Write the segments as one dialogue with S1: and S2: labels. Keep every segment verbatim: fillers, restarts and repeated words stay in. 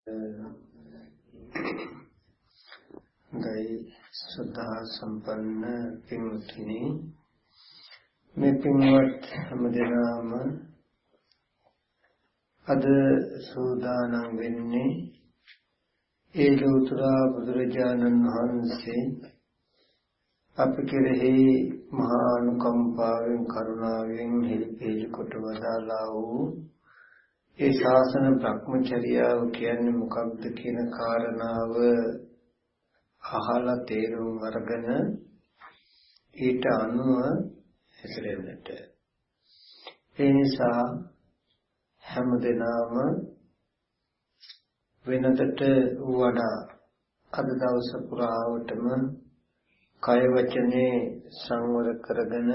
S1: गई श्रद्धा संपन्न पिंवतनी में पिंवत हमदेनाम अद सूदानं वेन्ने ए लोतरा बुදුරජාණන් වහන්සේ අප කෙරෙහි මහා අනුකම්පාවෙන් කරුණාවෙන් හෙළිපෙළි කොට වදාළා වූ ඒ ශාසන භ්‍රමචර්යාව කියන්නේ මොකක්ද කියන කාරණාව අහලා තේරුම් අරගෙන ඊට අනුව හැසිරෙන්නට ඒ නිසා හැමදෙනාම වෙනදට වඩා අද දවස පුරාවටම කය වචනේ සංවර කරගෙන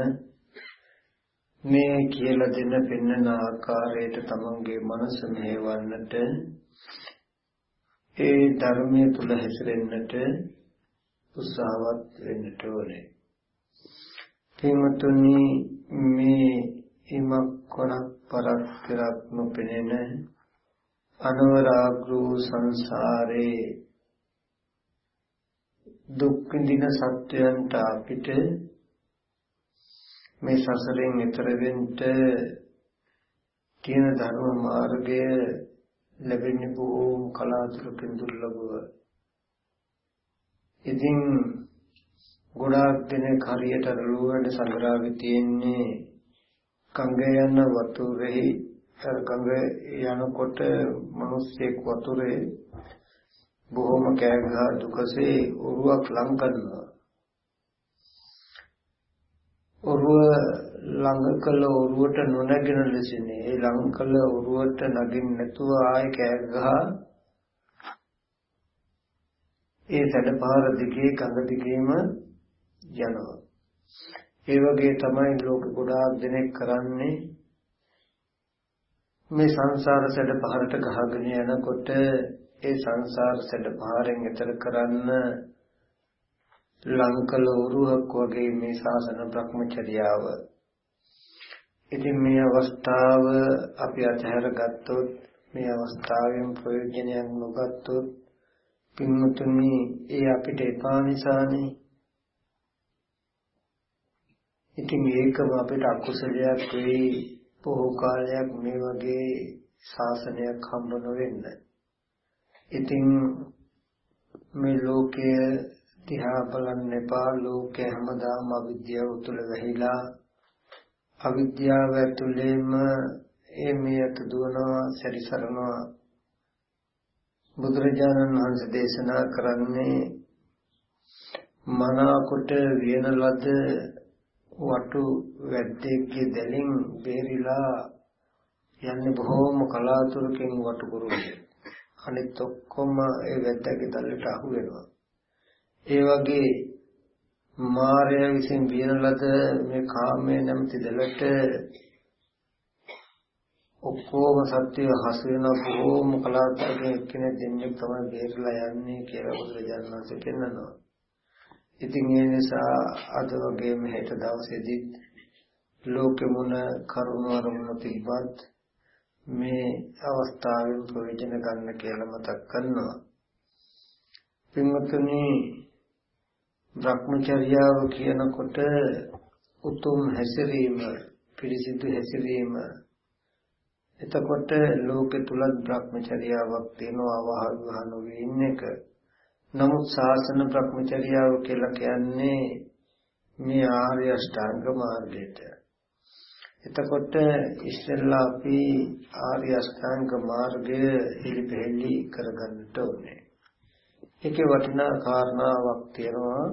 S1: මේ කියලා දෙන පෙන්වන ආකාරයට තමන්ගේ මනස මෙහෙවන්නට ඒ ධර්මයේ තුල හැසිරෙන්නට උත්සාහවත් වෙන්නට ඕනේ. පින්වතුනි මේ ඉමක් කොනක් පරක් කරක් නොපෙනෙන අනවරාග්‍රු සංසාරේ දුක් විඳින සත්‍යයන්ට අපිට මේ සසරෙන් ඈතර වෙන්න තියෙන ධර්ම මාර්ගය ලැබෙන්නේ බොහෝම කලාතුරකින් දුර්ලභව. ඉතින් ගොඩාක් දෙනෙක් හරියට රළුවට සංග්‍රහවි තියෙන්නේ ගංග යන වතුරේ ගංග යනකොට මිනිස්සෙක් වතුරේ බොහොම කෑ ගහ දුකසේ ඔරුවක් ලං කරනවා. ඔරුව ළඟ කළ ඔරුවට නොනැගෙන ලෙසනේ ඒ ළඟ කළ ඔරුවට නගින්න නැතුව ආයෙ කෑ ගහ ඒ සැඩපහර දිගේ ගඟ දිගේම යනවා. ඒ වගේ තමයි ලෝක ගොඩාක් දෙනෙක් කරන්නේ. මේ සංසාර සැඩපහරට ගහගෙන යනකොට ඒ සංසාර සැඩපහරෙන් එතර කරන්න ලංකල උරුවක් වගේ මේ ශාසන භ්‍රමචර්යාව. ඉතින් මේ අවස්ථාව අපි අතහැර ගත්තොත් මේ අවස්ථාවෙන් ප්‍රයෝජනයක් නොගත්තොත් පින්වතුනි ඒ අපිට එපා නිසානේ. ඉතින් ඒකම අපිට අකුසලයක් වෙයි. බොහෝ කාලයක් මේ වගේ ශාසනයක් හම්බ නොවෙන්න. ඉතින් මේ ලෝකයේ දිහා බලන්න එපා. ලෝකේ හැමදාම අවිද්‍යාව තුළ වැහිලා අවිද්‍යාව ඇතුළේම එමියට දුවනවා සැරිසරනවා. බුදුරජාණන් වහන්සේ දේශනා කරන්නේ මනාකොට වියන ලද වටු වැද්දෙක්ගේ දැලින් බේරිලා යන්නේ බොහෝම කලාතුරකින් වටු කරුවේ. අනිත් ඔක්කොම ඒ වැද්දාගේ දැල්ලට අහු වෙනවා. ඒ වගේ මායя විසින් වියන ලද මේ කාමයේ නැමැති දෙලට ඔක්කොම සත්‍ය හසු වෙන බොහෝම කලාතුරකින් එක්කෙනෙක් දෙන්නේ තමයි බේරලා යන්නේ කියලා බුදුරජාණන් වහන්සේ පෙන්නනවා. ඉතින් ඒ නිසා අද වගේ මෙහෙට දවසේදී ලෝකෙ මොන කරුණ අරමුණු තිබ්බත් මේ අවස්ථාවෙන් ප්‍රයෝජන ගන්න කියලා මතක් කරනවා. පින්වතුනි භ්‍රමචර්යාව කියනකොට උතුම් හැසිරීම, පිරිසිදු හැසිරීම. එතකොට ලෝකෙ තුලත් භ්‍රමචර්යාවක් තියෙනවා වහල් වහන වෙන්න එක. නමුත් ශාසන භ්‍රමචර්යාව කියලා කියන්නේ මේ ආර්ය අෂ්ටාංග මාර්ගයට. එතකොට ඉස්සෙල්ලා අපි ආර්ය අෂ්ටාංග මාර්ගය හිලිපෙහෙලි කරගන්නට ඕනේ. ඒකේ වටිනා කාරණාවක් තියෙනවා.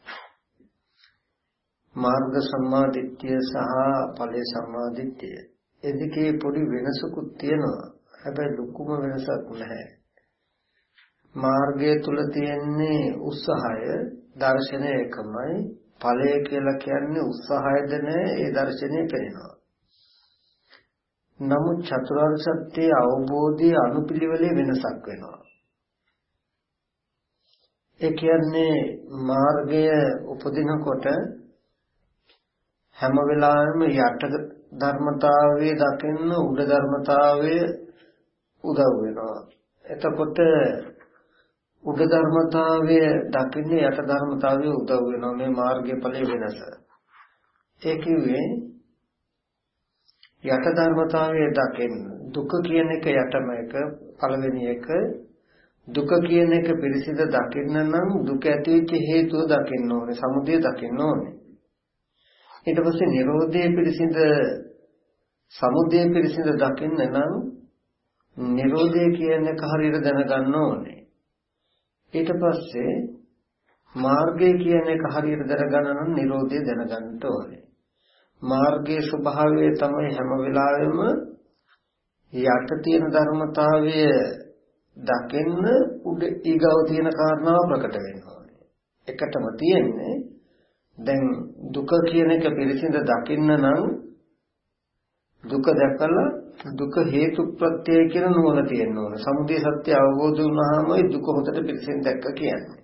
S1: මාර්ග සම්මාදිට්ඨිය සහ ඵලේ සම්මාදිට්ඨිය. ඒ දෙකේ පොඩි වෙනසකුත් තියෙනවා. හැබැයි ලොකුම වෙනසක් නැහැ. මාර්ගය තුල තියෙන්නේ උත්සාහය, දර්ශනය එකමයි. ඵලය කියලා කියන්නේ උත්සාහයද නැහැ, ඒ දර්ශනය පෙනෙනවා. නමුත් චතුරාර්ය සත්‍ය අවබෝධයේ අනුපිළිවෙලේ වෙනසක් වෙනවා. ඒ කියන්නේ මාර්ගය උපදිනකොට හැම වෙලාවෙම යට ධර්මතාවයේ දකින්න උඩ ධර්මතාවයේ උදව් වෙනවා. එතකොට උඩ ධර්මතාවය දකින්නේ යට ධර්මතාවය උදව් වෙනවා මේ මාර්ගයේ ඵලයේ වෙනස. ඒ කිව්වේ යට ධර්මතාවය දකින්න දුක කියන එක යටම එක පළවෙනි එක දුක කියන එක පිරිසිදු දකින්න නම් දුක ඇතිවෙච්ච හේතුව දකින්න ඕනේ සමුදය දකින්න ඕනේ. ඊට පස්සේ නිරෝධය පිරිසිදු සමුදය පිරිසිදු දකින්න නම් නිරෝධය කියන එක හරියට දැනගන්න ඕනේ. ඊට පස්සේ මාර්ගය කියන එක හරියට දැනගන්න නම් නිරෝධය දැනගන්න ඕනේ. මාර්ගයේ ස්වභාවය තමයි හැම වෙලාවෙම යට තියෙන ධර්මතාවය දකින්න උඩ ඊගව තියෙන කාරණාව ප්‍රකට වෙනවා. එකටම තියෙන්නේ දැන් දුක කියන එක පිළිසිඳ දකින්න නම් දුක දැකලා දුක හේතු ප්‍රත්‍යය කියන නුවණ තියෙන්න ඕන. සමුදය සත්‍ය අවබෝධ වුණාමයි දුක හොතට පිළිසිඳ දැක්ක කියන්නේ.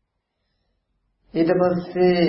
S1: ඊට පස්සේ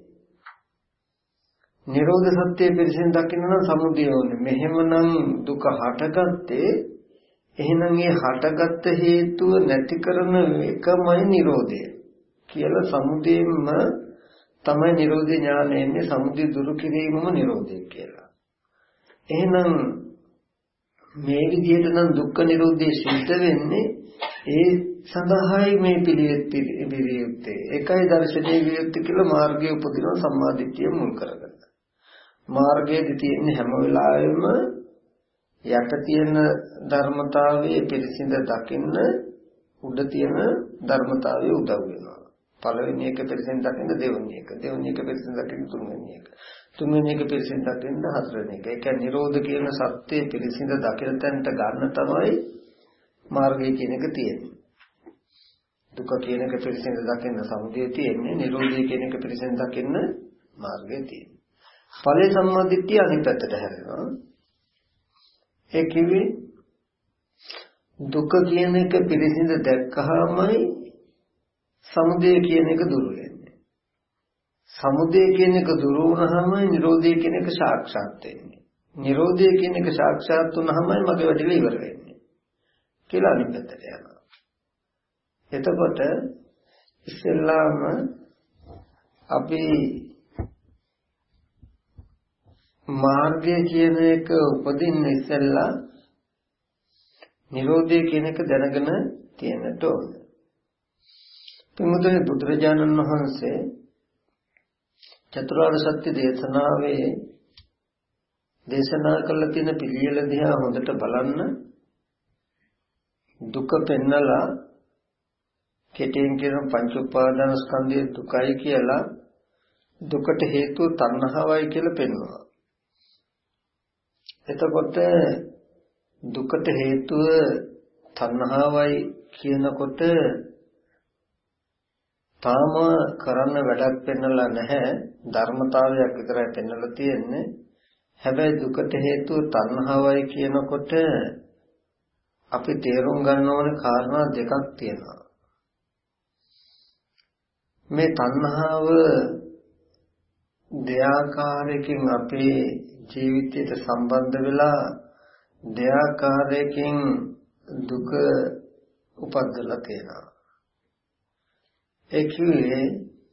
S1: නිරෝධ සත්‍ය පිළිසිඳ දකින්න නම් සමුදය ඕනේ. මෙහෙමනම් දුක හටගත්තේ එහෙනම් මේ හටගත්ත හේතුව නැති කරන එකමයි නිරෝධය කියලා සමුදයෙන්ම තමයි නිරෝධ ඥානය එන්නේ. සමුදය දුරු කිරීමම නිරෝධය කියලා. එහෙනම් මේ විදිහට නම් දුක්ඛ නිරෝධය සිද්ධ වෙන්නේ ඒ සඳහායි මේ පිළිවෙත් පිළිවෙත්තේ. ඒකයි දර්ශනීය විමුක්ති කියලා මාර්ගයේ උපදින සම්මාදිට්ඨිය මුල් කරගන්න. මාර්ගයේදී තියෙන හැම වෙලාවෙම යට තියෙන ධර්මතාවයේ පිළිසිඳ දකින්න උඩ තියෙන ධර්මතාවයේ උදව් වෙනවා. පළවෙනි එක පිළිසිඳ දකින්න දෙවෙනි එක, දෙවෙනි එක පිළිසිඳ දකින්න තුන්වෙනි එක, තුන්වෙනි එක පිළිසිඳ දකින්න හතරවෙනි එක. ඒ කියන්නේ නිරෝධ කියන සත්‍ය පිළිසිඳ දකින තැනට ගන්න තමයි මාර්ගය කියන එක තියෙන්නේ. දුක කියන එක පිළිසිඳ දකින්න සමුදය තියෙන්නේ, නිරෝධය කියන එක පිළිසිඳ දකින්න මාර්ගය තියෙන්නේ. ඵලයේ සම්මාදිට්ඨිය අනිත් පැත්තට හැරෙනවා. ඒ කිව්වේ දුක කියන එක පිළිසිඳ දැක්කහමයි සමුදය කියන එක දුරු වෙන්නේ. සමුදය කියන එක දුරු වුණාමයි නිරෝධය කියන එක සාක්ෂාත් වෙන්නේ. නිරෝධය කියන එක සාක්ෂාත් වුණාමයි මගේ වැඩේ ඉවර වෙන්නේ. කියලා අනිත් පැත්තට යනවා. එතකොට ඉස්සෙල්ලාම අපි මාර්ගය කියන එක උපදින්න ඉස්සෙල්ලා නිරෝධය කියන එක දැනගෙන තියෙන්නට ඕන. පින්වතුනි බුදුරජාණන් වහන්සේ චතුරාර්ය සත්‍ය දේශනාවේ දේශනා කළ තියෙන පිළියෙල දිහා හොඳට බලන්න. දුක පෙන්නලා කෙටියෙන් කියන පංච උපාදාන ස්කන්ධයේ දුකයි කියලා දුකට හේතුව තණ්හාවයි කියලා පෙන්වනවා. එතකොට දුකට හේතුව තණ්හාවයි කියනකොට තාම කරන්න වැඩක් පෙන්නලා නැහැ. ධර්මතාවයක් විතරයි පෙන්නලා තියෙන්නේ. හැබැයි දුකට හේතුව තණ්හාවයි කියනකොට අපි තේරුම් ගන්න ඕන කාරණා දෙකක් තියෙනවා. මේ තණ්හාව දෙආකාරයකින් අපේ ජීවිතයට සම්බන්ධ වෙලා දෙආකාරයකින් දුක උපද්දලා තියෙනවා. ඒ කියන්නේ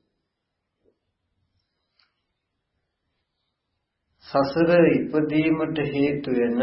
S1: සසර ඉපදීමට හේතු වෙන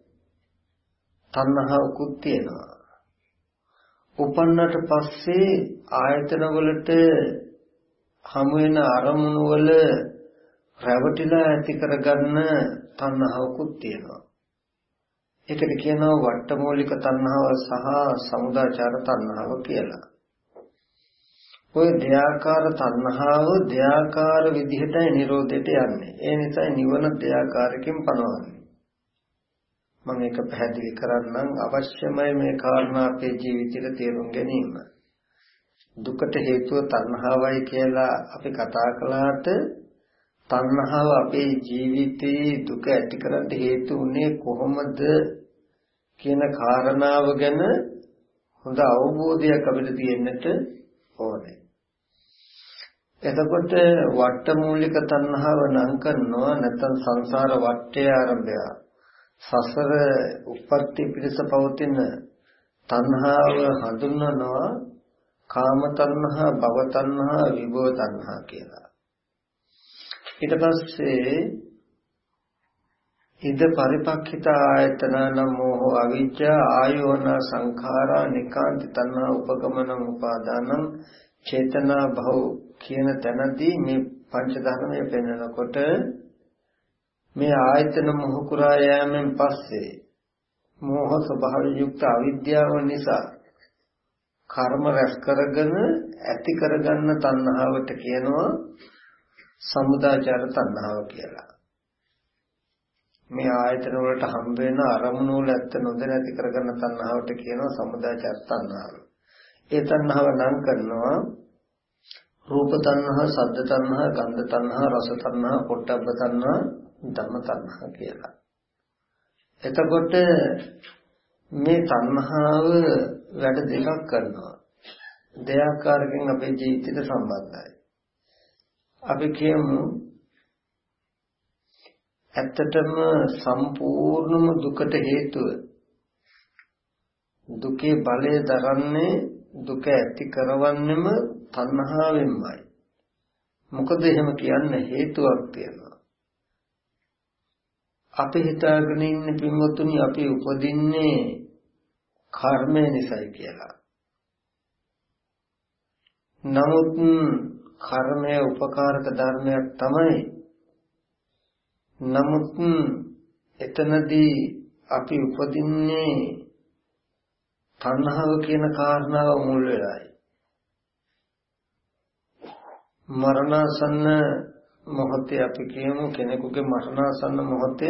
S1: තණ්හාවකුත් තියෙනවා. උපන්නට පස්සේ ආයතන වලට හමු වෙන අරමුණු වල රැවටිලා ඇති කරගන්න තණ්හාවකුත් තියෙනවා. ඒකට කියනවා වට්ටමූලික තණ්හාව සහ සමුදාචාර තණ්හාව කියලා. ඔය දෙආකාර තණ්හාව දෙආකාර විදිහටයි නිරෝධයට යන්නේ. ඒ නිසා නිවන දෙආකාරකින් පනවන්නේ. මම ඒක පැහැදිලි කරන්නම්. අවශ්‍යමයි මේ කාරණා අපේ ජීවිතේට තේරුම් ගැනීම. දුකට හේතුව තණ්හාවයි කියලා අපි කතා කළාට තණ්හාව අපේ ජීවිතේ දුක ඇති කරන්න හේතු උනේ කොහොමද කියන කාරණාව ගැන හොඳ අවබෝධයක් අපිට තියෙන්නට ඕනේ. එතකොට වට්ටමූලික තණ්හාව නම් කරනවා නැත්නම් සංසාර වට්ටයේ ආරම්භය සසර උප්පත්ති පිණිස පවතින තණ්හාව හඳුන්වනවා කාම තණ්හා, භව තණ්හා, විභව තණ්හා කියලා. ඊට පස්සේ ඉද පරිපක්ඛිත ආයතන නමෝ අවිජ්ජා ආයෝන සංඛාරා නිකාන්ති තණ්හා උපගමන උපාදානං චේතනා භව කියන තැනදී මේ පංච ධර්මයේ පෙන්වනකොට මේ ආයතන මොහ කුරා යෑමෙන් පස්සේ මෝහ ස්වභාවයෙන් යුක්ත අවිද්‍යාව නිසා කර්ම රැස් කරගෙන ඇති කරගන්න තණ්හාවට කියනවා සමුදාචාර තණ්හාව කියලා. මේ ආයතන වලට හම්බ වෙන අරමුණු වල ඇත්ත නොදැන ඇති කරගන්න තණ්හාවට කියනවා සමුදාචාර තණ්හාව. ඒ තණ්හාව නම් කරනවා රූප තණ්හා, ශබ්ද තණ්හා, ගන්ධ තණ්හා, රස තණ්හා, පොට්ටබ්බ තණ්හා, ධම්ම තණ්හා කියලා. එතකොට මේ තණ්හාව වැඩ දෙකක් කරනවා. දෙආකාරකින් අපේ ජීවිතයට සම්බන්ධයි. අපි කියමු ඇත්තටම සම්පූර්ණම දුකට හේතුව දුකේ බලය දරන්නේ දුක ඇති කරවන්නෙම තණ්හාවෙන්මයි. මොකද එහෙම කියන්නේ හේතුවක් තියෙනවා. අපි හිතාගෙන ඉන්නේ පින්වතුනි අපි උපදින්නේ කර්මය නිසායි කියලා. නමුත් කර්මය උපකාරක ධර්මයක් තමයි. නමුත් එතනදී අපි උපදින්නේ තණ්හාව කියන කාරණාව මුල් වෙලායි. මරණාසන්න මොහොතේ අපි කියමු කෙනෙකුගේ මරණාසන්න මොහොතේ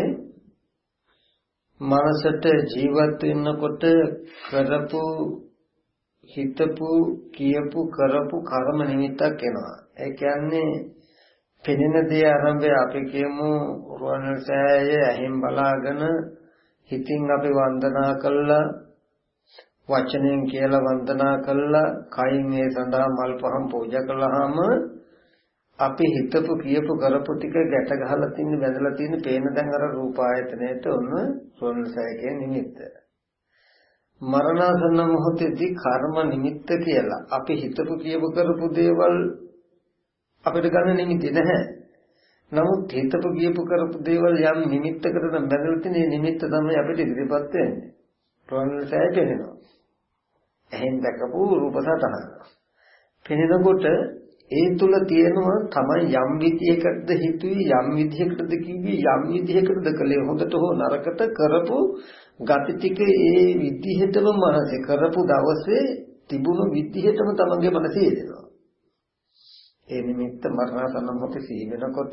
S1: මනසට ජීවත් වෙන්නකොට කරපු හිතපු කියපු කරපු කර්ම නිමිත්තක් එනවා. ඒ කියන්නේ පෙනෙන දේ ආරම්භය අපි කියමු රුවන්වැලිසෑය ඇහින් බලාගෙන හිතින් අපි වන්දනා කළා, වචනයෙන් කියලා වන්දනා කළා, කයින් ඒ සඳහා මල් පහන් පූජා කළාම අපි හිතපු කියපු කරපු ටික ගැට ගහලා තින්නේ බැඳලා තින්නේ පේන දැන් අර රූප ආයතනයේට ඔන්න රුවන්වැලිසෑයේ නිමිත්ත. මරණාසන්න මොහොතේදී කර්ම නිමිත්ත කියලා අපි හිතපු කියපු කරපු දේවල් අපිට ගන්න නිමිති නැහැ. නමුත් හිතපු කියපු කරපු දේවල් යම් නිමිත්තකට බැඳලා තියෙන මේ නිමිත්ත තමයි අපිට ඉදිරිපත් වෙන්නේ. රුවන්වැලිසෑය පෙනෙනවා. එහෙන් දැකපු රූප සටහන. පෙනෙනකොට ඒ තුල තියෙනවා තමයි යම් විදියකටද හිතුවේ, යම් විදියකටද කිව්වේ, යම් විදියකටද කලේ හොඳට හෝ නරකට කරපු ගති ටික ඒ විදිහටම මනසේ කරපු දවසේ තිබුණු විදිහටම තමන්ගේ මනසේ එනවා. ඒ නිමිත්ත මරණාසන්න මොහොතේ සිහි වෙනකොට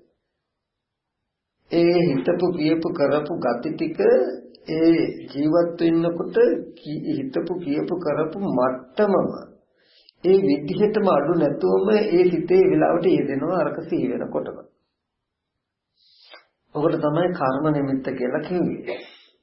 S1: ඒ හිතපු කියපු කරපු ගති ටික ඒ ජීවත් වෙන්නකොට හිතපු කියපු කරපු මට්ටමම ඒ විදිහටම අඩු නැතුවම ඒ හිතේ වෙලාවට යෙදෙනවා අරක සිහි වෙනකොටම. ඔකට තමයි කර්ම නිමිත්ත කියලා කිව්වේ.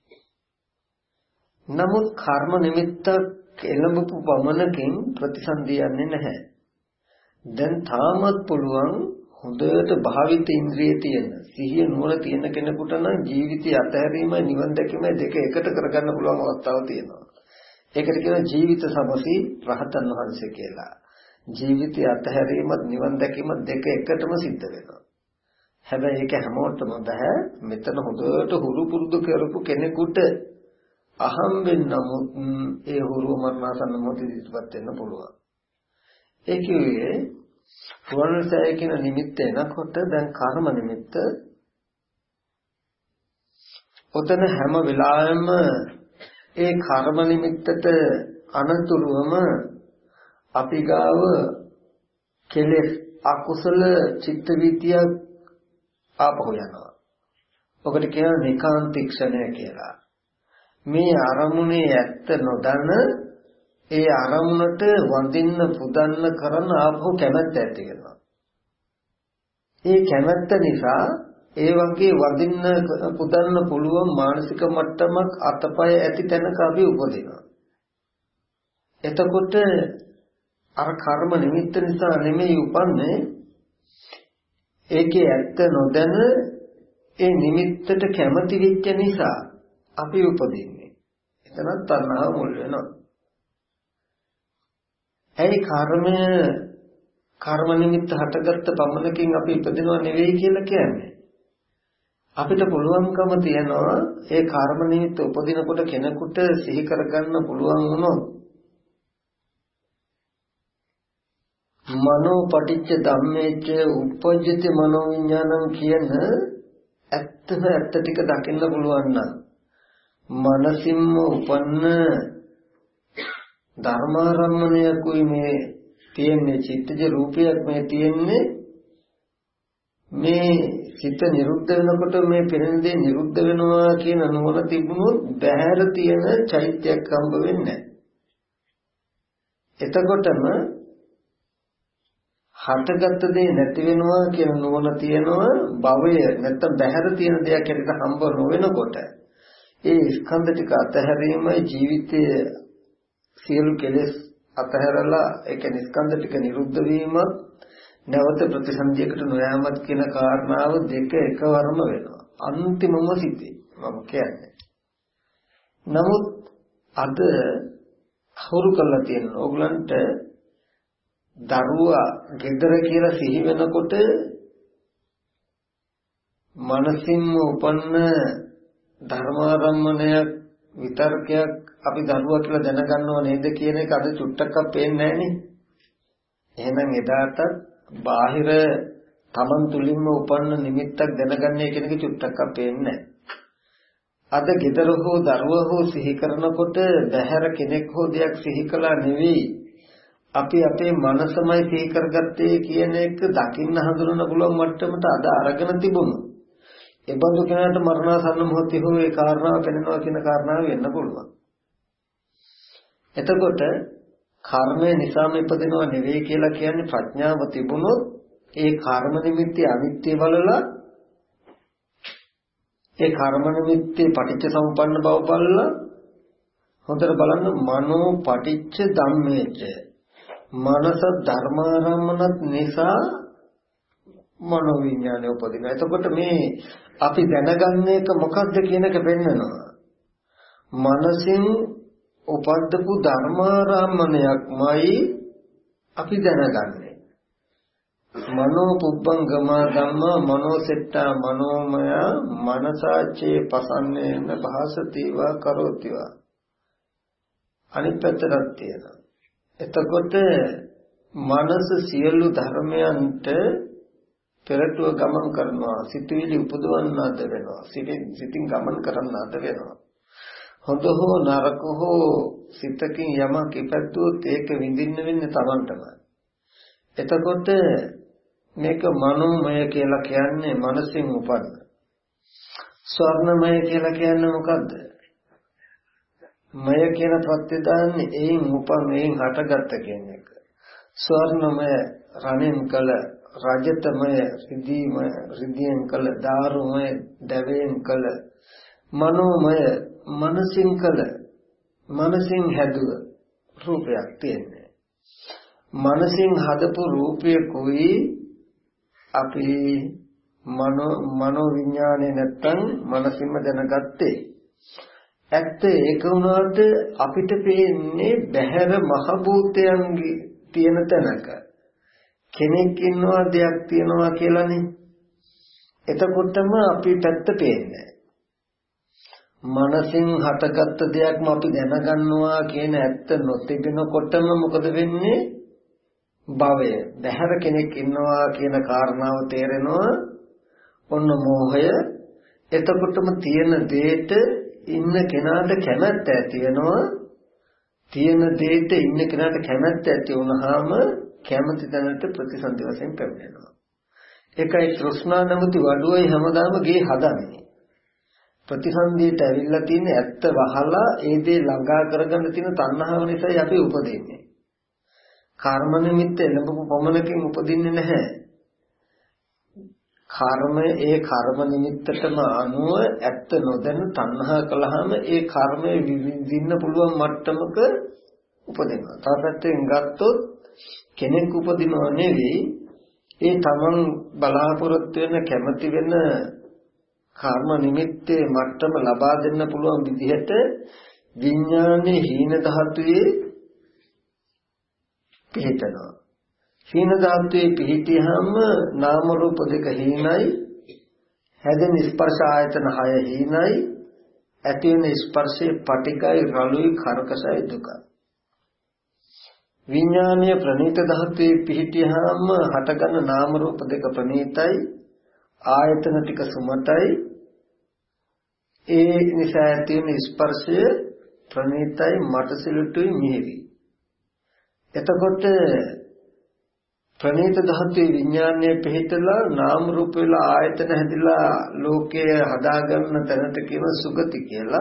S1: නමුත් කර්ම නිමිත්ත එළඹපු පමණකින් ප්‍රතිසන්දිය යන්නේ නැහැ. දැන් තාමත් පුළුවන් හොඳට භාවිත ඉන්ද්‍රිය තියෙන සිහිය නුවණ තියෙන කෙනෙකුට නම් ජීවිතය අතහැරීමයි නිවන් දැකීමයි දෙක එකට කරගන්න පුළුවන් අවස්ථාවක් තියෙනවා. ඒකට කියනවා ජීවිත සමසී රහතන් වහන්සේ කියලා. ජීවිතය අතහැරීමත් නිවන් දැකීමත් දෙක එකටම සිද්ධ වෙනවා. හැබැයි ඒක හැමෝටම බෑ. මෙතන හොඳට හුරු පුරුදු කරපු කෙනෙකුට අහම්බෙන් නමුත් ඒ හුරු මරණාසන්න මොහොතේදී ඉස්පත් වෙන්න පුළුවන්. ඒ කිව්වේ රුවන්වැලිසෑය කියන නිමිත්ත එනකොට දැන් කර්ම නිමිත්ත ඔතන හැම වෙලාවෙම ඒ කර්ම නිමිත්තට අනතුරුවම අපි ගාව කෙලෙස් අකුසල චිත්ත වීතිය ආපහු යනවා. ඔකට කියනවා නිකාන්තික්ෂණය කියලා. මේ අරමුණේ ඇත්ත නොදන්න ඒ අරමුණට වඳින්න පුදන්න කරන ආපහු කැමැත්ත ඇති වෙනවා. ඒ කැමැත්ත නිසා ඒ වගේ වඳින්න පුදන්න පුළුවන් මානසික මට්ටමක් අතපය ඇති තැනක අපි උපදිනවා. එතකොට අර කර්ම නිමිත්ත නිසා නෙමෙයි උපන්නේ, ඒකේ ඇත්ත නොදැන ඒ නිමිත්තට කැමති වෙච්ච නිසා අපි උපදින්නේ. එතනත් තණ්හාව මුල් වෙනවා. ඇයි කර්මය කර්ම නිමිත්ත හටගත්ත පමණකින් අපි ඉපදිනව නෙවෙයි කියලා කියන්නේ. අපිට පුළුවන්කම තියනවා ඒ කර්ම නිමිත්ත උපදිනකොට කෙනෙකුට සිහි කරගන්න පුළුවන් වුණොත් මනෝ පටිච්ච ධම්මේච උපජ්ජති මනෝ විඥානං කියන ඇත්තම ඇත්ත ටික දකින්න පුළුවන් නම් මනසින්ම උපන්න ධර්මාරම්මණයකුයි මේ තියෙන්නේ චිත්තජ රූපයක් මේ තියෙන්නේ මේ සිත නිරුද්ධ වෙනකොට මේ පෙනෙන දේ නිරුද්ධ වෙනවා කියන නුවණ තිබුණොත් බහැර තියෙන චෛත්‍යයක් හම්බ වෙන්නේ නැහැ. එතකොටම හටගත්ත දේ නැති වෙනවා කියන නුවණ තියෙනවා භවය නැත්තම් බහැර තියෙන දෙයක් හැටියට හම්බ නොවෙනකොට ඒ ස්කන්ධ ටික අතහැරීමයි ජීවිතයේ සියලු කෙලෙස් අතහැරලා ඒ කියන්නේ ස්කන්ධ ටික නිරුද්ධ වීම නැවත ප්‍රතිසන්දියකට නොයාමත් කියන කාරණාව දෙක එකවරම වෙනවා අන්තිමම සිටේ මම කියන්නේ. නමුත් අද හුරු කරලා තියෙන ඕගලන්ට දරුවා ගෙදර කියලා සිහි වෙනකොට මනසින්ම උපන්න ධර්මාරම්මණයක් විතර්කයක් අපි දරුවා කියලා දැනගන්නව නේද කියන එක අද චුට්ටක්වත් පේන්නේ නැහනේ. එහෙනම් එදාට බාහිර තමන් තුලින්ම උපන්න නිමිත්තක් දැනගන්නේ කියන එක චුට්ටක්වත් පේන්නේ නැහැ. අද ගෙදර හෝ දරුවා හෝ සිහි කරනකොට බහැර කෙනෙක් හෝ දෙයක් සිහි කළා නෙවෙයි අපි අපේ මනසමයි සිහි කරගත්තේ කියන එක දකින්න හඳුනන පුළුවන් මට්ටමට අද අරගෙන තිබුණා. ඒ බඳු කෙනාට මරණාසන්න මොහොතේ හෝ ඒ කාරණාව පෙනෙනවා කියන කාරණාව වෙන්න පුළුවන්. එතකොට කර්මය නිසාම ඉපදෙනවා නෙවෙයි කියලා කියන්නේ ප්‍රඥාව තිබුණොත් ඒ කර්ම නිමිත්තේ අනිත්‍ය බලලා ඒ කර්ම නිමිත්තේ පටිච්ච සමුප්පන්න බව බලලා හොඳට බලන්න මනෝ පටිච්ච ධම්මේච මනස ධර්මාරම්මනත් නිසා මනෝ විඥානය උපදිනවා. එතකොට මේ අපි දැනගන්න එක මොකක්ද කියන එක පෙන්නනවා. මනසින් උපද්දපු ධර්මාරම්මණයක්මයි අපි දැනගන්නේ. මනෝ පුබ්බංගම ධම්මා මනෝසෙට්ටා මනෝමය මනසාචේ පසන්නේන භාසතිවා කරෝතිවා. අනිත් පැත්තට තියෙනවා. එතකොට මනස සියලු ධර්මයන්ට පෙරටුව ගමන් කරනවා සිතුවිලි උපදවන්න අද වෙනවා සිතින් ගමන් කරන්න අද වෙනවා හොඳ හෝ නරක හෝ සිතකින් යමක් ඉපැද්දුවොත් ඒක විඳින්න වෙන්නේ Tamanටමයි. එතකොට මේක මනෝමය කියලා කියන්නේ මනසින් උපන්න. ස්වර්ණමය කියලා කියන්නේ මොකද්ද? මය කියන ප්‍රත්‍ය දාන්නේ ඒන් උපන් ඒන් හටගත්ත කියන එක. ස්වර්ණමය රණෙන් කළ රජතමය රිදීමය රිදීන් කළ දාරුමය දවයෙන් කළ මනෝමය මනසින් කළ මනසින් හැදුව රූපයක් තියෙන්නේ. මනසින් හදපු රූපයකුයි අපි මනෝ මනෝ විඥානේ නැත්තම් මනසින්ම දැනගත්තේ. ඇත්ත ඒක වුණාට අපිට පේන්නේ බහැර මහ භූතයන්ගේ තියෙන තැනක කෙනෙක් ඉන්නවා දෙයක් තියෙනවා කියලානේ. එතකොටම අපි පැත්ත පේන්නේ. මනසින් හටගත්ත දෙයක්ම අපි දැනගන්නවා කියන ඇත්ත නොතිබෙනකොටම මොකද වෙන්නේ? භවය. බහැර කෙනෙක් ඉන්නවා කියන කාරණාව තේරෙනවා. ඔන්න මෝහය. එතකොටම තියෙන දෙයට ඉන්න කෙනාට කැමැත්ත ඇති වෙනවා. තියෙන දෙයට ඉන්න කෙනාට කැමැත්ත ඇති වුනහම කැමැති තැනට ප්‍රතිසන්දි වශයෙන් පැමිණෙනවා. ඒකයි තෘෂ්ණා නැමැති වඩුවයි හැමදාම ගේ හදන්නේ. ප්‍රතිසන්දියට ඇවිල්ලා තියෙන ඇත්ත වහලා ඒ දේ ළඟා කරගන්න තියෙන තණ්හාව නිසායි අපි උපදින්නේ. කර්ම නිමිත්ත එළඹපු පමණකින් උපදින්නේ නැහැ. කර්මය ඒ කර්ම නිමිත්තටම අනුව ඇත්ත නොදැන තණ්හා කළාම ඒ කර්මය විඳින්න පුළුවන් මට්ටමක උපදිනවා. තාපැත්තෙන් ගත්තොත් කෙනෙක් උපදිනව නෙවෙයි ඒ තමන් බලාපොරොත්තු වෙන කැමති වෙන කර්ම නිමිත්තේ මට්ටම ලබා දෙන්න පුළුවන් විදිහට විඥානේ හීන ධාතුවේ පිහිටනවා. හීන ධාතුවේ පිහිටියාම නාම රූප දෙක හීනයි, හැදෙන ස්පර්ශ ආයතන හය හීනයි, ඇති වෙන ස්පර්ශයේ පටිකයි රළුයි කර්කශයි දුකයි. විඥානීය ප්‍රණීත ධාතුවේ පිහිටියාම හටගන්න නාම රූප දෙක ප්‍රණීතයි, ආයතන ටික සුමටයි, ඒ නිසා ඇති වෙන ස්පර්ශය ප්‍රණීතයි, මට සිලුටුයි, මිහිරි. එතකොට ප්‍රණීත ධාතුවේ විඥානයේ පිහිටලා නාම රූප වල ආයතන හැදිලා ලෝකය හදාගන්න තැනට කියන සුගති කියලා.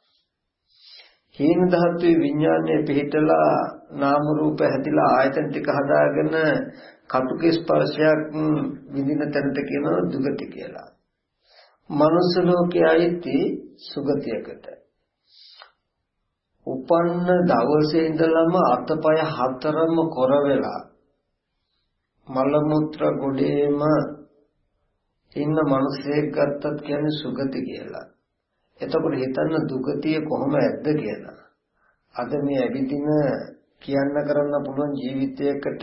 S1: හීන ධාතුවේ විඥානයේ පිහිටලා නාම රූප හැදිලා ආයතන ටික හදාගෙන කටුක ස්පර්ශයක් විඳින තැනට කියන දුගති කියලා. මනුස්ස ලෝකයේයි සුගතියකට. උපන්න දවසේ ඉඳලම අතපය හතරම කොර වෙලා මල මුත්‍ර ගොඩේම ඉන්න මිනිසෙක් ගත්තත් කියන්නේ සුගති කියලා. එතකොට හිතන්න දුගතිය කොහොම ඇද්ද කියලා. අද මේ ඇවිදින කියන්න කරන්න පුළුවන් ජීවිතයකට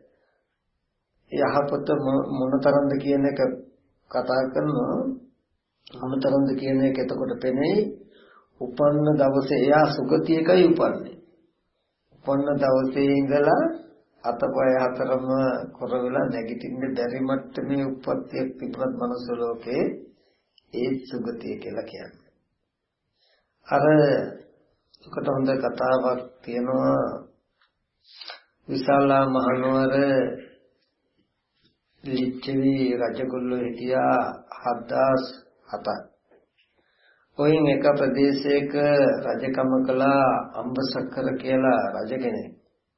S1: යහපත මොනතරම්ද කියන එක කතා කරනවා. මොනතරම්ද කියන එක එතකොට පෙනෙයි. උපන්න දවසේ එයා සුගතියකයි උපන්නේ. උපන්න දවසේ ඉඳලා අතපය හතරම කොර වෙලා නැගිටින්න බැරි මට්ටමේ උප්පත්තියක් තිබුණත් මනුස්ස ලෝකේ ඒ සුගතිය කියලා කියන්නේ. අර එකට හොඳ කතාවක් තියෙනවා. විශාලා මහනුවර ලිච්ඡවි රජගොල්ලෝ හිටියා හත්දාස් හතක්. ඔයින් එක ප්‍රදේශයක රජකම කළා අම්බසක්කර කියලා රජ කෙනෙක්.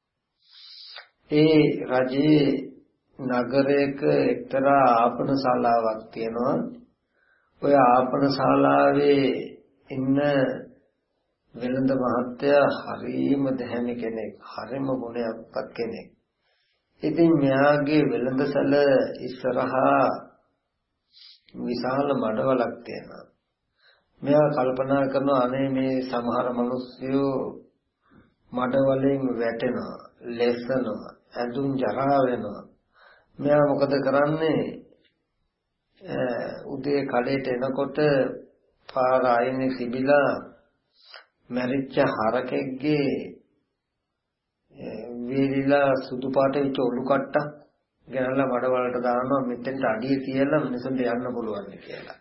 S1: ඒ රජයේ නගරයක එක්තරා ආපන ශාලාවක් තියෙනවා. ඔය ආපන ශාලාවේ ඉන්න වෙළඳ මහත්තයා හරිම දැහැමි කෙනෙක්, හරිම ගුණයක්පත් කෙනෙක්. ඉතින් මෙයාගේ වෙළඳසැල ඉස්සරහා විශාල මඩවලක් තියෙනවා. මෙයා කල්පනා කරනවා අනේ මේ සමහර මිනිස්සු මඩවලින් වැටෙනවා, ලෙසනවා, ඇඳුම් ජරා වෙනවා. මෙයා මොකද කරන්නේ? උදේ කඩේට එනකොට පාර ආයෙන්නේ තිබිලා මැරිච්ච හරකෙක්ගේ වේලිලා සුදු පාට වෙච්ච ඔලු කට්ටක් ගෙනල්ලා මඩවලට දානවා, මෙතෙන්ට අඩිය තියලා මිනිසුන්ට යන්න පුළුවන් කියලා.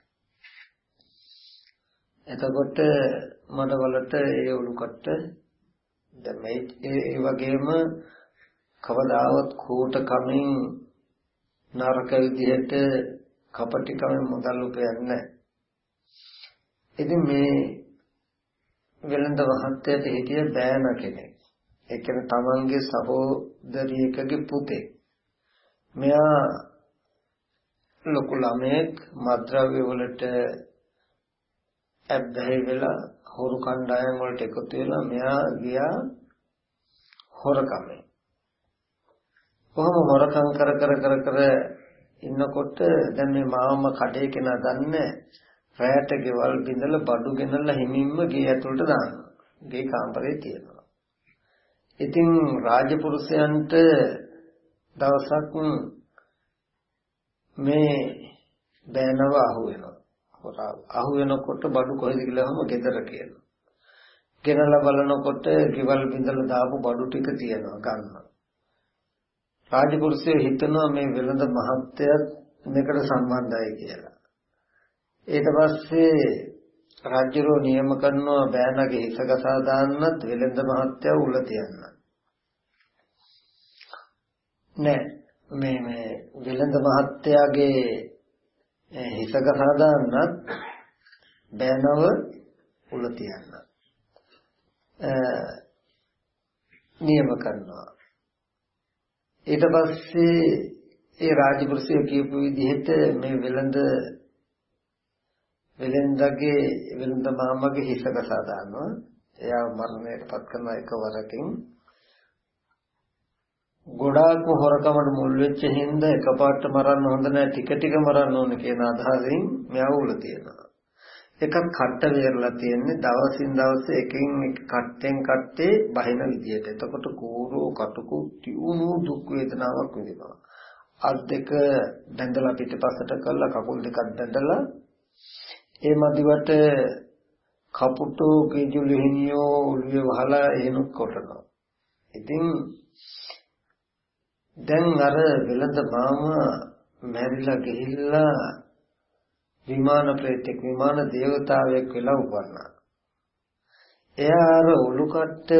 S1: එතකොට මඩවලට ඒ ඔලු කට්ට දැන් මේ ඒ වගේම කවදාවත් කෝට කමින් නරක විදිහට කපටි කමින් මුදල් උපයන්නේ නැහැ. ඉතින් මේ වෙළඳ මහත්තයාට හිටිය බෑන කෙනෙක්. ඒ කියන්නේ තමන්ගේ සහෝදරියකගේ පුතේ. මෙයා ලොකු ළමෙක් මත්ද්‍රව්‍ය වලට ඇබ්බැහි වෙලා හොරු කණ්ඩායම් වලට එකතු වෙලා මෙයා ගියා හොරකමේ. කොහොම හොරකම් කර කර කර කර ඉන්නකොට දැන් මේ මාම කඩේ කෙනා දන්නේ රැයට ගෙවල් බිඳලා බඩු ගෙනල්ලා හිමින්ම ගේ ඇතුළට දානවා. ගේ කාමරේ තියනවා. ඉතින් රාජපුරුෂයන්ට දවසක් මේ බෑනව අහු වෙනවා. හොරා අහු වෙනකොට බඩු කොහෙද කියලාම ගෙදර කියනවා. ගෙනලා බලනකොට ගෙවල් බිඳලා දාපු බඩු ටික තියෙනවා ගන්න. රාජපුරුෂය හිතනවා මේ වෙළඳ මහත්තයත් මේකට සම්බන්ධයි කියලා. ඊට පස්සේ රාජ්‍යරෝ නියම කරනවා බෑනගේ හිස ගසා දාන්නත් වෙළඳ මහත්තයා උල තියන්න. නෑ මේ මේ වෙළඳ මහත්තයාගේ හිස ගසා දාන්නත් බෑනව උල තියන්න. නියම කරනවා. ඊට පස්සේ ඒ රාජපුරුෂය කියපු විදිහට මේ වෙළඳ වෙළඳගේ වෙළඳ මාමගේ හිස කසා දානවා. එයා මරණයටපත් කරන එකවරකින් ගොඩාක් හොරකමට මුල් වෙච්ච හින්දා එකපාරට මරන්න හොඳ නැහැ, ටික ටික මරන්න ඕනේ කියන අදහසින් මෙයා උල තියනවා. එකක් කට්ට වේරලා තියෙන්නේ දවසින් දවස එකකින් එක කට්ටෙන් කට්ටේ බහින විදියට. එතකොට කෝරෝ කටුකු තියුණු දුක් වේදනාවක් විඳිනවා. අත් දෙක දැඳලා පිටපසට කරලා කකුල් දෙකක් දැඳලා ඒ මදිවට කපුටෝ කේජුලි හිනියෝ ඔළුවේ වහලා එනුත් කොටනවා. ඉතින් දැන් අර වෙලඳ මාමා මැරිලා ගිහිල්ලා විමාන ප්‍රේතෙක් විමාන දේවතාවෙක් වෙලා උපන්නා. එයා අර ඔලු කට්ට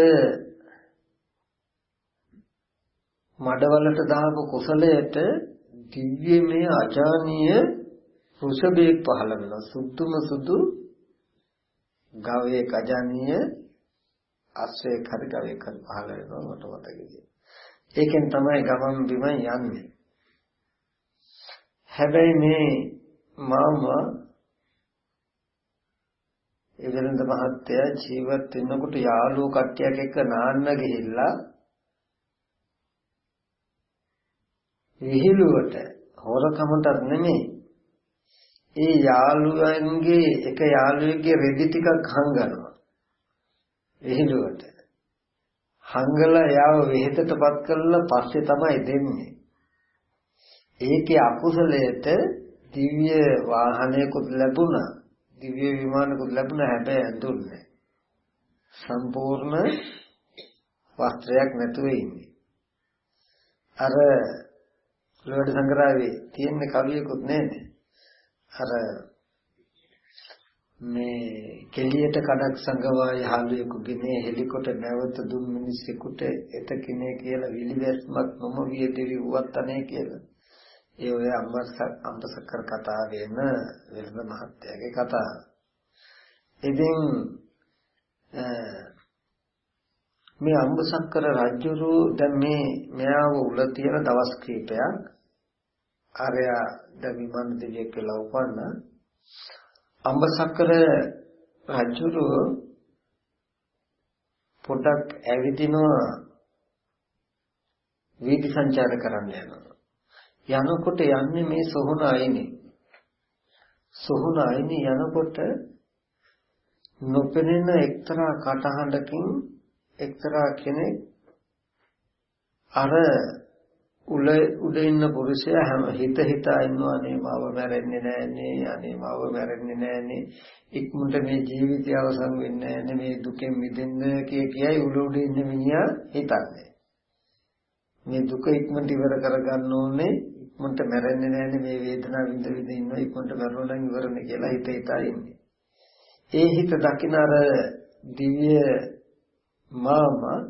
S1: මඩවලට දාපු කුසලයට දිව්‍යමය අජානීය රුෂභයෙක් පහළ වෙනවා. සුදුම සුදු ගවයෙක් අජානීය අශ්වයෙක් හරි ගවයෙක් හරි පහළ වෙනවා මට මතකයි. ඒකෙන් තමයි ගමන් බිම යන්නේ. හැබැයි මේ මාමා ඒ වෙනද මහත්තයා ජීවත් වෙනකොට යාළුවෝ කට්ටියක් එක්ක නාන්න ගිහිල්ලා විහිළුවට හොරකමටත් නෙමෙයි ඒ යාළුවන්ගේ එක යාළුවෙක්ගේ රෙදි ටිකක් හංගනවා විහිළුවට හංගලා යාව වෙහෙතටපත් කරලා පස්සේ තමයි දෙන්නේ. ඒකේ අකුසලයට දිව්‍ය වාහනයකුත් ලැබුණා දිව්‍ය විමානකුත් ලැබුණා හැබැයි ඇඳුන්නේ සම්පූර්ණ වස්ත්‍රයක් නැතුව ඉන්නේ. අර ලෝඩ සංග්‍රහයේ තියෙන කවියකුත් නේද? අර මේ කෙලියට කඩක් සංගවා යහළුවෙකුගේ හෙලිකොට නැවත දුන් මිනිසෙකුට එතකිනේ කියලා විලිවැස්මක් නොම විය දෙවි වුවත් අනේ කියලා. ඒ ඔය අම්බසක්කර කතාවේම වෙළඳ මහත්තයාගේ කතාව. ඉතින් මේ අම්බසක්කර රජුරු දැන් මේ මෙයාව උල තියෙන දවස් කීපයක් ආර්යා දවිමන් දෙවියෙක් කියලා උපන්න අම්බසක්කර රජුරු පොඩක් ඇවිදිනවා වීදි සංචාර කරන්න යනවා. යනකොට යන්නේ මේ සොහොන අයිනේ. සොහොන අයිනේ යනකොට නොපෙනෙන එක්තරා කටහඬකින් එක්තරා කෙනෙක් අර උල උඩ ඉන්න පුරුෂයා හැම හිත හිතා ඉන්නවා අනේ මාව මැරෙන්නේ නෑනේ අනේ මාව මැරෙන්නේ නෑනේ ඉක්මනට මේ ජීවිතය අවසන් වෙන්නේ නෑනේ මේ දුකෙන් මිදෙන්න කිය කියයි උල උඩ ඉන්න මිනිහා හිතන්නේ. මේ දුක ඉක්මනට ඉවර කරගන්න ඕනේ ඉක්මනට මැරෙන්නේ නෑනේ මේ වේදනාව විඳ විඳ ඉන්නවා ඉක්මනට මැරුණා නම් ඉවරනේ කියලා හිත හිතා ඉන්නේ. ඒ හිත දකින අර දිව්‍ය මාමා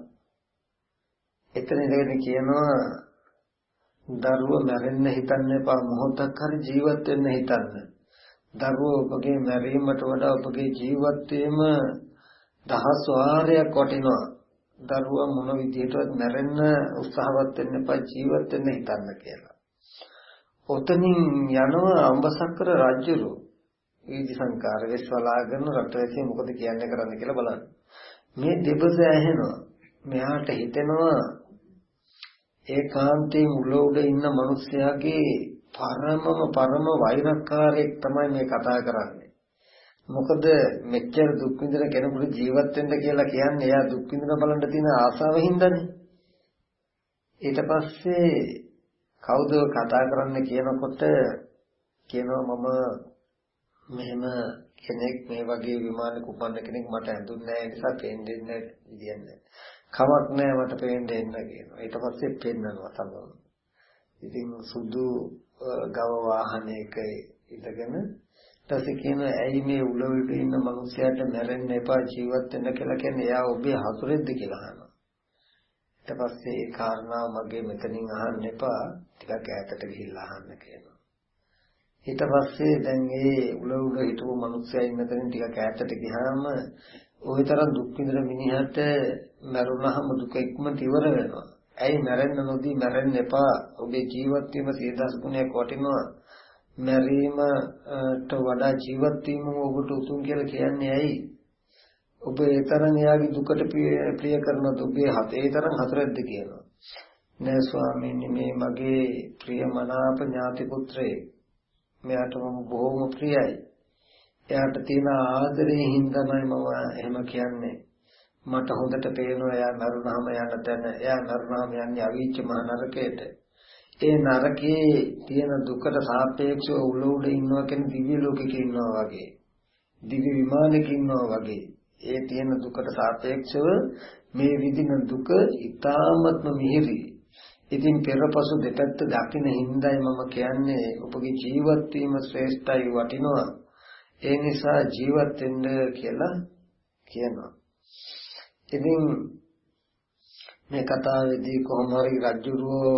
S1: එතන ඉඳගෙන කියනවා දරුවෝ මැරෙන්න හිතන්න එපා මොහොතක් හරි ජීවත් වෙන්න හිතන්න. දරුවෝ ඔබගේ මැරීමට වඩා ඔබගේ ජීවත් වීම දහස් වාරයක් වටිනවා. දරුවා මොන විදිහටවත් මැරෙන්න උත්සාහවත් වෙන්න එපා ජීවත් වෙන්න හිතන්න කියලා. ඔතනින් යනවා අම්බසක්කර රජුරු වීදි සංකාර වෙස්වලාගෙන රටවැසිය මොකද කියන්නේ කරන්න කියලා බලන්න. මේ දෙබස ඇහෙනවා. මෙයාට හිතෙනවා ඒකාන්තයේ මුල උඩ ඉන්න මිනිස්යාගේ පරමම පරම වෛරකාරයෙක් තමයි මේ කතා කරන්නේ. මොකද මෙච්චර දුක් විඳින කෙනෙකුට ජීවත් වෙන්න කියලා කියන්නේ එයා දුක් විඳින බලන්න තියෙන ආසාව හින්දානේ. ඊට පස්සේ කවුද කතා කරන්න කියනකොට කියනවා මම මෙහෙම කෙනෙක් මේ වගේ විමානයක උපන්න කෙනෙක් මට ඇඳුන්නේ නැහැ ඒ නිසා පේන්නේ නැහැ විදියන්නේ. කමක් නැහැ මට පේන්නේ එන්න කියනවා. ඊට පස්සේ පෙන්නනවා තමයි. ඉතින් සුදු ගව වාහනයක ඉඳගෙන ඊටසේ කියන ඇයි මේ උල උඩ ඉන්න මිනිහයාට මැරෙන්න එපා ජීවත් වෙන්න කියලා කියන්නේ එයා ඔබේ හතුරෙක්ද කියලා අහනවා. ඊට පස්සේ ඒ කාරණාව මගේ මෙතනින් අහන්න එපා ටිකක් ඈතට ගිහිල්ලා අහන්න කියනවා. ඊට පස්සේ දැන් ඒ උල උඩ හිටපු මිනිහයා ඉන්න තැනින් ටිකක් ඈතට ගියාම ওই තරම් දුක් විඳින මිනිහට මරුණාම දුක ඉක්මනට ඉවර වෙනවා. ඇයි මැරෙන්න නොදී මැරෙන්න එපා. ඔබේ ජීවත් වීම සියදහස් ගුණයක් වටිනවා. මැරීමට වඩා ජීවත් වීම ඔබට උතුම් කියලා කියන්නේ ඇයි? ඔබ ඒ තරම් එයාගේ දුකට ප්‍රිය කරනද ඔබේ හතේ තරම් හතරක්ද කියනවා. නෑ ස්වාමීනි මේ මගේ ප්‍රියමනාප ඥාති පුත්‍රයෙක්. මෙයාට මම බොහොම ප්‍රියයි. එයාට තියෙන ආදරේ හින්දාමයි මම එහෙම කියන්නේ. මට හොඳට පේනවා එයා නරුණාම යන තැන. එයා නරුණාම යන්නේ අවීච මහ නරකයට. ඒ නරකයේ තියෙන දුකට සාපේක්ෂව උල උඩ ඉන්නවා කියන්නේ දිව්‍ය ලෝකෙක ඉන්නවා වගේ. දිව්‍ය විමානයක ඉන්නවා වගේ. ඒ තියෙන දුකට සාපේක්ෂව මේ විදින දුක ඊ타ත්ම මිහිරි. ඉතින් පෙරපසු දෙපැත්ත දකින්න හින්දායි මම කියන්නේ ඔබගේ ජීවත් වීම ශ්‍රේෂ්ඨයි වටිනවා. ඒ නිසා ජීවත් වෙන්න කියලා කියනවා. ඉතින් මේ කතාවේදී කොහොම හරි රජුරෝ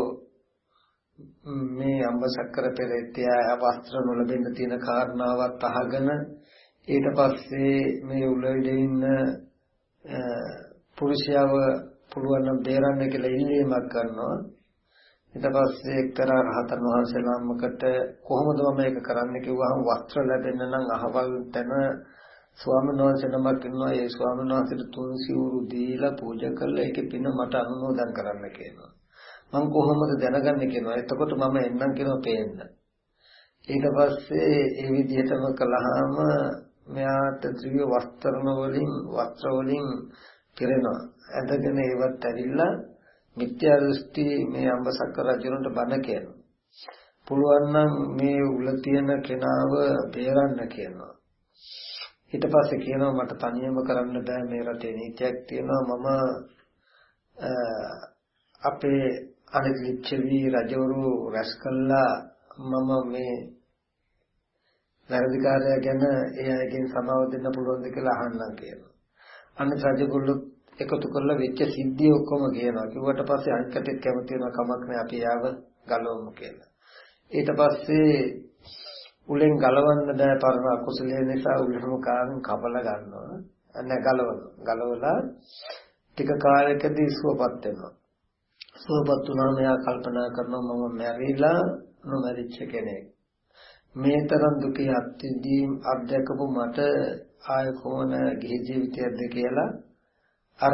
S1: මේ අම්බසක්කර පෙරේතයා වස්ත්‍ර නොලබෙන්න තියෙන කාරණාවත් අහගෙන ඊට පස්සේ මේ උළෙඩේ ඉන්න පුරුෂයව පුළුවන් නම් බේරන්න කියලා ඉල්ලීමක් කරනවා. ඊට පස්සේ එක්තරා රහතන් වහන්සේ නමකට කොහොමද මම මේක කරන්න කිව්වහම වස්ත්‍ර ලැබෙන්න නම් අහවල් තැන ස්වාමීන් වහන්සේ නමක් ඉන්නවා. ඒ ස්වාමීන් වහන්සේට තුන් සිවුරු දීලා පූජා කරලා ඒකේ පින මට අනුමෝදන් කරන්න කියනවා. මම කොහොමද දැනගන්නේ කියනවා. එතකොට මම එන්නම් කියනවා පේන්න. ඊට පස්සේ ඒ විදිහටම කළාම මෙයාට ද්‍රව්‍ය වස්ත්‍රන වලින් වස්ත්‍ර වලින් පිරෙනවා. ඇඳගෙන ඒවත් ඇවිල්ලා මිත්‍යා දෘෂ්ටි මේ අම්බසක්කර රජුන්ට බණ කියනවා. පුළුවන් නම් මේ උල තියෙන කෙනාව බේරන්න කියනවා. ඊට පස්සේ කියනවා මට තනියම කරන්න බෑ මේ රටේ නීතියක් තියෙනවා. මම අපේ අනිත් ලිච්ඡවි රජවරු රැස් කළා මම මේ වැරදිකාරය ගැන ඒ අයගෙන් සමාව දෙන්න පුළුවන්ද කියලා අහන්නම් කියනවා. අනිත් රජගොල්ලෝ එකතු කරලා වෙච්ච සිද්ධිය ඔක්කොම කියනවා. කිව්වට පස්සේ අනිත්කටත් කැමති වෙනවා කමක් නෑ අපි යාව ගලවමු කියලා. ඊට පස්සේ උලෙන් ගලවන්න බෑ පරම අකුසලයේ නිසා උලම කාන් කපලා ගන්නවා. අනේ ගලවනවා. ගලවලා ටික කාලයකදී සුවපත් වෙනවා. සුවපත් වුණාම එයා කල්පනා කරනවා මම මැරිලා නොමරිච්ච කෙනෙක්. මේ තරම් දුකේ අත්විඳීම් අත්දකපු මට ආය කොහොන ගිහි ජීවිතයක්ද කියලා අර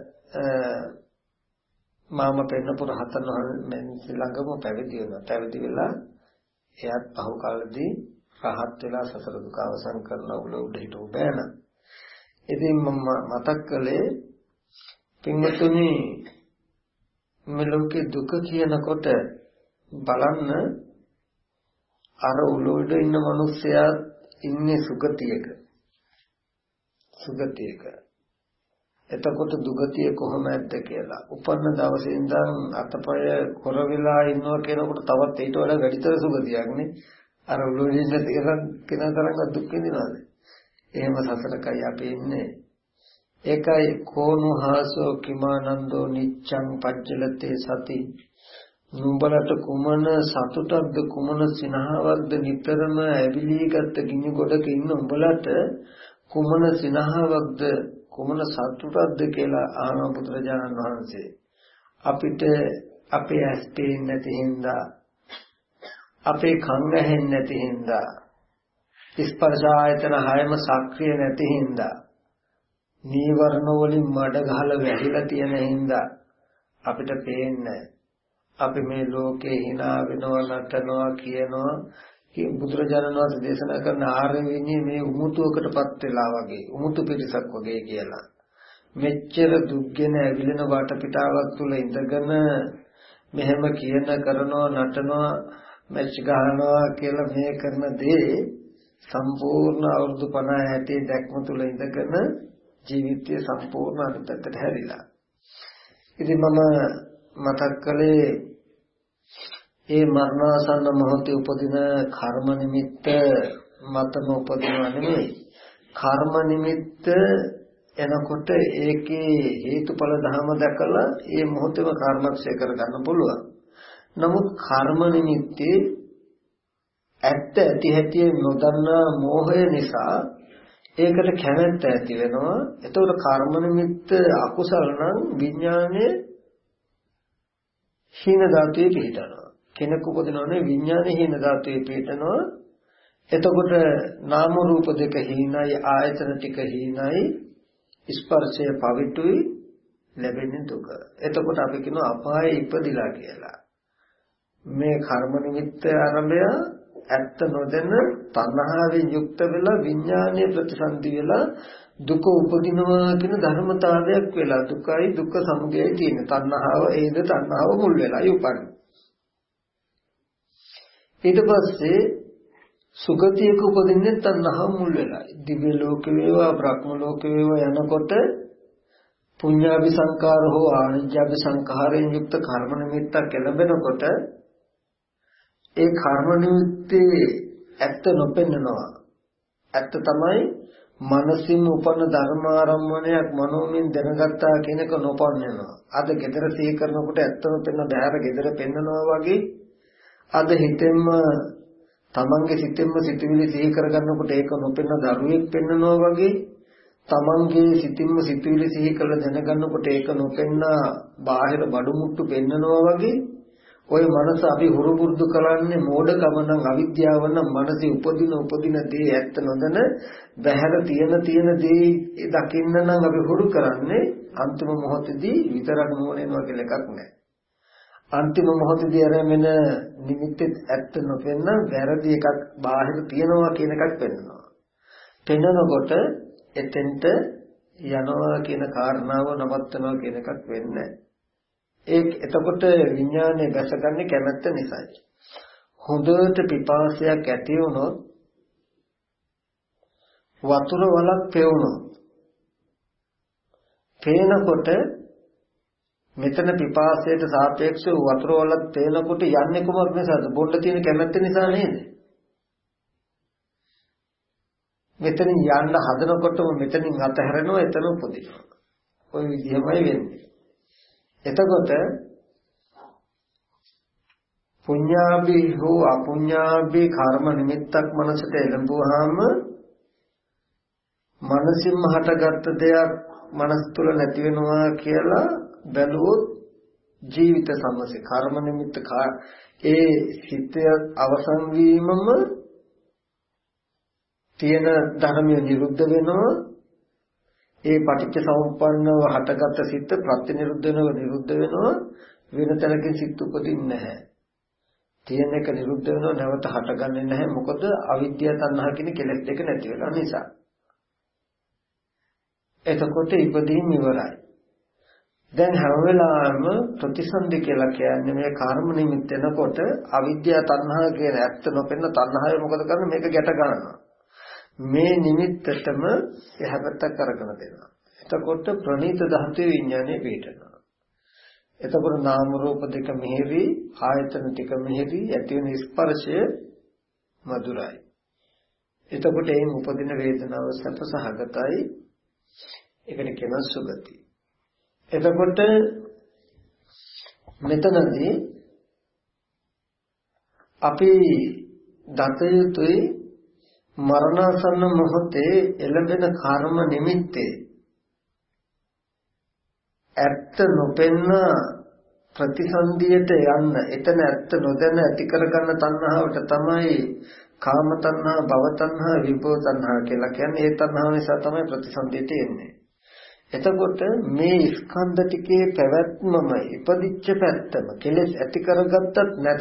S1: මාම පෙන්නපු රහතන් වහන්සේ ළඟම පැවිදි වෙනවා. පැවිදි වෙලා එයාත් පහු කාලෙදී රහත් වෙලා සසර දුක අවසන් කරන උල උඩ හිටු බෑන. ඉතින් මම මතක් කළේ පින්වතුනි මේ ලෝකේ දුක කියනකොට බලන්න අර උල උඩ ඉන්න මිනිස්සයා ඉන්නේ සුගතියක. සුගතියක. එතකොට දුගතිය කොහොමද කියලා උපන්න දවසේ ඉඳන් අතපය කොර වෙලා ඉන්නවා කියනකොට තවත් ඊට වඩා වැඩිතර සුගතියක් නේ. අර උළුවින්න තියෙන කෙනා තරම් දුක් විඳිනවාද? එහෙම සසරකයි අපි ඉන්නේ. ඒකයි කෝනුහාසෝ කිමානන්දෝ නිච්ඡං පජ්ජලතේ සති. නුඹලට කුමන සතුටක්ද කුමන සිනහවක්ද නිතරම ඇවිලී ගත්ත ගිනි ගොඩක ඉන්න උඹලට කුමන සිනහවක්ද කුමන සතුටක්ද කියලා ආන බුදුරජාණන් වහන්සේ අපිට අපේ ඇස් පේන්නේ නැති හින්දා අපේ කන් ඇහෙන්නේ නැති හින්දා ස්පර්ශ ආයතන හයම සක්‍රිය නැති හින්දා නීවරණ වලින් මඩ ගහලා වැහිලා තියෙන හින්දා අපිට පේන්නේ අපි මේ ලෝකේ hina වෙනවා නටනවා කියනවා කී බුදුරජාණන් වහන්සේ දේශනා කරන ආර්ය විනය මේ උමුතුවකටපත් වෙලා වගේ උමුතු පිටසක් වගේ කියලා මෙච්චර දුක්ගෙන ඇවිලෙන වටපිටාවක් තුල ඉඳගෙන මෙහෙම කියන කරනවා නටනවා මැච් ගහනවා කියලා මේ කරන දේ සම්පූර්ණ අවුරුදු පනහ හැටි දැක්ම තුල ඉඳගෙන ජීවිතය සම්පූර්ණ අනිත්‍යයට හැරිලා. ඉතින් මම මතක් කළේ ඒ මරණාසන්න මොහොතේ උපදින කර්ම නිමිත්ත මතම උපදිනව නෙමෙයි. කර්ම නිමිත්ත එනකොට ඒකේ හේතුඵල ධර්ම දැකලා ඒ මොහොතේම කර්මක්ෂය කරගන්න පුළුවන්. නමුත් කර්ම නිමිත්තේ ඇත්ත ඇති හැටි නොදන්නා මෝහය නිසා ඒකට කැමැත්ත ඇති වෙනවා. එතකොට කර්ම නිමිත්ත අකුසල නම් විඥානයේ හීන ධාතුවේ පිහිටනවා. කෙනෙක් උපදිනවනේ විඥානයේ හීන ධාතුවේ පිහිටනවා. එතකොට නාම රූප දෙක හීනයි ආයතන ටික හීනයි ස්පර්ශය පවිතුයි ලැබෙන්නේ දුක. එතකොට අපි කියනවා අපායේ ඉපදිලා කියලා. මේ කර්ම නිමිත්ත ආරම්භය ඇත්ත නොදැන තණ්හාවෙන් යුක්ත වෙලා විඥානයේ ප්‍රතිසන්දි වෙලා දුක උපදිනවා කියන ධර්මතාවයක් වෙලා දුකයි දුක්ඛ සමුදයයි තියෙන. තණ්හාව ඒද තණ්හාව මුල් වෙලායි උපන්නේ. ඊට පස්සේ සුගතියක උපදින්නේ තණ්හාව මුල් වෙලායි. දිව්‍ය ලෝක වේවා බ්‍රහ්ම ලෝක වේවා යනකොට පුඤ්ඤාභි සංකාර හෝ ආනිජ්ජාභි සංකාරයෙන් යුක්ත කර්ම නිමිත්තක් ලැබෙනකොට ඒ කර්ම නිමිත්තේ ඇත්ත නොපෙන්නනවා. ඇත්ත තමයි මනසින් උපන්න ධර්මාරම්මණයක් මනෝමයෙන් දැනගත්තා කියන එක නොපන්නනවා. අද gedara සිහි කරනකොට ඇත්ත නොපෙන්න බෑර gedara පෙන්නනවා වගේ අද හිතෙන්ම තමන්ගේ සිතෙන්ම සිතුවිලි සිහි කරගන්නකොට ඒක නොපෙන්න දරුවෙක් පෙන්නනවා වගේ තමන්ගේ සිතින්ම සිතුවිලි සිහි කරලා දැනගන්නකොට ඒක නොපෙන්න බාහිර බඩු මුට්ටු පෙන්නනවා වගේ ඔය මනස අපි හුරු පුරුදු කරන්නේ මෝඩකම නම් අවිද්‍යාව නම් මනසේ උපදින උපදින දේ ඇත්ත නොදැන බහැර තියෙන තියෙන දේ දකින්න නම් අපි හුරු කරන්නේ අන්තිම මොහොතේදී විතරක් නෝනෙනවා කියලා එකක් නැහැ. අන්තිම මොහොතේදී ආරෙමෙන නිමිත්තෙත් ඇත්ත නොපෙන්න වැරදි එකක් බාහිර තියනවා කියන එකක් පෙන්නනවා. පෙන්නකොට එතෙන්ට යනවා කියන කාරණාව නවත්තනවා කියන එකක් වෙන්නේ ඒ එතකොට විඥානය දැසගන්නේ කැමැත්ත නිසායි. හොඳට පිපාසයක් ඇති වුණොත් වතුර වලක් පෙවුණොත් පේනකොට මෙතන පිපාසයට සාපේක්ෂව වතුර වලක් පේනකොට යන්නේ කොහොමද නිසාද? බොන්න තියෙන කැමැත්ත නිසා නේද? මෙතනින් යන්න හදනකොටම මෙතනින් අතහැරෙනවා එතන උපදිනවා. ওই විදිහමයි වෙන්නේ. එතකොට පුඤ්ඤාභි හෝ අපුඤ්ඤාභි කර්ම නිමිත්තක් මනසට එළඹුවාම මනසින්ම හටගත්ත දෙයක් මනස තුල නැති වෙනවා කියලා බැලුවොත් ජීවිත සම්මසේ කර්ම නිමිත්ත ඒ සිත අවසන් වීමම තියෙන ධර්මය නිරුද්ධ වෙනවා. ඒ පටිච්ච සමුප්පන්නව හටගත් සිත ප්‍රත්‍යනිරුද්ධ වෙනව නිරුද්ධ වෙනවා. වෙන තැනකින් සිත් උපදින්නේ නැහැ. තියෙන එක නිරුද්ධ වෙනව නැවත හටගන්නේ නැහැ. මොකද අවිද්‍යාව තණ්හා කියන කෙලෙස් දෙක නැති වෙලා නිසා. එතකොට ඉපදීම ඉවරයි. දැන් හැම වෙලාවෙම ප්‍රතිසන්දි කියලා කියන්නේ මේ කර්ම නිමිත්ත එනකොට අවිද්‍යාව තණ්හා කියන ඇත්ත නොපෙන්න තණ්හාවේ මොකද කරන්නේ මේක ගැට ගන්නවා. මේ නිමිත්තටම යහපතක් කරගෙන දෙනවා. එතකොට ප්‍රණීත ධාතුවේ විඥානය පිටනවා. එතකොට නාම රූප දෙක මෙහෙවි ආයතන ටික මෙහෙවි ඇති වෙන ස්පර්ශය මధుරයි. එතකොට ඒ උපදින වේදනාව සැප සහගතයි. ඒකට කියන සුගති. එතකොට මෙතනදී අපි දත යුතුයි මරණාසන්න මොහොතේ එළඹෙන කර්ම නිමිත්තේ ඇත්ත නොපෙන්න ප්‍රතිසන්දියට යන්න එතන ඇත්ත නොදැන ඇති කරගන්න තණ්හාවට තමයි කාම තණ්හා භව තණ්හා විභව තණ්හා කියලා කියන්නේ. ඒ තණ්හාව නිසා තමයි ප්‍රතිසන්දියට එන්නේ. එතකොට මේ ස්කන්ධ ටිකේ පැවැත්මම ඉපදිච්ච පැත්තම කෙලෙස් ඇති කරගත්තත් නැතත්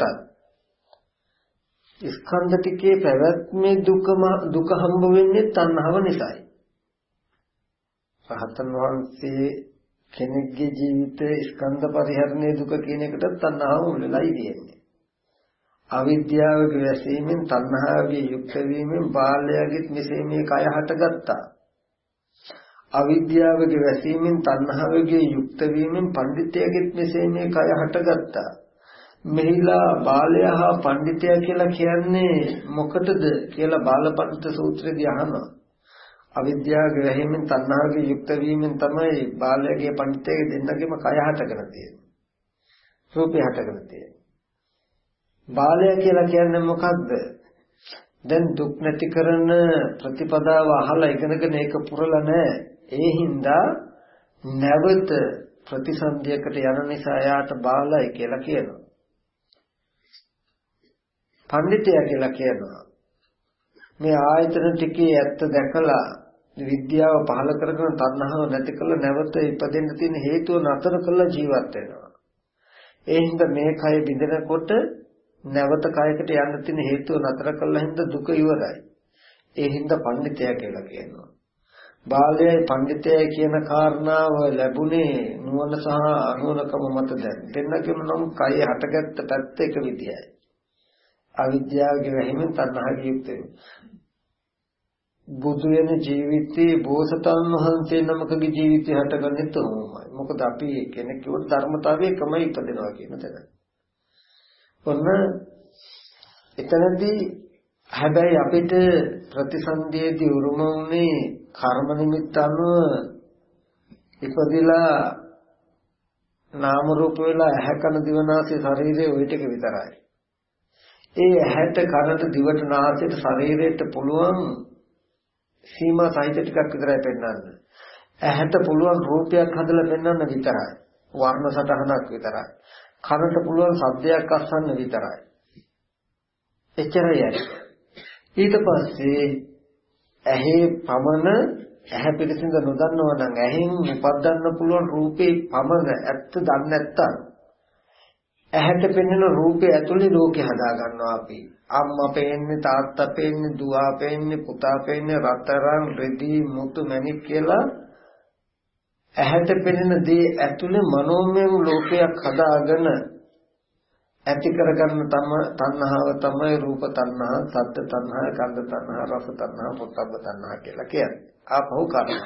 S1: ස්කන්ධ ටිකේ පැවැත්මේ දුකම දුක හම්බ වෙන්නේ තණ්හාව නිසායි. රහතන් වහන්සේ කෙනෙක්ගේ ජීවිතයේ ස්කන්ධ පරිහරණයේ දුක කියන එකට තණ්හාව මුලලයි තියෙන්නේ. අවිද්‍යාවගේ වැසීමෙන් තණ්හාවගේ යුක්ත වීමෙන් බාලයාගෙත් මෙසේ මේ කය හටගත්තා. අවිද්‍යාවගේ වැසීමෙන් තණ්හාවගේ යුක්ත වීමෙන් පඬිතයාගෙත් මෙසේ මේ කය හටගත්තා. මෙහිලා බාලයා හා පඬිතයා කියලා කියන්නේ මොකටද කියලා බාලපඬිත සූත්‍රයේදී අහනවා. අවිද්‍යාවගේ වැසීමෙන් තණ්හාවගේ යුක්ත වීමෙන් තමයි බාලයාගේ පඬිතයාගේ දෙන්නගේම කය හටගෙන තියෙන්නේ. රූපය හටගෙන තියෙන්නේ. බාලයා කියලා කියන්නේ මොකද්ද? දැන් දුක් නැති කරන ප්‍රතිපදාව අහලා ඉගෙනගෙන ඒක පුරලා නැහැ. ඒ හින්දා නැවත ප්‍රතිසන්දියකට යන නිසා එයාට බාලයි කියලා කියනවා. පඬිතයා කියලා කියනවා. මේ ආයතන ටිකේ ඇත්ත දැකලා විද්‍යාව පහල කරගෙන තණ්හාව නැති කළ නැවත ඉපදෙන්න තියෙන හේතුව නතර කරලා ජීවත් වෙනවා. ඒ හින්දා මේ කය බිඳනකොට නැවත කයකට යන්න තියෙන හේතුව නතර කළා හින්දා දුක ඉවරයි. ඒ හින්දා පඬිතයා කියලා කියනවා. බාලයයි පඬිතයයි කියන කාරණාව ලැබුණේ නුවණ සහ අනුවණකම මත දැන්. දෙන්නගෙම නම් කය හටගත්ත පැත්ත එක විදියයි. අවිද්‍යාවගේ වැහිමෙන් තණ්හාවේ යුක්ත වෙනවා. බුදු වෙන ජීවිතේ බෝසතාණන් වහන්සේ නමකගේ ජීවිතය හටගන්නේ තෝමයි. මොකද අපි කෙනෙක් කිව්වොත් ධර්මතාවයේ කමයි ඉපදෙනවා කියන තැන. ඔන්න එතනදී හැබැයි අපිට ප්‍රතිසන්දියේදී උරුම වුණේ කර්ම නිමිත්ත අනුව ඉපදිලා නාම රූප වෙලා ඇහැ කන දිව නාසය ශරීරය ওই ටික විතරයි. ඒ ඇහැට කනට දිවට නාසයට ශරීරයට පුළුවන් සීමා සහිත ටිකක් විතරයි පෙන්වන්න. ඇහැට පුළුවන් රූපයක් හදලා පෙන්වන්න විතරයි. වර්ණ සටහනක් විතරයි. කනට පුළුවන් ශබ්දයක් අස්සන්න විතරයි. එච්චරයි. ඊට පස්සේ ඇහි පමණ ඇහැ පිළිසිඳ නොදන්නව නම් ඇහෙන් උපදින්න පුළුවන් රූපේ පමණ ඇත්ත දන්නේ නැත්තම් ඇහැට පෙනෙන රූපේ ඇතුලේ ලෝකේ හදා ගන්නවා අපි. අම්මා පේන්නේ, තාත්තා පේන්නේ, දුව පේන්නේ, පුතා පේන්නේ, රත්තරන්, රෙදි, මුතු, මණික් කියලා ඇහැට පෙනෙන දේ ඇතුලේ මනෝමය ලෝකයක් හදාගෙන ඇති කරගන්න තම තණ්හාව තමයි රූප තණ්හා, සද්ද තණ්හා, ගන්ධ තණ්හා, රස තණ්හා, පොට්ටබ්බ තණ්හා කියලා කියන්නේ. ආපහු කරනවා.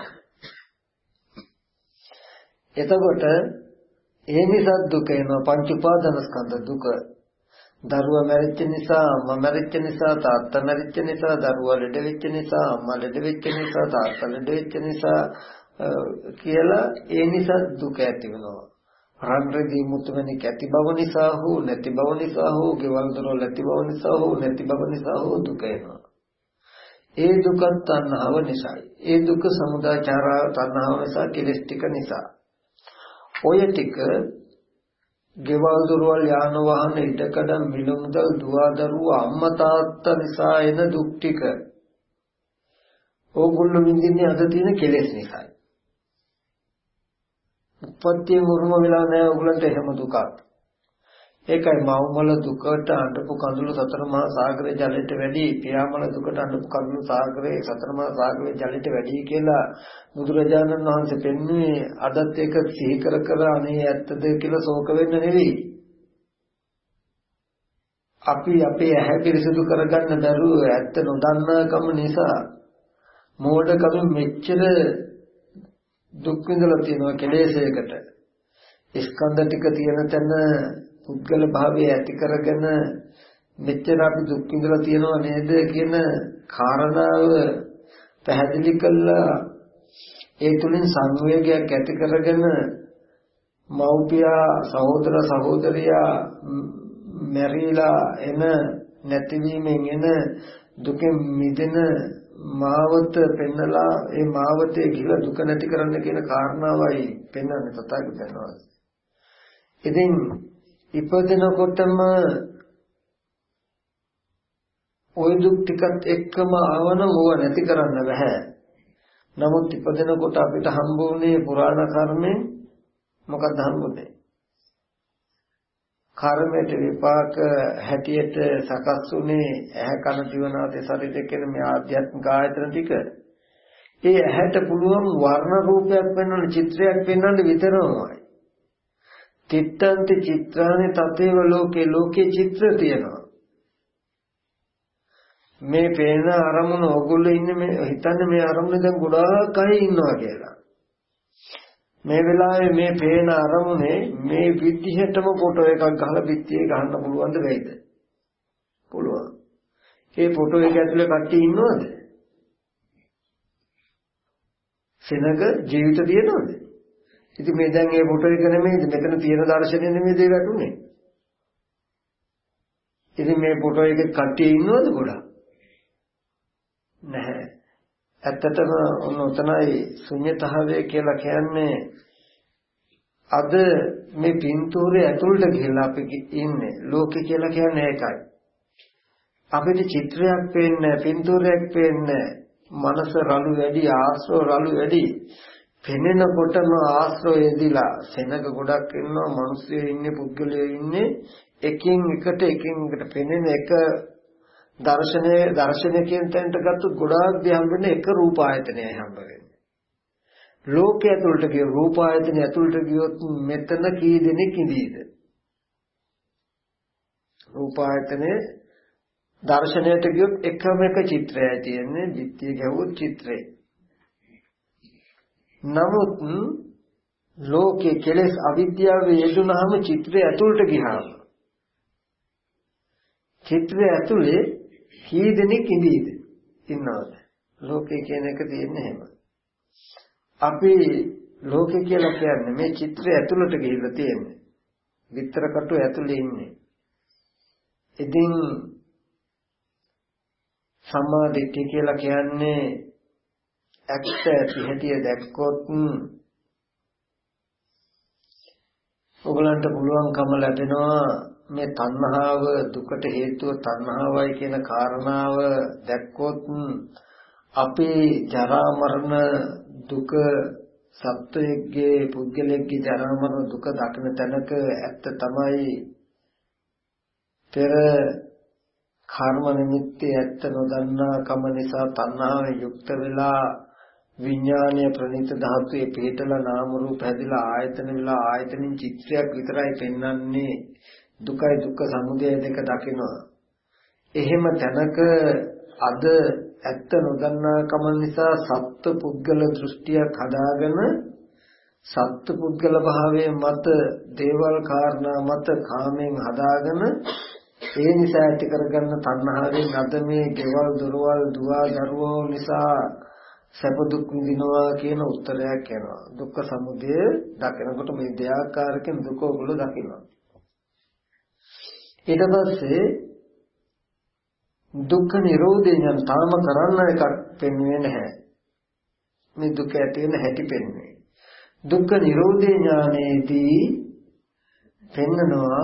S1: එතකොට ඒ නිසා දුක එනවා පංච උපාදානස්කන්ධ දුක. දරුවා මැරිච්ච නිසා, අම්මා මැරිච්ච නිසා, තාත්තා මැරිච්ච නිසා, දරුවා ලෙඩ වෙච්ච නිසා, අම්මා ලෙඩ වෙච්ච නිසා, තාත්තා ලෙඩ වෙච්ච නිසා කියලා ඒ නිසා දුක ඇති වෙනවා. රන්රදී මුතුමැණික් ඇති බව නිසා හෝ නැති බව නිසා හෝ ගෙවල් දොරවල් ඇති බව නිසා හෝ නැති බව නිසා හෝ දුක එනවා. ඒ දුක තණ්හාව නිසායි. ඒ දුක සමුදාචාරා තණ්හාව නිසා කෙලස් ටික නිසා. ඔය ටික ගෙවල් දොරවල් යාන වාහන ඉඩකඩ මිල මුදල් දුව දරුවා අම්මා තාත්තා නිසා එන දුක් ටික ඕගොල්ලෝ විඳින්නේ අද තියෙන කෙලෙස් නිසායි. උපත්යේ මුරුම වෙලා නැහැ ඕගොල්ලන්ට එහෙම දුකක්. ඒකයි මව්මල දුකට අඬපු කඳුළු සතර මහා සාගරයේ ජලයට වැඩි, පියාමල දුකට අඬපු කඳුළු සාගරයේ සතර මහා සාගරයේ ජලයට වැඩි කියලා බුදුරජාණන් වහන්සේ පෙන්වුවේ. අදත් ඒක සිහි කර කර අනේ ඇත්තද කියලා ශෝක වෙන්න නෙවෙයි. අපි අපේ ඇහැ පිරිසිදු කරගන්න දරුවෝ ඇත්ත නොදන්නාකම නිසා මෝඩකම මෙච්චර දුක් විඳලා තියෙනවා කෙලෙසයකට. ස්කන්ධ ටික තියෙන තැන පුද්ගල භාවය ඇති කරගෙන මෙච්චර අපි දුක් විඳලා තියෙනව නේද කියන කාරණාව පැහැදිලි කළා. ඒ තුලින් සංවේගයක් ඇති කරගෙන මව්පියා සහෝදර සහෝදරියා මැරිලා එන නැතිවීමෙන් එන දුකෙන් මිදෙන මාවත පෙන්නලා ඒ මාවතේ ගිහිලා දුක නැති කරන්න කියන කාරණාවයි පෙන්වන්නේ තථාගතයන් වහන්සේ. ඉතින් ඉපදෙනකොටම ওই දුක් ටිකත් එක්කම ආවන ඕව නැති කරන්න බෑ. නමුත් ඉපදෙනකොට අපිට හම්බුනේ පුරාණ කර්මෙන් මොකක්ද හම්බුනේ? කර්මයට විපාක හැටියට සකස් වුනේ ඇහැ කන දිව නාසය ශරීරය කියන මේ ආධ්‍යාත්මික ආයතන ටික. ඒ ඇහැට පුළුවන් වර්ණ රූපයක් වෙනවන චිත්‍රයක් වෙනවන විතරමයි. චිත්තන්ති චිත්‍රානි තතේව ලෝකේ ලෝකේ චිත්‍ර තියෙනවා. මේ පේන අරමුණ ඔගොල්ලෝ ඉන්නේ මේ හිතන්නේ මේ අරමුණ දැන් ගොඩාක් අය ඉන්නවා කියලා. මේ වෙලාවේ මේ පේන අරමුණේ මේ විදිහටම ෆොටෝ එකක් ගහලා පිටියේ ගහන්න පුළුවන්ද වෙයිද? පුළුවන්. ඒ ෆොටෝ එක ඇතුලේ කට්ටිය ඉන්නවද? සෙනඟ ජීවිත තියෙනවද? ඉතින් මේ දැන් මේ ෆොටෝ එක නෙමෙයිද මෙතන තියෙන දර්ශනය නෙමෙයිද ඒ වැටුනේ? ඉතින් මේ ෆොටෝ එකේ කට්ටිය ඉන්නවද ගොඩක්? නැහැ. ඇත්තටම ඔන්න උතනයි ශුන්‍යතාවය කියලා කියන්නේ. අද මේ පින්තූරේ ඇතුළට ගිහලා අපි ඉන්නේ ලෝකේ කියලා කියන්නේ ඒකයි. අපිට චිත්‍රයක් පේන්නේ පින්තූරයක් පේන්නේ මනස රළු වැඩි ආශ්‍රව රළු වැඩි පෙනෙනකොටම ආශ්‍රයයේදීලා සෙනග ගොඩක් ඉන්නවා මිනිස්සු ඉන්නේ පුද්ගලයෝ ඉන්නේ එකින් එකට එකින් එකට පෙනෙන එක දර්ශනයේ දර්ශනයෙන් තැනට ගත්ත ගොඩාක් දේ හම්බෙන්නේ එක රූප ආයතනයයි හම්බ වෙන්නේ. ලෝකයේ ඇතුළට ගිය රූප ආයතනය ඇතුළට ගියොත් මෙතන කී දෙනෙක් ඉඳීද? රූප ආයතනයේ දර්ශනයට ගියොත් එකම එක චිත්‍රයයි තියෙන්නේ. ධිට්ඨිය ගැහුවොත් චිත්‍රේ. නමුත් ලෝකයේ කෙලෙස් අවිද්‍යාව යෙදුනහම චිත්‍රය ඇතුළට ගියාම චිත්‍රය ඇතුලේ කී දෙනෙක් ඉඳීද? ඉන්නවද? ලෝකේ කියන එක තියෙන්නේ එහෙම. අපි ලෝකේ කියලා කියන්නේ මේ චිත්‍රය ඇතුළට ගිහිල්ලා තියෙන්නේ. විතර කටු ඇතුලේ ඉන්නේ. ඉතින් සම්මා දිට්ඨිය කියලා කියන්නේ ඇත්ත ඇති හැටි දැක්කොත් ඔයගලන්ට පුළුවන්කම ලැබෙනවා මේ තණ්හාව දුකට හේතුව තණ්හාවයි කියන කාරණාව දැක්කොත් අපේ ජරා මරණ දුක සත්වයේගේ පුද්ගලයේ ජරා මරණ දුක දකින තැනක ඇත්ත තමයි පෙර කර්ම නිමිත්තේ ඇත්ත නොදන්නා කම නිසා තණ්හාවෙන් යුක්ත වෙලා විඥානීය ප්‍රණීත ධාතුවේ පිටලා නාම රූප හැදිලා ආයතන වෙලා ආයතනින් චිත්‍රයක් විතරයි පෙන්වන්නේ දුකයි දුක්ඛ සමුදය දෙක දකිනවා. එහෙම තැනක අද ඇත්ත නොදන්නා කම නිසා සත්ත්ව පුද්ගල දෘෂ්ටියක් හදාගෙන සත්ත්ව පුද්ගල භාවයේ මත දේවල් කාරණා මත කාමෙන් හදාගෙන ඒ නිසා ඇති කරගන්න තණ්හාවෙන් අද මේ ගෙවල් දොරවල් දුව දරුවෝ නිසා සැප දුක් විඳිනවා කියන උත්තරයක් එනවා. දුක්ඛ සමුදය දකිනකොට මේ දෙආකාරකින් දුක ඔගොල්ලෝ දකිනවා. ඊට පස්සේ දුක්ඛ නිරෝධය නම් තාම කරන්න එකක් පෙන්වෙන්නේ නැහැ. මේ දුක ඇති වෙන හැටි පෙන්වන්නේ. දුක්ඛ නිරෝධේ ඥානයේදී පෙන්නනවා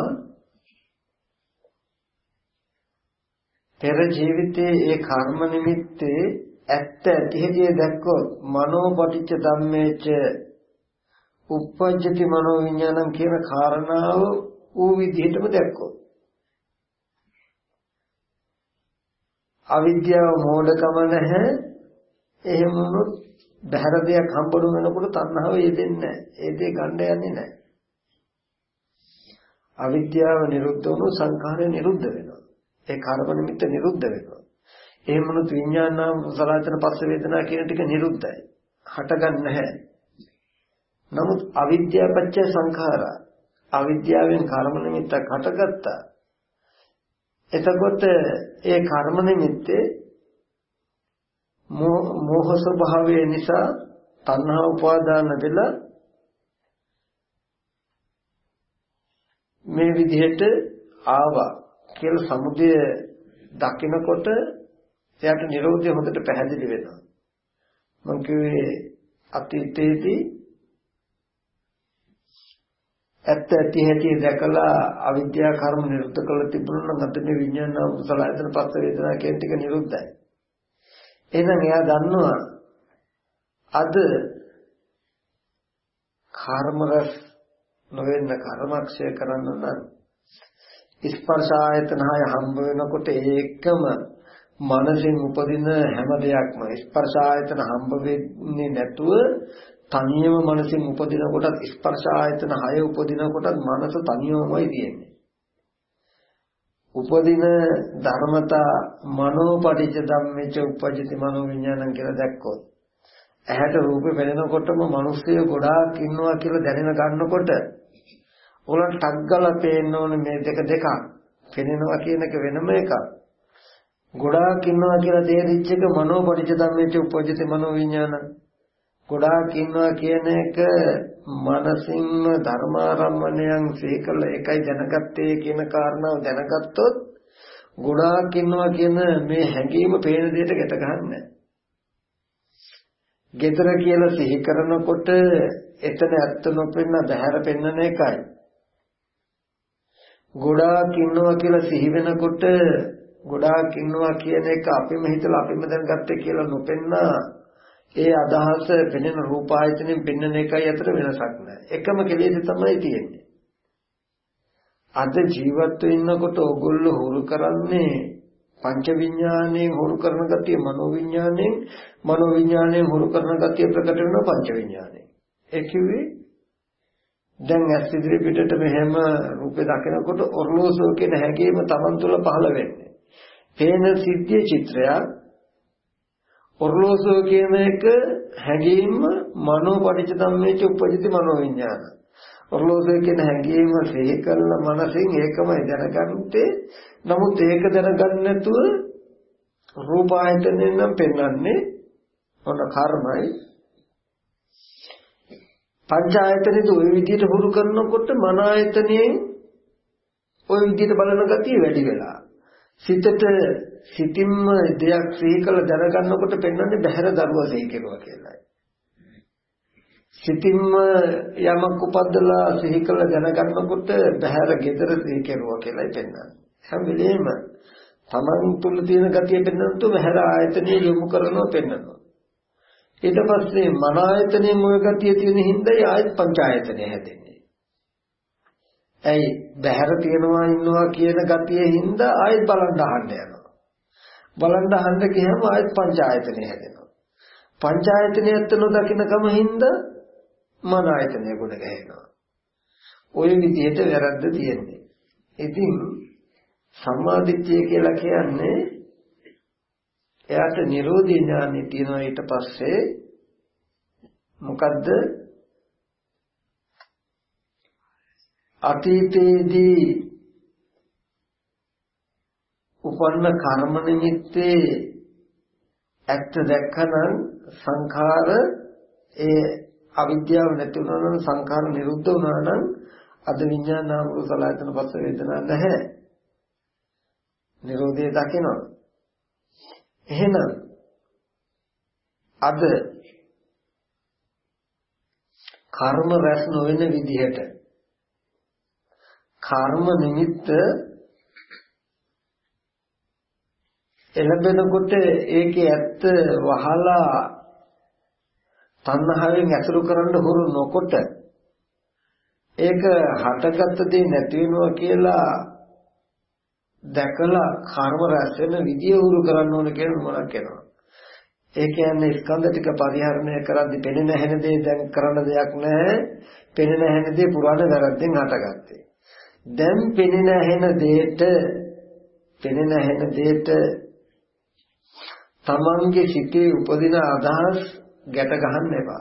S1: පෙර ජීවිතයේ ඒ කර්ම නිමිත්තේ ඇත්ත ඇති හැටි දැක්කොත් මනෝ පටිච්ච ධම්මේච උප්පජ්ජති මනෝ විඥානං කියන කාරණාව ඌ විදිහටම දැක්කොත් අවිද්‍යාව මෝඩකම නැහැ. එහෙම වුණොත් බහැර දෙයක් හම්බුන වෙනකොට තණ්හාව යෙදෙන්නේ නැහැ. ඒ දේ ගන්න යන්නේ නැහැ. අවිද්‍යාව නිරුද්ධ වුණොත් සංඛාරය නිරුද්ධ වෙනවා. ඒ කර්ම නිමිත්ත නිරුද්ධ වෙනවා. එහෙම වුණොත් විඥානාම සලආයතන පස්ස වේදනා කියන ටික නිරුද්ධයි. හටගන්නේ නැහැ. නමුත් අවිද්‍යාව පත්‍ය සංඛාරා අවිද්‍යාවෙන් කර්ම නිමිත්තක් හටගත්තා. එතකොට ඒ කර්ම නිමිත්තේ මෝහ ස්වභාවය නිසා තණ්හා උපාදාන වෙලා මේ විදිහට ආවා කියලා සමුදය දකිනකොට එයාට නිරෝධය හොඳට පැහැදිලි වෙනවා. මම කිව්වේ අතීතයේදී ඇත්ත ඇති හැටි දැකලා අවිද්‍යා කර්ම නිරුද්ධ කළ තිබුණා නම් අද මේ විඥාන නාම සලආයතන පස්ස වේදනා කියන ටික නිරුද්ධයි. එහෙනම් එයා දන්නවා අද කර්ම රස නොවෙන්න කර්මක්ෂය කරන්න නම් ස්පර්ශ ආයතන හය හම්බ වෙනකොට ඒකම මනසින් උපදින හැම දෙයක්ම ස්පර්ශ ආයතන හම්බ වෙන්නේ නැතුව තනියම මනසින් උපදින කොටත් ස්පර්ශ ආයතන හය උපදින කොටත් මනස තනියමයි තියෙන්නේ. උපදින ධර්මතා මනෝපටිච්ච ධම්මේච උපජ්ජති මනෝ විඥානං කියලා දැක්කොත් ඇහැට රූපේ පෙනෙනකොටම මිනිස්සු ගොඩාක් ඉන්නවා කියලා දැනෙන ගන්නකොට උලන් ටක් ගාලා පේන්න ඕනේ මේ දෙක දෙකක්. පෙනෙනවා කියන එක වෙනම එකක්. ගොඩාක් ඉන්නවා කියලා තේරිච්ච එක මනෝපටිච්ච ධම්මේච උපජ්ජති මනෝ විඥානං. ගොඩාක් ඉන්නවා කියන එක මනසින්ම ධර්මාරම්මණයන් සීකල එකයි දැනගත්තේ කියන කාරණාව දැනගත්තොත් ගොඩාක් ඉන්නවා කියන මේ හැඟීම පේන දෙයට ගැට ගන්නෑ. ගෙදර කියලා සිහි කරනකොට එතන ඇත්ත නොපෙන්න බහැර පෙන්නන එකයි. ගොඩාක් ඉන්නවා කියලා සිහි වෙනකොට ගොඩාක් ඉන්නවා කියන එක අපිම හිතලා අපිම දැනගත්තේ කියලා නොපෙන්නා ඒ අදහස පෙනෙන රූප ආයතනෙන් පෙනෙන එකයි අතර වෙනසක් නැහැ. එකම කෙලෙස් තමයි තියෙන්නේ. අද ජීවත් වෙන්නකොට ඕගොල්ලෝ හුරු කරන්නේ පංච විඥාණයෙන් හුරු කරන ගතිය මනෝ විඥාණයෙන් මනෝ විඥාණයෙන් හුරු කරන ගතිය ප්‍රකට වෙනවා පංච විඥාණයෙන්. ඒ කිව්වේ දැන් ඇස් ඉදිරි පිටට මෙහෙම රූපේ දකිනකොට ඔර්ලෝසුව කියන හැඟීම Taman තුල පහළ වෙන්නේ. පේන සිද්ධිය චිත්‍රය ඔර්ලෝසුව කියන එක හැඟීම මනෝ පටිච්ච ධම්මේච උපජිත මනෝ විඥාන. ඔර්ලෝසුව කියන හැඟීම සිහි කරන මනසින් ඒකමයි දැනගන්නේ. නමුත් ඒක දැනගන්න නැතුව රූප ආයතනෙන් නම් පෙන්වන්නේ මොන කර්මයි. පංච ආයතනෙද ওই විදිහට හුරු කරනකොට මන ආයතනයෙන් ওই විදිහට බලන ගතිය වැඩි වෙලා. සිතට සිතින්ම දෙයක් සිහි කළ දැනගන්නකොට පෙන්වන්නේ බහැර දරුවා සිහි කෙරුවා කියලායි. සිතින්ම යමක් උපද්දලා සිහි කළ දැනගන්නකොට බහැර gedara සිහි කෙරුවා කියලායි පෙන්වන්නේ. හැම වෙලේම Taman තුල තියෙන ගතිය පෙන්වන්නතු බහැර ආයතනිය යොමු කරනවා පෙන්වනවා. ඊට පස්සේ මන ආයතනයේ මොන ගතිය තියෙන හින්දායි ආයත පංච ආයතනය හැදෙන්නේ. ඇයි බහැර තියනවා ඉන්නවා කියන ගතිය හින්දා ආයත බලන්න අහන්න යනවා. බලන්න අහන්න ගියම ආයත පංච ආයතනය හැදෙනවා. පංච ආයතනය ඇත්තන දකින්නකම හින්දා මන ආයතනය ගොඩ ගැහෙනවා. ওই විදිහට වැරද්ද තියෙන්නේ. ඉතින් සම්මාදිට්ඨිය කියලා කියන්නේ එයාට නිරෝධී ඥානෙ තියෙනවා. ඊට පස්සේ මොකද්ද අතීතයේදී උපන්න කර්ම නිමිත්තේ ඇත්ත දැක්කනම් සංඛාර ඒ අවිද්‍යාව නැති වුණා නම් සංඛාර නිරුද්ධ වුණා නම් අද විඤ්ඤාණ නාම රූප සලආයතන පස්ස වේදනා නැහැ. නිරෝධය දකිනවා. එහෙනම් අද කර්ම රැස් නොවන විදිහට කර්ම නිමිත්ත එළඹෙනකොට ඒකේ ඇත්ත වහලා තණ්හාවෙන් ඇසුරු කරන්න හුරු නොකොට ඒක හටගත්ත දේ නැති වෙනවා කියලා දැකලා කර්ම රැස් වෙන විදිය හුරු කරන්න ඕන කියන මොනක් වෙනවා. ඒ කියන්නේ ස්කන්ධ ටික පරිහරණය කරද්දී පෙනෙන හැන දේ දැන් කරන්න දෙයක් නැහැ. පෙනෙන හැන දේ පුරාණ වැරද්දෙන් හටගත්තේ. දැන් පෙනෙන හැන දෙයට පෙනෙන හැන දෙයට තමන්ගේ සිතේ උපදින අදහස් ගැට ගන්න එපා.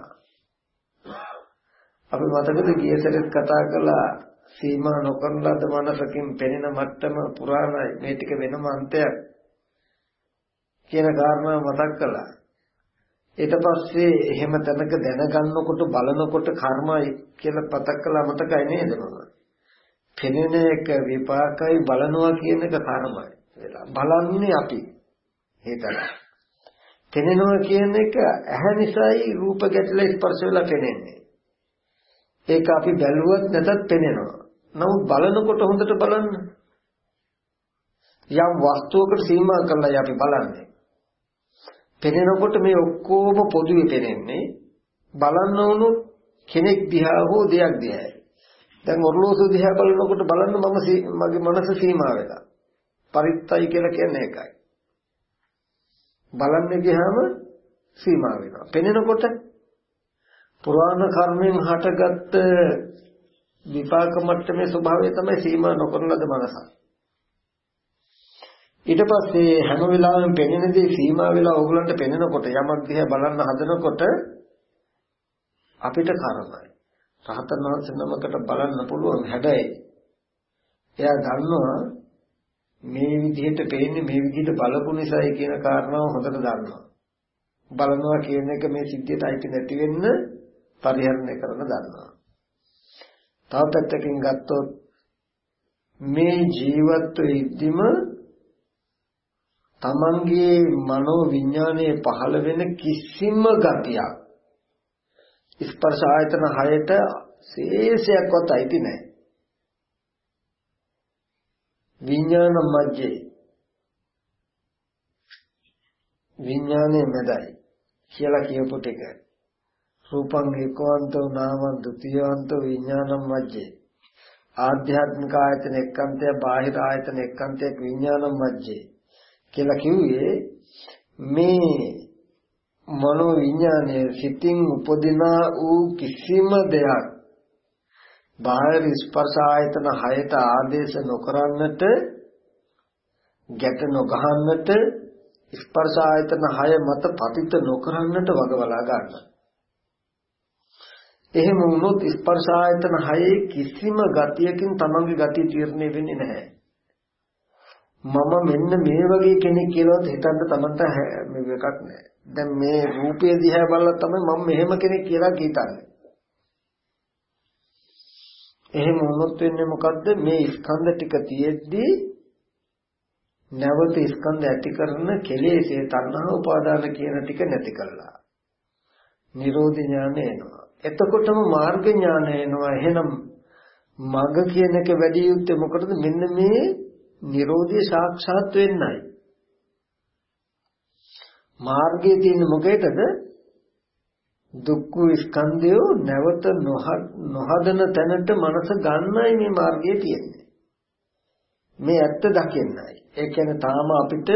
S1: අපි මතකද ගිය සැරේත් කතා කළා සීමා නොකරන ලද මනසකින් පෙනෙන මට්ටම පුරාණයි මේ ටික වෙනම අන්තයක් කියන කාරණා මතක් කළා. ඊට පස්සේ එහෙම තැනක දැනගන්නකොට බලනකොට කර්මයි කියලා මතක් කළා. මතකයි නේද මම? පෙනෙන එක විපාකයි බලනවා කියන එක කර්මයි. බලන්නේ අපි. ඒතර. පෙනෙනවා කියන එක ඇහැ නිසායි රූප ගැටලා ස්පර්ශ වෙලා පෙනෙන්නේ. ඒක අපි බැලුවත් නැතත් පෙනෙනවා. නමුත් බලනකොට හොඳට බලන්න. යම් වස්තුවකට සීමා කරලායි අපි බලන්නේ. පෙනෙනකොට මේ ඔක්කොම පොදුවේ පෙනෙන්නේ. බලන්න උනොත් කෙනෙක් දිහා හෝ දෙයක් දිහායි. දැන් ඔර්ලෝසුව දිහා බලනකොට බලන්න මම මගේ මනස සීමා වෙලා. පරිත්තයි කියලා කියන්නේ ඒකයි. බලන්නේ ගියාම සීමා වෙනවා. පෙනෙනකොට පුරාණ කර්මෙන් හටගත්ත විපාක මට්ටමේ ස්වභාවය තමයි සීමා නොකරන ලද මනස. ඊට පස්සේ හැම වෙලාවෙම පෙනෙන දේ සීමා වෙලා ඕගලන්ට පෙනෙනකොට යමක් දිහා බලන්න හදනකොට අපිට කර්මයි. රහතන් වහන්සේ නමකට බලන්න පුළුවන්. හැබැයි එයා දන්නවා මේ විදිහට පේන්නේ මේ විදිහට බලපු නිසායි කියන කාරණාව හොඳට දන්නවා. බලනවා කියන එක මේ සිද්ධියට අයිති නැති වෙන්න පරිහරණය කරන දන්නවා. තව පැත්තකින් ගත්තොත් මේ ජීවත් වෙද්දිම තමන්ගේ මනෝ විඥානයේ පහළ වෙන කිසිම ගතියක් ස්පර්ශ ආයතන හයට ශේෂයක්වත් අයිති නැහැ. විඥාන මැජේ විඥානයේ මැදයි කියලා කියපු ටික රූපං ඒකවන්තෝ නාමං ဒ ුතියවන්තෝ විඥානං මජ්ජේ ආධ්‍යාත්මික ආයතන එක්කන්තය බාහිර ආයතන එක්කන්තයක් විඥානං මජ්ජේ කියලා කිව්වේ මේ මනෝ විඥානයේ සිතින් උපදිනා වූ කිසිම දෙයක් බාහිර ස්පර්ශ ආයතන හයට ආදේශ නොකරන්නට ගැට නොගහන්නට ස්පර්ශ ආයතන හය මත පතිත නොකරන්නට වගවලා ගන්න. එහෙම වුණොත් ස්පර්ශ ආයතන හයේ කිසිම ගතියකින් තමන්ගේ ගතිය තීරණය වෙන්නේ නැහැ. මම මෙන්න මේ වගේ කෙනෙක් කියලාත් හිතන්න තමන්ට මේ එකක් නැහැ. දැන් මේ රූපය දිහා බලලා තමයි මම මෙහෙම කෙනෙක් කියලා හිතන්නේ. එහෙම වුණොත් වෙන්නේ මොකද්ද? මේ ස්කන්ධ ටික තියෙද්දී නැවත ස්කන්ධ ඇති කරන කෙලෙසේ තණ්හා උපාදාන කියන ටික නැති කළා. නිරෝධ ඥානය එනවා. එතකොටම මාර්ග ඥානය එනවා. එහෙනම් මග කියන එක වැඩි යුත්තේ මොකටද? මෙන්න මේ නිරෝධය සාක්ෂාත් වෙන්නයි. මාර්ගයේ තියෙන මොකේද? දුක්ඛ ස්කන්ධය නැවත නොහදන තැනට මනස ගන්නයි මේ මාර්ගයේ තියෙන්නේ. මේ ඇත්ත දකින්නයි. ඒ කියන්නේ තාම අපිට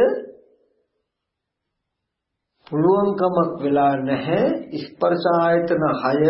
S1: පුළුවන්කමක් වෙලා නැහැ ස්පර්ශ ආයතන හය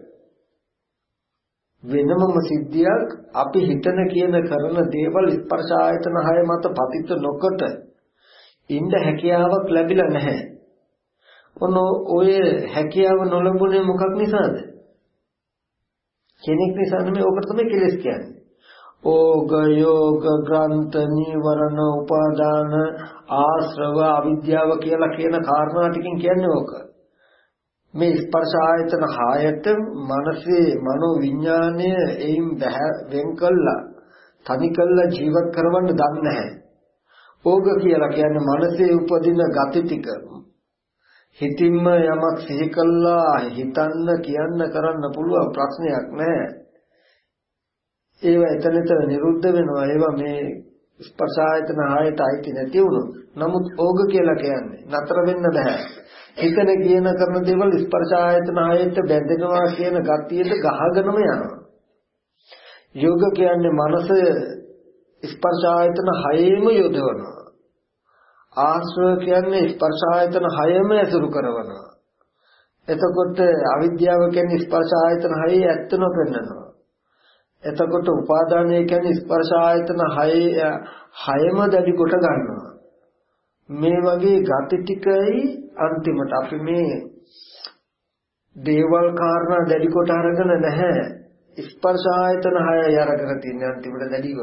S1: වෙනමම සිද්ධියක් අපි හිතන කියන කරන දේවල් ස්පර්ශ ආයතන හය මත පතිත නොකොට ඉන්න හැකියාවක් ලැබිලා නැහැ. ඔන්න ඔය හැකියාව නොලැබුණේ මොකක් නිසාද? කෙනෙක් නිසා නෙමෙයි. ඕකට තමයි කෙලස් කියන්නේ. ඕග යෝග ග්‍රන්ථ නීවරණ උපාදාන ආශ්‍රව අවිද්‍යාව කියලා කියන කාරණා ටිකෙන් කියන්නේ ඕක. මේ ස්පර්ශ ආයතන හයට මනසේ මනෝ විඥාණය එයින් වෙන් කළා තනි කළා ජීවත් කරවන්න දන්නේ නැහැ. ඕග කියලා කියන්නේ මනසේ උපදින ගති ටික හිතින්ම යමක් සිහි කළා හිතන්න කියන්න කරන්න පුළුවන් ප්‍රශ්නයක් නැහැ. ඒවා එතන එතන නිරුද්ධ වෙනවා. ඒවා මේ ස්පර්ශ ආයතන හයට අයිති නැති වුණොත්. නමුත් ඕග කියලා කියන්නේ නතර වෙන්න බෑ. හිතන කියන කරන දේවල් ස්පර්ශ ආයතන හයට බැඳෙනවා කියන ගතියට ගහගෙනම යනවා. යෝග කියන්නේ මනස ස්පර්ශ ආයතන හයේම යොදවනවා. ආශ්‍රව කියන්නේ ස්පර්ශ ආයතන හයම ඇසුරු කරනවා. එතකොට අවිද්‍යාව කියන්නේ ස්පර්ශ ආයතන හයේ ඇත්ත නොපෙන්නනවා. එතකොට උපාදානය කියන්නේ ස්පර්ශ ආයතන හය හයම දැඩි කොට ගන්නවා. මේ වගේ ගති ටිකයි අන්තිමට අපි මේ දේවල් කාරණා දැඩි කොට අරගෙන නැහැ. ස්පර්ශ ආයතන හයයි අරගෙන තියෙන අන්තිමට දැඩිව.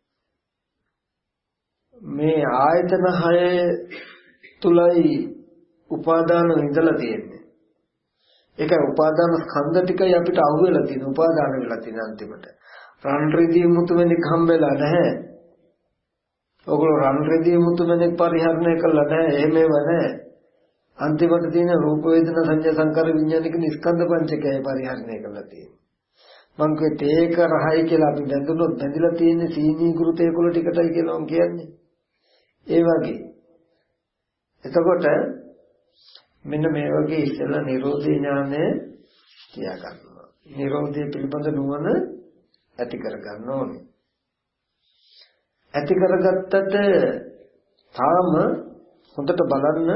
S1: මේ ආයතන හය තුලයි උපාදාන ඉඳලා තියෙන්නේ. ඒකයි උපාදාන ස්කන්ධ ටිකයි අපිට අහු වෙලා තියෙන උපාදාන වෙලා තියෙන අන්තිමට. රන් රිදී මුතුමෙනෙක් හම්බෙලා නැහැ. ඔගොල්ලෝ රන් රිදී මුතුමෙනෙක් පරිහරණය කළා නැහැ. එහෙමව නැහැ. අන්තිමට තියෙන රූප වේදනා සංඥා සංකාර විඥාන කියන ස්කන්ධ පංචකය පරිහරණය කළා තියෙන්නේ. මං කිව්වේ තේක රහයි කියලා අපි දැඳුනොත් බැඳිලා තියෙන්නේ සීනී ගුරු තේකොළ ටිකටයි කියලා මං කියන්නේ. ඒ වගේ. එතකොට මෙන්න මේ වගේ ඉස්සෙල්ලා නිරෝධ ඥානය තියා ගන්නවා. නිරෝධය පිළිබඳ නුවණ ඇති කර ගන්න ඕනේ. ඇති කරගත්තට තාම හොඳට බලන්න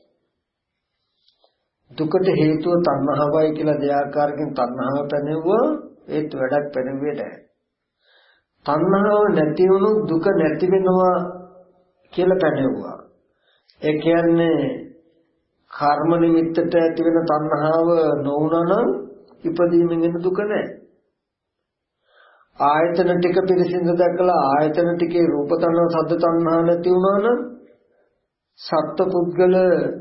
S1: දුකට හේතුව තණ්හාවයි කියලා දෙආකාරකින් තණ්හාව පැනෙවුවා ඒත් වැඩක් පැනෙන්නේ නැහැ. තණ්හාව නැති වුණොත් දුක නැති වෙනවා කියලා පැනෙවුවා. ඒ කියන්නේ කර්ම නිමිත්තට ඇති වෙන තණ්හාව නොවුනා නම් ඉපදීමෙන් එන දුක නැහැ. ආයතන ටික පිරිසිදු දැකලා ආයතන ටිකේ රූප තණ්හා සද්ද තණ්හා නැති වුණා නම් සත්ත්ව පුද්ගල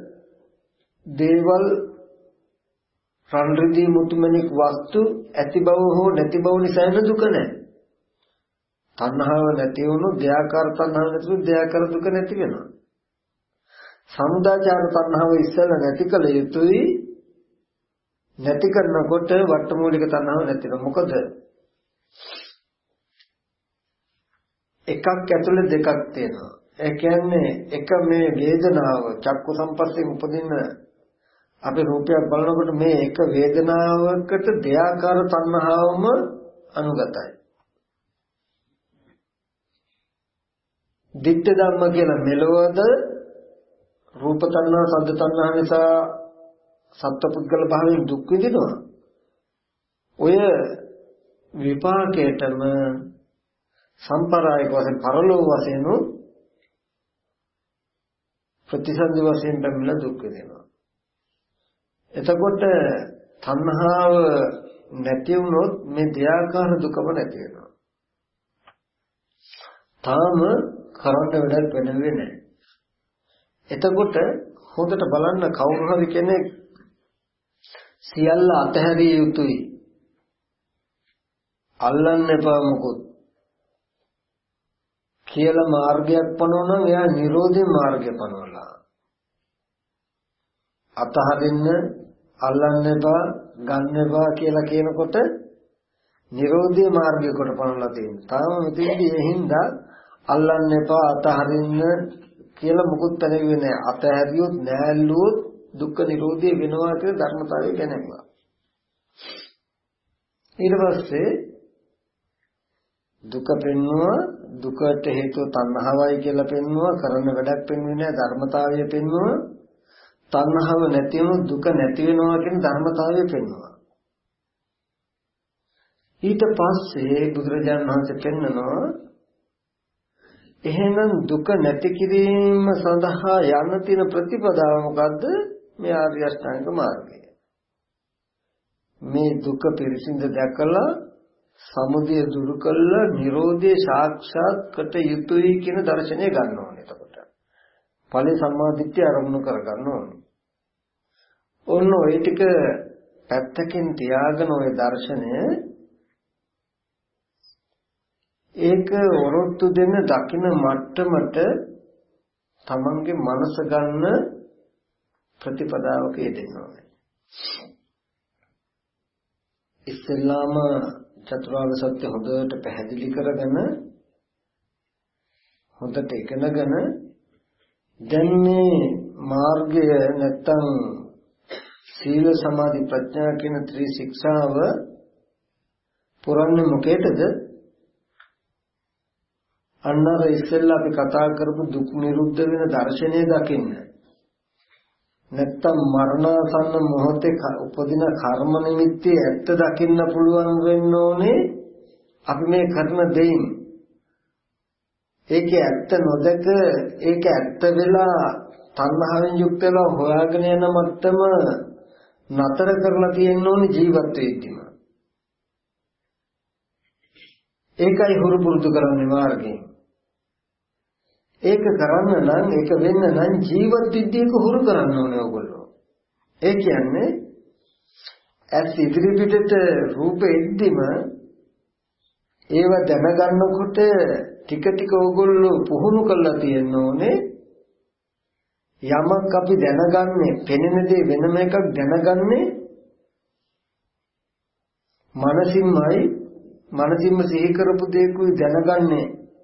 S1: දේවල් රන් රිදී මුතුමැණික් වස්තු ඇති බව හෝ නැති බව නිසා එන දුක නැහැ. තණ්හාව නැති වුණොත් දෙයාකාර තණ්හාව නැති වුණොත් දෙයාකාර දුක නැති වෙනවා. සමුදාචාර තණ්හාව ඉස්සෙල්ලා නැති කළ යුතුයි. නැති කරනකොට වට්ටමූලික තණ්හාව නැති වෙනවා. මොකද එකක් ඇතුලේ දෙකක් තියෙනවා. ඒ කියන්නේ එක මේ වේදනාව චක්කු සම්පස්යෙන් උපදින අපි රූපයක් බලනකොට මේ එක වේදනාවකට දෙයාකාර තණ්හාවම අනුගතයි. දිට්ඨ ධම්ම කියලා මෙලවද රූප තණ්හා, සද්ද තණ්හා නිසා සත්පුද්ගල භාවයෙන් දුක් විඳිනවා. ඔය විපාකයටම සම්ප්‍රායික වශයෙන් පරලෝක වශයෙන් ප්‍රතිසන්දි වශයෙන් බැමිලා දුක් විඳිනවා. එතකොට තණ්හාව නැති වුණොත් මේ දෙයාකාර දුකම නැති වෙනවා. තාම කරන්න වැඩක් වෙන්නේ නැහැ. එතකොට හොඳට බලන්න කවුරු හරි කෙනෙක් සියල්ල අතහැරිය යුතුයි. අල්ලන්න එපා මොකොත් කියලා මාර්ගයක් පනවනවා. එයා නිරෝධේ මාර්ගය පනවලා. අතහරින්න, අල්ලන්න එපා, ගන්න එපා කියලා කියනකොට නිරෝධේ මාර්ගය කොට පනවලා තියෙනවා. තාම මෙතනදී ඒ හින්දා අල්ලන්න එපා, අතහරින්න කියලා මොකුත් තැනෙන්නේ නැහැ. අතහැරියොත් නෑල්ලුවොත් දුක්ඛ නිරෝධය වෙනවා කියන ධර්මතාවය දැනෙනවා. ඊට පස්සේ දුක පෙන්නවා, දුකට හේතුව තණ්හාවයි කියලා පෙන්නවා, කරන වැඩක් පෙන්වෙන්නේ නැහැ, ධර්මතාවය පෙන්නවා. තණ්හාව නැති වුණොත් දුක නැති වෙනවා කියන ධර්මතාවය පෙන්නවා. ඊට පස්සේ බුදුරජාණන් වහන්සේ පෙන්නනවා එහෙනම් දුක නැති කිරීම සඳහා යන්න තියෙන ප්‍රතිපදාව මොකද්ද? මේ ආර්ය අෂ්ටාංග මාර්ගය. මේ දුක පිරිසිඳ දැකලා සමුදය දුරු කළා නිරෝධය සාක්ෂාත් කට යුතුයි කියන දර්ශනය ගන්න ඕනේ. එතකොට ඵලේ සම්මාදිට්ඨිය ආරම්භ කර ගන්න ඕනේ. ඔන්න ඔය ටික පැත්තකින් තියාගෙන ඔය දර්ශනය ඒක වරොත්තු දෙන්න දකින මට්ටමට තමන්ගේ මනස ගන්න ප්‍රතිපදාවක යෙදෙනවා. ඉස්සෙල්ලාම චතුරාර්ය සත්‍ය හොඳට පැහැදිලි කරගෙන හොඳට ඉගෙනගෙන දැන් මේ මාර්ගය නැත්තම් සීල සමාධි ප්‍රඥා කියන ත්‍රි ශික්ෂාව පුරන්නේ මොකේද? අන්නර ඉස්සෙල්ලා අපි කතා කරපු දුක් නිරුද්ධ වෙන දර්ශනය දකින්න. නැත්තම් මරණාසන්න මොහොතේ උපදින කර්ම නිමිත්තේ ඇත්ත දකින්න පුළුවන් වෙන්න ඕනේ අපි මේ කරන දෙයින්. ඒකේ ඇත්ත නොදක ඒක ඇත්ත වෙලා තණ්හාවෙන් යුක්ත වෙලා හොයාගෙන යන මට්ටම නතර කරලා තියෙන්න ඕනේ ජීවත් වෙද්දිම. ඒකයි හුරු පුරුදු කරන්නේ මාර්ගයෙන්. ඒක කරන්න නම් ඒක වෙන්න නම් ජීවත් විද්‍යාවක හුරු කරන්න ඕනේ ඔයගොල්ලෝ. ඒ කියන්නේ ඇස් ඉදිරි පිටට රූප එද්දිම ඒව දැනගන්නකොට ටික ටික ඔයගොල්ලෝ පුහුණු කරලා තියෙන්න ඕනේ. යමක් අපි දැනගන්නේ පෙනෙන දේ වෙනම එකක් දැනගන්නේ මනසින්මයි මනසින්ම සිහි කරපු දේකුයි දැනගන්නේ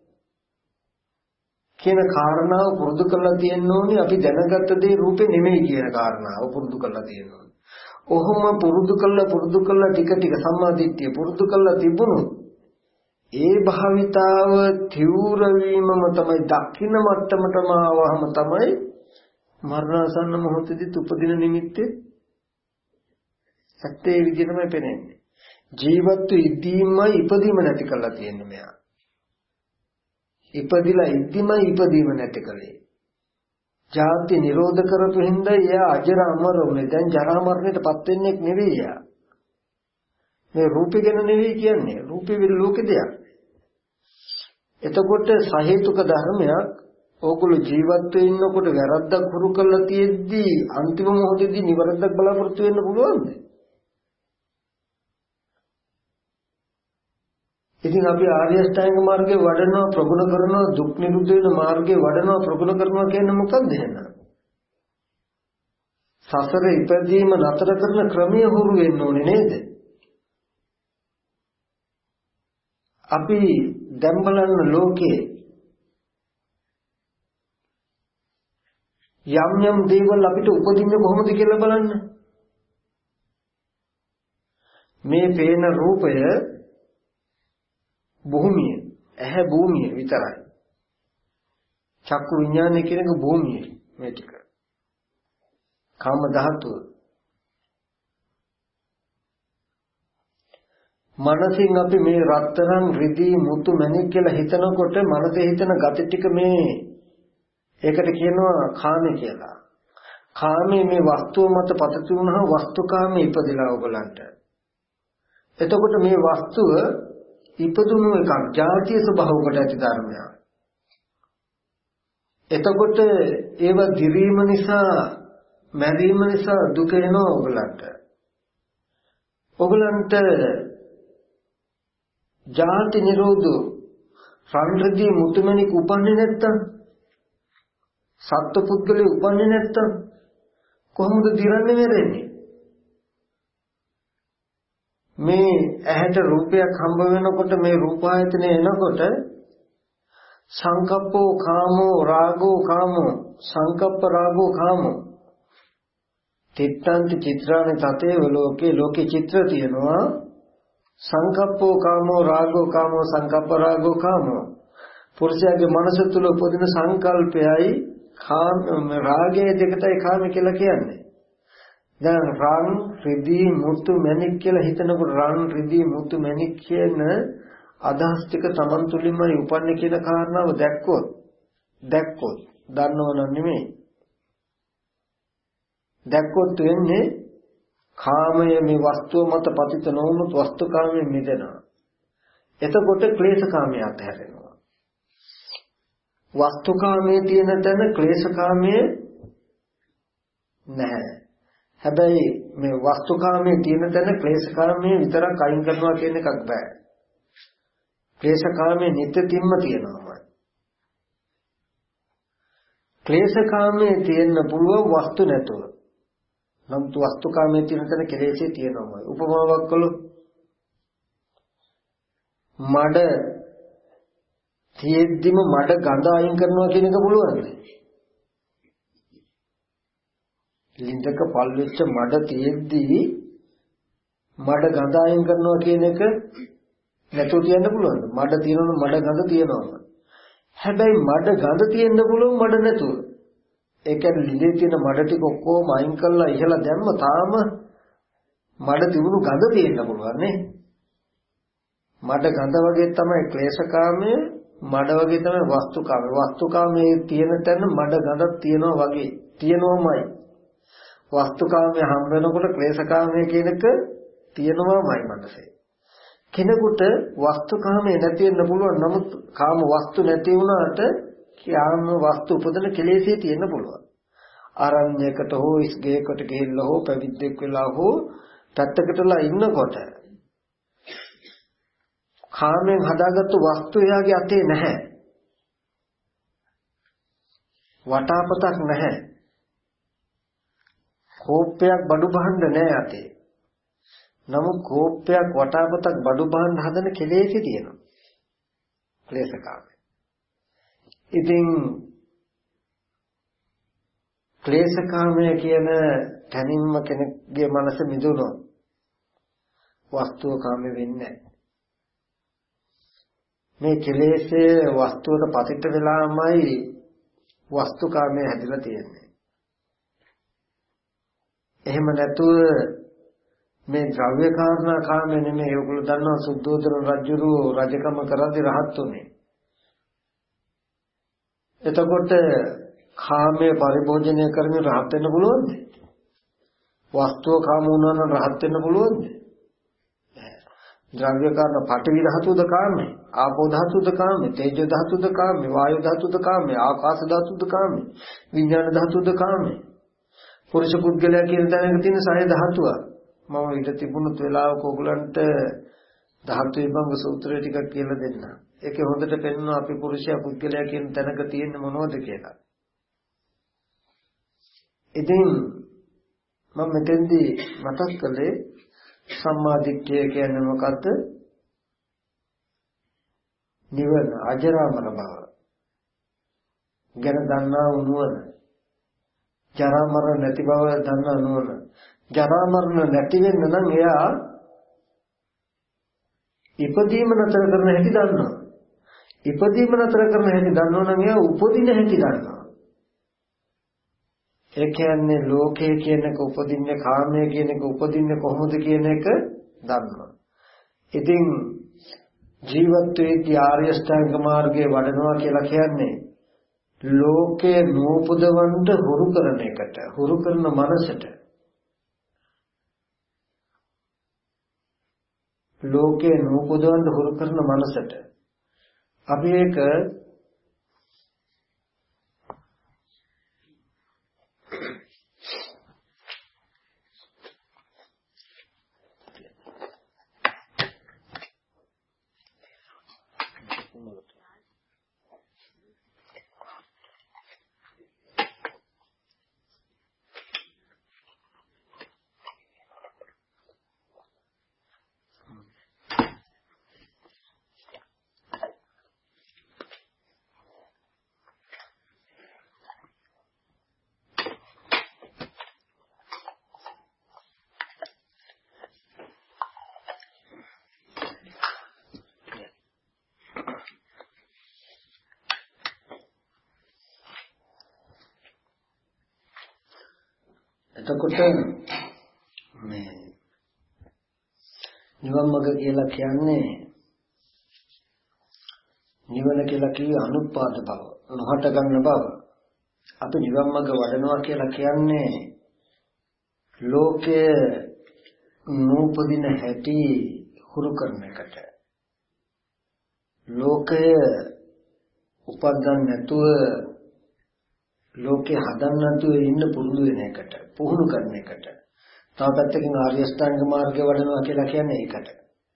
S1: කියන කාරණාව පුරුදු කරලා තියෙන්න ඕනේ. අපි දැනගත්ත දේ රූපේ නෙමෙයි කියන කාරණාව පුරුදු කරලා තියෙන්න ඕනේ. ඔහොම පුරුදු කරලා පුරුදු කරලා ටික ටික සම්මාදිට්ඨිය පුරුදු කරලා තිබුණොත් ඒ භාවිතාව තීව්‍ර වීමම තමයි දක්ෂින මට්ටමටම ආවහම තමයි මරණාසන්න මොහොතේදී උපදින නිමිත්තේ ඇත්තේ විදිහටමයි පෙනෙන්නේ. ජීවත් ඉදීමයි ඉපදීම නැති කරලා තියෙන්නේ මෙයා. ඉපදිලා ඉදීමයි ඉපදීම නැති කලේ. ජාති නිරෝධ කරපු හින්දා එයා අජර අමර වුනේ. දැන් ජරා මරණයටපත් වෙන්නේ නෙවෙයි යා. මේ රූපේ ගැන නෙවෙයි කියන්නේ. රූපේ විල ලෝක දෙයක්. එතකොට සහේතුක ධර්මයක් ඕගොල්ලෝ ජීවත් වෙ ඉන්නකොට වැරද්දක් හුරු කරලා තියෙද්දි අන්තිම මොහොතේදී නිවැරද්දක් බලාපොරොත්තු වෙන්න පුළුවන්ද? ඉතින් අපි ආර්ය අෂ්ටාංග මාර්ගේ වඩනවා ප්‍රගුණ කරනවා දුක් නිරුද්ධ වෙන මාර්ගේ වඩනවා ප්‍රගුණ කරනවා කියන්නේ මොකක්ද එහෙනම්? සසර ඉපදීම නතර කරන ක්‍රමය හුරු වෙන්න ඕනේ නේද? අපි දැන් බලන ලෝකේ යම් යම් දේවල් අපිට උපදින්නේ කොහොමද කියලා බලන්න. මේ පේන රූපය භූමිය, ඇහැ භූමිය විතරයි. චක්කු විඥානය කියන එක භූමිය මේ ටික. කාම ධාතුව. මනසින් අපි මේ රත්තරන් රිදී මුතු මණික් කියලා හිතනකොට මනසේ හිතන gati ටික මේ ඒකට කියනවා කාමය කියලා. කාමයේ මේ වස්තුව මත පතති වුණා වස්තුකාමයේ ඉපදිලා ඔයගලන්ට. එතකොට මේ වස්තුව ඉපදුණු එකක් ජාතිය ස්වභාවකට ඇති ධර්මයක්. එතකොට ඒව දිරීම නිසා මැරීම නිසා දුක එනවා ඔයගලන්ට. ඔයගලන්ට ජාති නිරෝධ රන්රදී මුතුමැණික උපන්නේ නැත්තම් සත්ව පුද්ගලයා උපන්නේ නැත්තම් කොහොමද දිරන්නේ මැරෙන්නේ? මේ ඇහැට රූපයක් හම්බ වෙනකොට මේ රූපායතනය එනකොට සංකප්පෝ කාමෝ රාගෝ කාමෝ සංකප්ප රාගෝ කාමෝ තිත්තන්ති චිත්‍රානි තතේව ලෝකේ ලෝකේ චිත්‍ර තියෙනවා සංකප්පෝ කාමෝ රාගෝ කාමෝ සංකප්ප රාගෝ කාමෝ පුරුෂයාගේ මනස තුල උපදින සංකල්පයයි කාම රාගයේ දෙකටයි කාම කියලා කියන්නේ. දැන් රන් රිදී මුතු මැණික් කියලා හිතනකොට රන් රිදී මුතු මැණික් කියන අදහස් ටික Taman තුලින්මයි උපන්නේ කියන කාරණාව දැක්කොත් දැක්කොත් දන්නව නෙමෙයි. දැක්කොත් වෙන්නේ කාමයේ මේ වස්තුව මත පතිත නොවුනොත් වස්තුකාමයෙන් මිදෙනවා. එතකොට ක්ලේශකාමයේ අතහැරෙනවා. වස්තුකාමයේ තියෙන තැන ක්ලේශකාමයේ නැහැ. හැබැයි මේ වස්තුකාමයේ තියෙන තැන ක්ලේශකාමයේ විතරක් අයින් කරනවා කියන එකක් බෑ. ක්ලේශකාමයේ නිත්‍යතිම්ම තියෙනවා. ක්ලේශකාමයේ තියෙන්න පුළුවන් වස්තු නැතුව. නමුත් වස්තුකාමයේ තියෙන තැන කෙලෙසේ තියෙනවා. උපමාවක් කළොත් මඩ තියෙද්දිම මඩ ගඳ අයින් කරනවා කියන එක පුළුවන්ද? ලින්දක පල් වෙච්ච මඩ තියෙද්දි මඩ ගඳ අයින් කරනවා කියන එක නැතුව කියන්න පුළුවන්ද? මඩ තියෙනවනම් මඩ ගඳ තියෙනවා. හැබැයි මඩ ගඳ තියෙන්න පුළුවන් මඩ නැතුව. ඒ කියන්නේ ලිඳේ තියෙන මඩ ටික ඔක්කොම අයින් කරලා ඉහලා දැම්ම තාම මඩ තිබුණු ගඳ තියෙන්න පුළුවන් නේ. මඩ ගඳ වගේ තමයි ක්ලේශකාමයේ, මඩ වගේ තමයි වස්තුකාමයේ. වස්තුකාමයේ තියෙන තැන මඩ ගඳක් තියෙනවා වගේ තියෙනවමයි. වස්තුකාමයේ හම් වෙනකොට ක්ලේශකාමයේ කියන එක තියෙනවමයි මනසේ. කෙනෙකුට වස්තුකාමයේ නැති වෙන්න පුළුවන්. නමුත් කාම වස්තු නැති වුණාට කාම වස්තු උපදින කෙලෙසේ තියෙන්න පුළුවන්. ආරණ්‍යයකට හෝ ඉස්ගේකට ගිහිල්ලා හෝ පැවිද්දෙක් වෙලා හෝ පැත්තකටලා ඉන්නකොට කාමෙන් හදාගත්තු වස්තු එයාගේ අතේ නැහැ. වටාපතක් නැහැ. කෝප්පයක් බඩු බහන්න නැහැ අතේ. නමුත් කෝප්පයක් වටාපතක් බඩු බහන්න හදන කෙලෙසේ තියෙනවා. ක්ලේශකාමය. ඉතින් ක්ලේශකාමය කියන තැනින්ම කෙනෙක්ගේ මනස මිදුණොත් වස්තුව කාමය වෙන්නේ නැහැ. මේ කෙලෙස්ය වස්තුවට පතිත වෙලාමයි වස්තුකාමය හැදිලා තියෙන්නේ. එහෙම නැතුව මේ ද්‍රව්‍ය කාරණා කාමය නෙමෙයි. ඔයගොල්ලෝ දන්නවා සුද්ධෝදන රජුරු රජකම කරද්දී රහත් උනේ. එතකොට කාමයේ පරිභෝජනය කරමින් රහත් වෙන්න පුළුවන්ද? වස්තුව කාම වුණා නම් රහත් වෙන්න පුළුවන්ද? ද්‍රව්‍ය කාරණා පඨවි ධාතුද කාමේ, ආපෝ ධාතුද කාමේ, තේජෝ ධාතුද කාමේ, වායු ධාතුද කාමේ, ආකාශ ධාතුද කාමේ, විඥාන ධාතුද කාමේ. පුරුෂ පුද්ගලයා කියන තැනක තියෙන සය ධාතුව. මම ඊට තිබුණුත් වෙලාවක ඕගලන්ට ධාතු විභංග සූත්‍රය ටිකක් කියලා දෙන්න. ඒකේ හොඳට පෙන්වනවා අපි පුරුෂයා පුද්ගලයා කියන තැනක තියෙන්නේ මොනවද කියලා. ඉතින් මම මෙතෙන්දී මතක් කළේ සම්මා දිට්ඨිය කියන්නේ මොකද්ද? නිවන, අජරාමර බව. ගැන දන්නා වූ නුවණ. ජරා මරණ නැති බව දන්නා නෝන. ජරා මරණ නැති වෙන්න නම් එයා ඉපදීම නතර කරන හැටි දන්නවා. ඉපදීම නතර කරන හැටි දන්නවා නම් එයා උපදින හැටි දන්නවා. ඒ කියන්නේ ලෝකයේ කියන එක උපදින්නේ කාමයේ කියන එක උපදින්නේ කොහොමද කියන එක දන්නවා. ඉතින් ජීවත් වෙද්දී ආර්ය ශ්‍රැංග මාර්ගයේ වඩනවා කියලා කියන්නේ ලෝකේ නූපදවන්ට හුරු කරන එකට, හුරු කරන මනසට. ලෝකේ නූපදවන්ට හුරු කරන මනසට. අපි ඒක එතකොට මේ නිවන් මඟ කියලා කියන්නේ නිවන කියලා කියේ අනුපාද බව, නොහට ගන්න බව. අපි නිවන් මඟ වඩනවා කියලා කියන්නේ ලෝකයේ නූපදින හැටි හුරු කරන එකට. ලෝකය උපදින්න නැතුව ලෝකේ හදන්න නැතුව ඉන්න පුරුදු වෙන එකට, පුහුණු කරන එකට. තව පැත්තකින් ආර්ය අෂ්ටාංග මාර්ගය වඩනවා කියලා කියන්නේ ඒකට.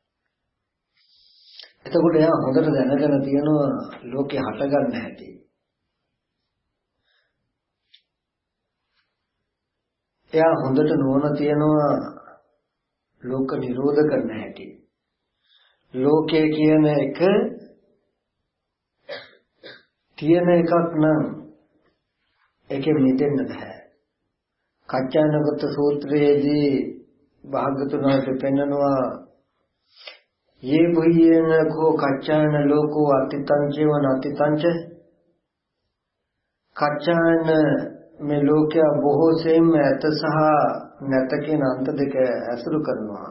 S1: එතකොට එයා හොඳට දැනගෙන තියෙනවා ලෝකේ හටගන්න හැටි. එයා හොඳට නුවණ තියෙනවා ලෝක නිරෝධ කරන හැටි. ලෝකය කියන එක තියෙන එකක් නම් ඒකෙ මිදෙන්න බෑ. කච්චායනගත සූත්‍රයේදී භාග්‍යවතුන් වහන්සේ පෙන්නනවා යේ බුයේන කෝ කච්චායන ලෝකෝ අතිතං ජීවන අතිතංච. කච්චායන මේ ලෝකය බොහෝ සෙයින්ම ඇත සහ නැත කියන අන්ත දෙක ඇසුරු කරනවා.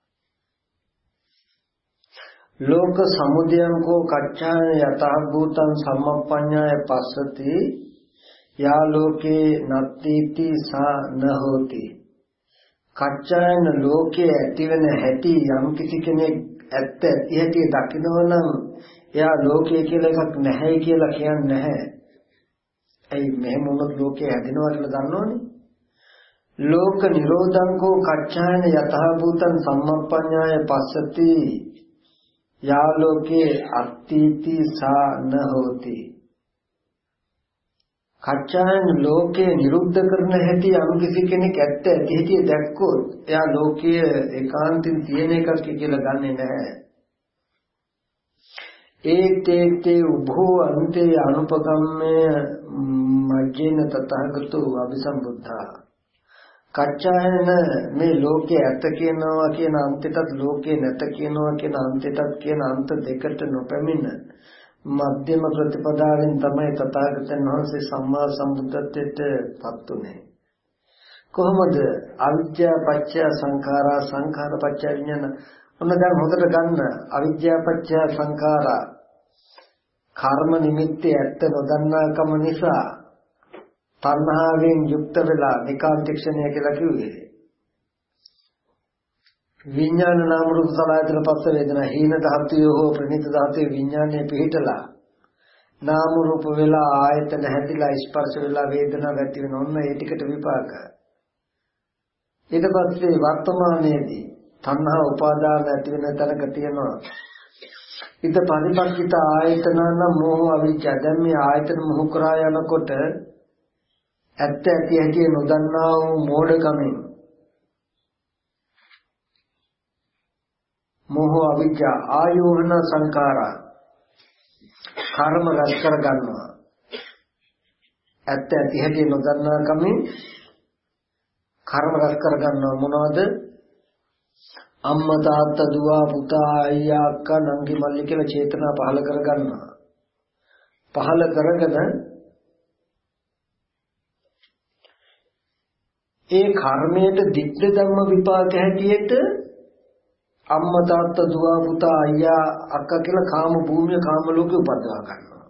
S1: ලෝක සමුදයං කෝ කච්චායන යතහ භූතං සම්මප්පඤ්ඤාය පස්සති යා ලෝකේ නත්තිති සා න හෝති. කච්චායන ලෝකයේ ඇතිවෙන හැටි යම් කිසි කෙනෙක් ඇත්ත ඇති දකින්නවනම් එයා ලෝකය කියලා එකක් නැහැ කියලා කියන්නේ නැහැ. ඇයි මෙහෙම වුණොත් ලෝකේ හැදෙනවා කියලා දන්නවනේ. ලෝක නිරෝධං කෝ කච්චායන යතහ භූතං සම්මප්පඤ්ඤාය පස්සති යා ලෝකේ අත්තිති සා න හෝති. කච්චායන ලෝකේ නිරුද්ධ කරන හැටි යම් කිසි කෙනෙක් ඇත්ත ඇති හැටි දැක්කොත් එයා ලෝකයේ ඒකාන්තයෙන් තියෙන එකක් කියලා ගන්නෙ නැහැ. ඒතේතේ උභෝ අන්තේ අනුපගම්මය මජ්ජේන තථාගතෝ අபிසම්බුද්ධා. කච්චායන මේ ලෝකේ ඇත්ත කියනවා කියන අන්තයටත් ලෝකේ නැත කියනවා කියන අන්තයටත් කියන අන්ත දෙකට නොපැමිණ මධ්‍යම ප්‍රතිපදාවෙන් තමයි තථාගතයන් වහන්සේ සම්මා සම්බුද්ධත්වයට පත් උනේ. කොහොමද? අවිද්‍යා පත්‍ය සංඛාරා සංඛාර පත්‍ය විඥාන. ඔන්න දැන් හොඳට ගන්න. අවිද්‍යා පත්‍ය සංඛාරා කර්ම නිමිත්තේ ඇත්ත නොදන්නාකම නිසා තණ්හාවෙන් යුක්ත වෙලා නිකාන්තික්ෂණය කියලා කිව්වේ. විඥාන නාම රූප සලආයතන පස්ස වේදනා හීන ධාතුය හෝ ප්‍රණීත ධාතුවේ විඥානය පිහිටලා නාම රූප වෙලා ආයතන හැදිලා ස්පර්ශ වෙලා වේදනාවක් ඇති වෙන ඔන්න ඒ ටිකට විපාක. ඊට පස්සේ වර්තමානයේදී තණ්හා උපාදාන ඇති වෙන තැනක තියෙනවා. ඉත පරිපක්ඛිත ආයතන නම් මෝහ අවිජ්ජා. දැන් මේ ආයතන මොහ කරා යනකොට ඇත්ත ඇති ඇති නොදන්නා වූ මෝඩකමෙන් මෝහ අවිජ්ජා ආයෝහන සංඛාරා කර්ම රැස් කර ගන්නවා. ඇත්ත ඇති හැටි නොදන්නා කමින් කර්ම රැස් කරගන්නවා මොනවද? අම්මා තාත්තා දුව පුතා අයියා අක්කා නංගි මල්ලි කියලා චේතනා පහල කරගන්නවා. පහල කරගෙන ඒ කර්මයට දිට්ඨ ධම්ම විපාක හැටියට අම්මා තාත්තා දුව පුතා අයියා අක්කා කියලා කාම භූමිය කාම ලෝකේ උපදවා ගන්නවා.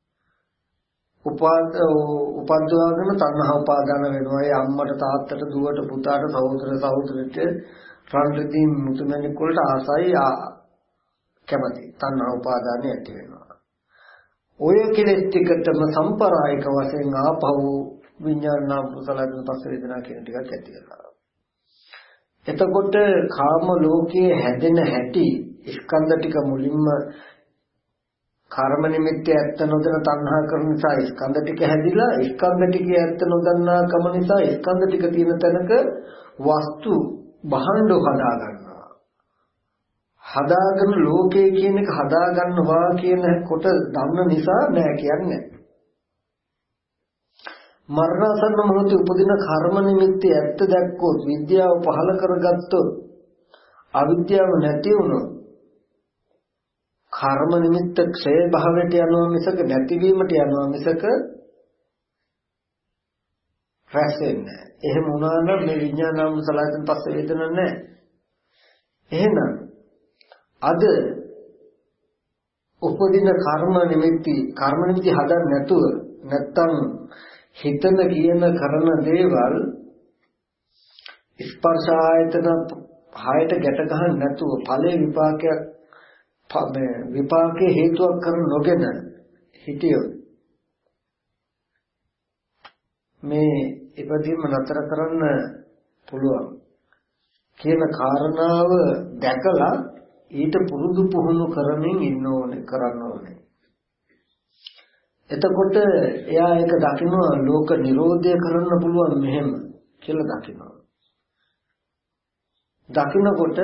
S1: උපාද උපද්දවාගෙන තණ්හා උපාදාන වෙනවා. ඒ අම්මට තාත්තට දුවට පුතාට සහෝදර සහෝදරිට රාජ්‍යදී මුතුමැණික් වලට ආසයි කැමති තණ්හා උපාදානය ඇති වෙනවා. ඔය කෙලෙස් ටිකටම සම්පරායික වශයෙන් ආපහු විඥාන කුසලයෙන් පස්සේ වේදනා කියන ටිකක් ඇති වෙනවා. එතකොට කාම ලෝකයේ හැදෙන හැටි ස්කන්ධ ටික මුලින්ම කර්ම නිමිත්ත ඇත්ත නොදැන තණ්හා කරන නිසා ස්කන්ධ ටික හැදිලා ස්කන්ධ ටිකේ ඇත්ත නොදන්නා කම නිසා ස්කන්ධ ටික තියෙන තැනක වස්තු බහඬ හදා ගන්නවා. හදාගෙන ලෝකයේ කියන එක හදා ගන්නවා කියන කොට දන්න නිසා නෑ කියන්නේ. මරණසන්න මොහොතේ උපදින කර්ම නිමිත්තේ ඇත්ත දැක්කොත් විද්‍යාව පහල කරගත්තොත් අවිද්‍යාව නැති වුණොත් කර්ම නිමිත්ත ක්ෂය භාවයට යනවා මිසක නැතිවීමට යනවා මිසක රැස් වෙන්නේ නැහැ. එහෙම වුණා නම් මේ විඥානාම සලයන් පස්සේ වේදනා නැහැ. එහෙනම් අද උපදින කර්ම නිමිති කර්ම නිමිති හදන්න නැතුව නැත්තම් හිතන කියන කරන දේවල් ස්පර්ශ ආයතන හයට ගැට ගන්න නැතුව ඵලයේ විපාකයක් විපාකයේ හේතුවක් කර නොගෙන හිටියොත් මේ ඉපදීම නතර කරන්න පුළුවන් කියන කාරණාව දැකලා ඊට පුරුදු පුහුණු කරමින් ඉන්න ඕනේ කරන්න ඕනේ. එතකොට එයා ඒක දකිනවා ලෝක නිරෝධය කරන්න පුළුවන් මෙහෙම කියලා දකිනවා. දකිනකොට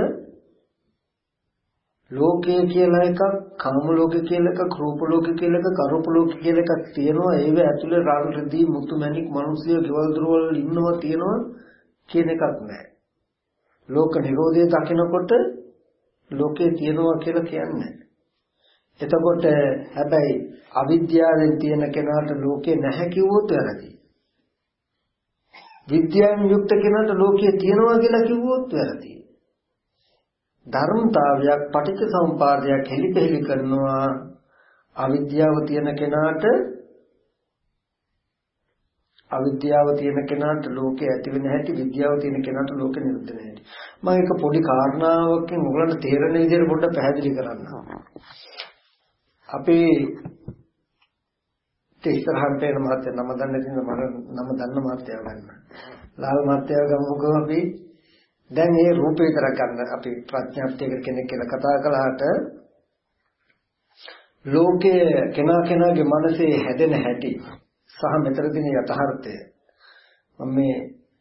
S1: ලෝකය කියලා එකක්, කාම ලෝකය කියලා එකක්, රූප ලෝකය කියලා එකක්, අරූප ලෝකය කියලා එකක් තියෙනවා. ඒව ඇතුලේ රාග රදී මුතු මැණික් මිනිස්සු ගෙවල් දොරවල් ඉන්නවා තියෙනවා කියන එකක් නැහැ. ලෝක නිරෝධය දකිනකොට ලෝකේ තියෙනවා කියලා කියන්නේ. එතකොට හැබැයි අවිද්‍යාවෙන් තියෙන කෙනාට ලෝකේ නැහැ කිව්වොත් වැරදි. විද්‍යාවෙන් යුක්ත කෙනාට ලෝකේ තියෙනවා කියලා කිව්වොත් වැරදි. ධර්මතාවයක් පටිච්චසමුපාදයක් හෙලිපෙලි කරනවා අවිද්‍යාව තියෙන කෙනාට අවිද්‍යාව තියෙන කෙනාට ලෝකේ ඇති වෙන හැටි විද්‍යාව තියෙන කෙනාට ලෝකෙ නිරුද්ධ වෙන හැටි මම එක පොඩි කාරණාවකින් ඔයගලන්ට තේරෙන විදිහට පොඩ්ඩක් පැහැදිලි කරන්න. අපි ඉස්සරහට එන මාත්‍ය නම දන්න ඉතින් මම නම දන්න මාත්‍යව ගන්න. ලාල් මාත්‍යව ගමුකෝ අපි. දැන් මේ රූපේ විතර ගන්න අපි ප්‍රඥාප්තියක කෙනෙක් කියලා කතා කළාට ලෝකයේ කෙනා කෙනාගේ මනසේ හැදෙන හැටි සහ මෙතනදී යථාර්ථය මම මේ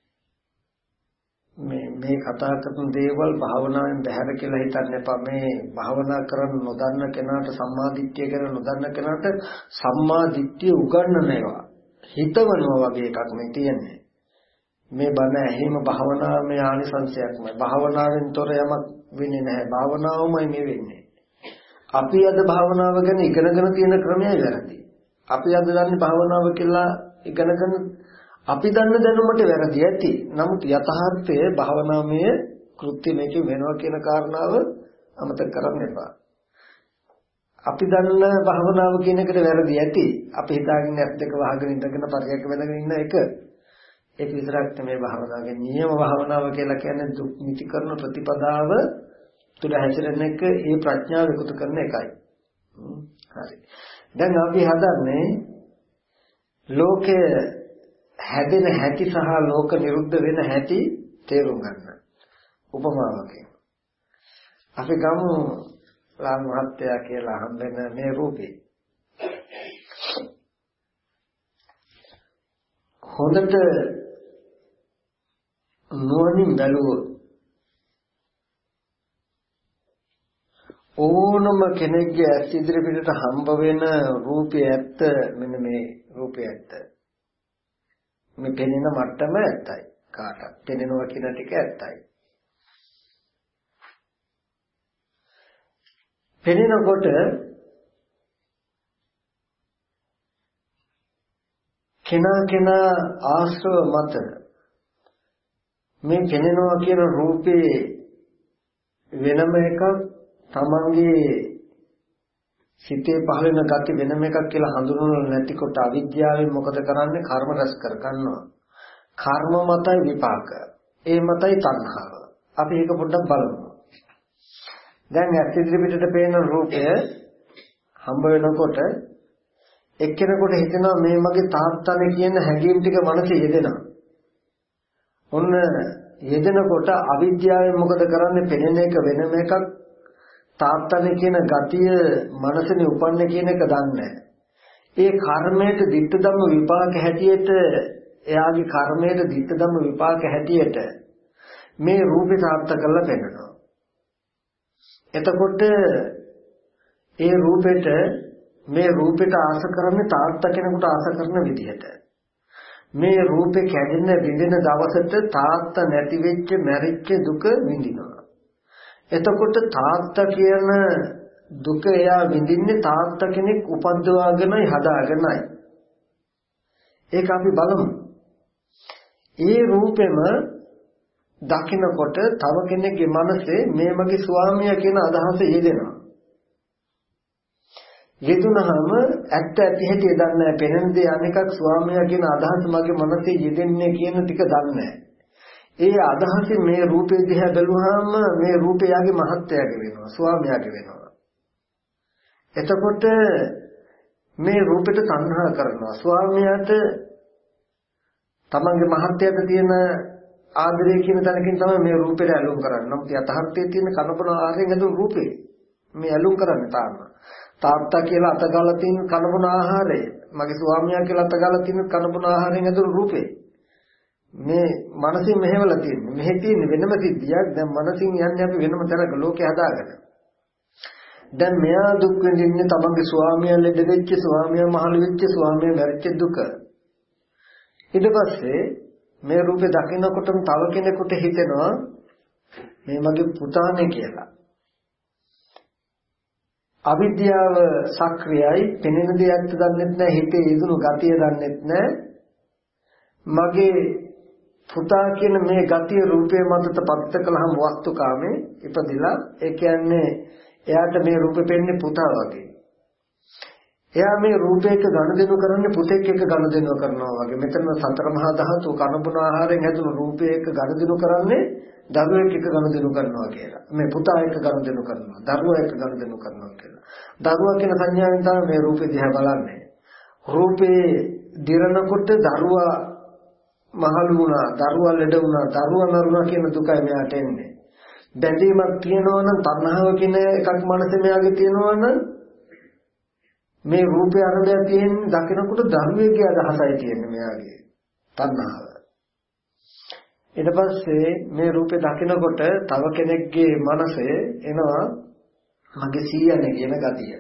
S1: මේ මේ කතා කරන දේවල් භාවනාවෙන් බැහැර කියලා හිතන්න එපා. මේ භාවනා කරන නොදන්න කෙනාට සම්මාදිට්ඨිය ගැන නොදන්න කෙනාට සම්මාදිට්ඨිය උගන්වන ඒවා හිතවනවා වගේ එකක් මේ තියෙන්නේ. මේ බණ ඇහිම භාවනාවේ ආනිසංශයක්මයි. භාවනාවෙන් තොර යමක් වෙන්නේ නැහැ. භාවනාවමයි මේ වෙන්නේ. අපි අද භාවනාව ගැන ඉගෙනගෙන තියෙන ක්‍රමය වැරදි. අපි අද දන්නේ භාවනාව කියලා ඉගෙනගෙන අපි දන්න දැනුමට වැරදි ඇති. නමුත් යථාර්ථයේ භාවනාමය කෘත්‍ය මේකේ වෙනවා කියන කාරණාව අමතක කරන්න එපා. අපි දන්න භාවනාව කියන එකට වැරදි ඇති. අපි හිතාගෙන ඇස් දෙක වහගෙන ඉඳගෙන පරියක් වෙනගෙන ඉන්න එක. ඒක විතරක් තමයි භාවනාවේ නියම භාවනාව කියලා කියන්නේ දුක් නිති කරන ප්‍රතිපදාව තුල හැසිරෙන එක ඒ ප්‍රඥාව එකතු කරන එකයි. හරි. දැන් අපි හදන්නේ ලෝකයේ හැදෙන හැටි සහ ලෝක නිරුද්ධ වෙන හැටි තේරුම් ගන්න. උපමාවකින්. අපි ගමු ලාල් මහත්තයා කියලා හම්බෙන මේ රූපේ. හොඳට නුවණින් බැලුවොත් ඕනම කෙනෙක්ගේ ඇස් ඉදිරි පිටට හම්බ වෙන රූපය ඇත්ත මෙන්න මේ රූපය ඇත්ත. මේ පෙනෙන මට්ටම ඇත්තයි. කාටත් පෙනෙනවා කියන ටික ඇත්තයි. පෙනෙනකොට කෙනා කෙනා ආශ්‍රව මත මේ පෙනෙනවා කියන රූපේ වෙනම එකක්, තමන්ගේ සිතේ පහළ වෙන gati වෙනම එකක් කියලා හඳුනන නැතිකොට අවිද්‍යාවෙන් මොකද කරන්නේ? කර්ම රැස් කර ගන්නවා. කර්ම මතයි විපාක. ඒ මතයි තණ්හාව. අපි ඒක පොඩ්ඩක් බලමු. දැන් ඇස් ඉදිරි පිටට පේන රූපය හම්බ වෙනකොට එක්කෙනෙකුට හිතෙනවා මේ මගේ තාත්තනේ කියන හැඟීම් ටික මනසේ යෙදෙනවා. ඔන්න යෙදෙනකොට අවිද්‍යාවෙන් මොකද කරන්නේ? පෙනෙන එක වෙනම එකක්, තාත්තනේ කියන ගතිය මනසනේ උපන්නේ කියන එක දන්නේ. ඒ කර්මයට ditta ධම්ම විපාක හැටියට, එයාගේ කර්මයට ditta ධම්ම විපාක හැටියට මේ රූපේ සාර්ථක කරලා පෙන්නනවා. එතකොට ඒ රූපෙට මේ රූපෙට ආස කරන්නේ තාත්තා කෙනෙකුට ආස කරන විදිහට. මේ රූපේ කැඩෙන බිඳෙන දවසට තාත්තා නැති වෙච්ච මැරිච්ච දුක විඳිනවා. එතකොට තාත්තා කියන දුක එයා විඳින්නේ තාත්තා කෙනෙක් උපද්දවාගෙනයි හදාගෙනයි. ඒක අපි බලමු. ඒ රූපෙම දකින්නකොට තව කෙනෙක්ගේ මනසේ මේ මගේ ස්වාමියා කියන අදහස යෙදෙනවා. යෙදුනහම ඇත්ත ඇති හැටි දන්නේ නැහැ. පෙනෙන දේ අනිකක්, ස්වාමියා කියන අදහස මගේ මනසේ යෙදෙන්නේ කියන ටික දන්නේ නැහැ. ඒ අදහසින් මේ රූපේ දිහා බැලුවාම මේ රූපය යාගේ මහත්යාගේ වෙනවා, ස්වාමියාගේ වෙනවා. එතකොට මේ රූපෙට තණ්හා කරනවා. ස්වාමියාට තමන්ගේ මහත්යට තියෙන ආදරය කියන තැනකින් තමයි මේ රූපෙට ඇලුම් කරන්නේ. නමුත් යථාර්ථයේ තියෙන කනබන ආහාරයෙන් හැදුණු රූපේ මේ ඇලුම් කරන්නේ තාම. තාත්තා කියලා අතගාලා තියෙන කනබන ආහාරය, මගේ ස්වාමියා කියලා අතගාලා තියෙන කනබන ආහාරයෙන් හැදුණු රූපේ මේ මනසින් මෙහෙवला තියෙන්නේ. මෙහෙ තියෙන්නේ වෙනම සිද්ධියක්. දැන් මනසින් යන්නේ අපි වෙනම තැනක ලෝකේ හදාගෙන. දැන් මෙයා දුක් විඳින්නේ තමන්ගේ ස්වාමියා ලෙඩ වෙච්ච, ස්වාමියා මහලු වෙච්ච, ස්වාමියා මැරිච්ච දුක. ඊට පස්සේ මේ රූපේ දකින්නකොටම තව කෙනෙකුට හිතෙනවා මේ මගේ පුතානේ කියලා. අවිද්‍යාව සක්‍රියයි, පෙනෙන දේ ඇත්ත දන්නෙත් නැහැ, හිතේ යෙදුණු ගතිය දන්නෙත් නැහැ. මගේ පුතා කියන මේ ගතිය රූපේ මතට පත්ත කළාම වස්තුකාමේ ඉපදිලා, ඒ කියන්නේ එයාට මේ රූපේ පෙන්නේ පුතා වගේ. එයා මේ රූපයක ගනුදෙනු කරන්නේ පුතෙක් එක්ක ගනුදෙනු කරනවා වගේ. මෙතන සතර මහා ධාතු කනබුන ආහාරයෙන් හැදුණු රූපයක ගනුදෙනු කරන්නේ දරුවෙක් එක්ක ගනුදෙනු කරනවා කියලා. මේ පුතා එක්ක ගනුදෙනු කරනවා, දරුවා එක්ක ගනුදෙනු කරනවා කියලා. දරුවා කියන සංඥාවෙන් තමයි මේ රූපේ දිහා බලන්නේ. රූපේ දිරනකොට දරුවා මහලු වුණා, දරුවා ලෙඩ වුණා, දරුවා මරුණා කියන දුකයි මෙයාට එන්නේ. බැඳීමක් තියෙනවා නම්, තණ්හාව කියන එකක් මනසේ මෙයාගේ තියෙනවා නම් මේ රූපේ අරබය තියෙන දකිනකොට ධර්මයේ අදහසයි තියෙන්නේ මෙයාගේ තණ්හාව. ඊට පස්සේ මේ රූපේ දකිනකොට තව කෙනෙක්ගේ මනසේ එනවා මගේ සීයනේ කියන ගතිය.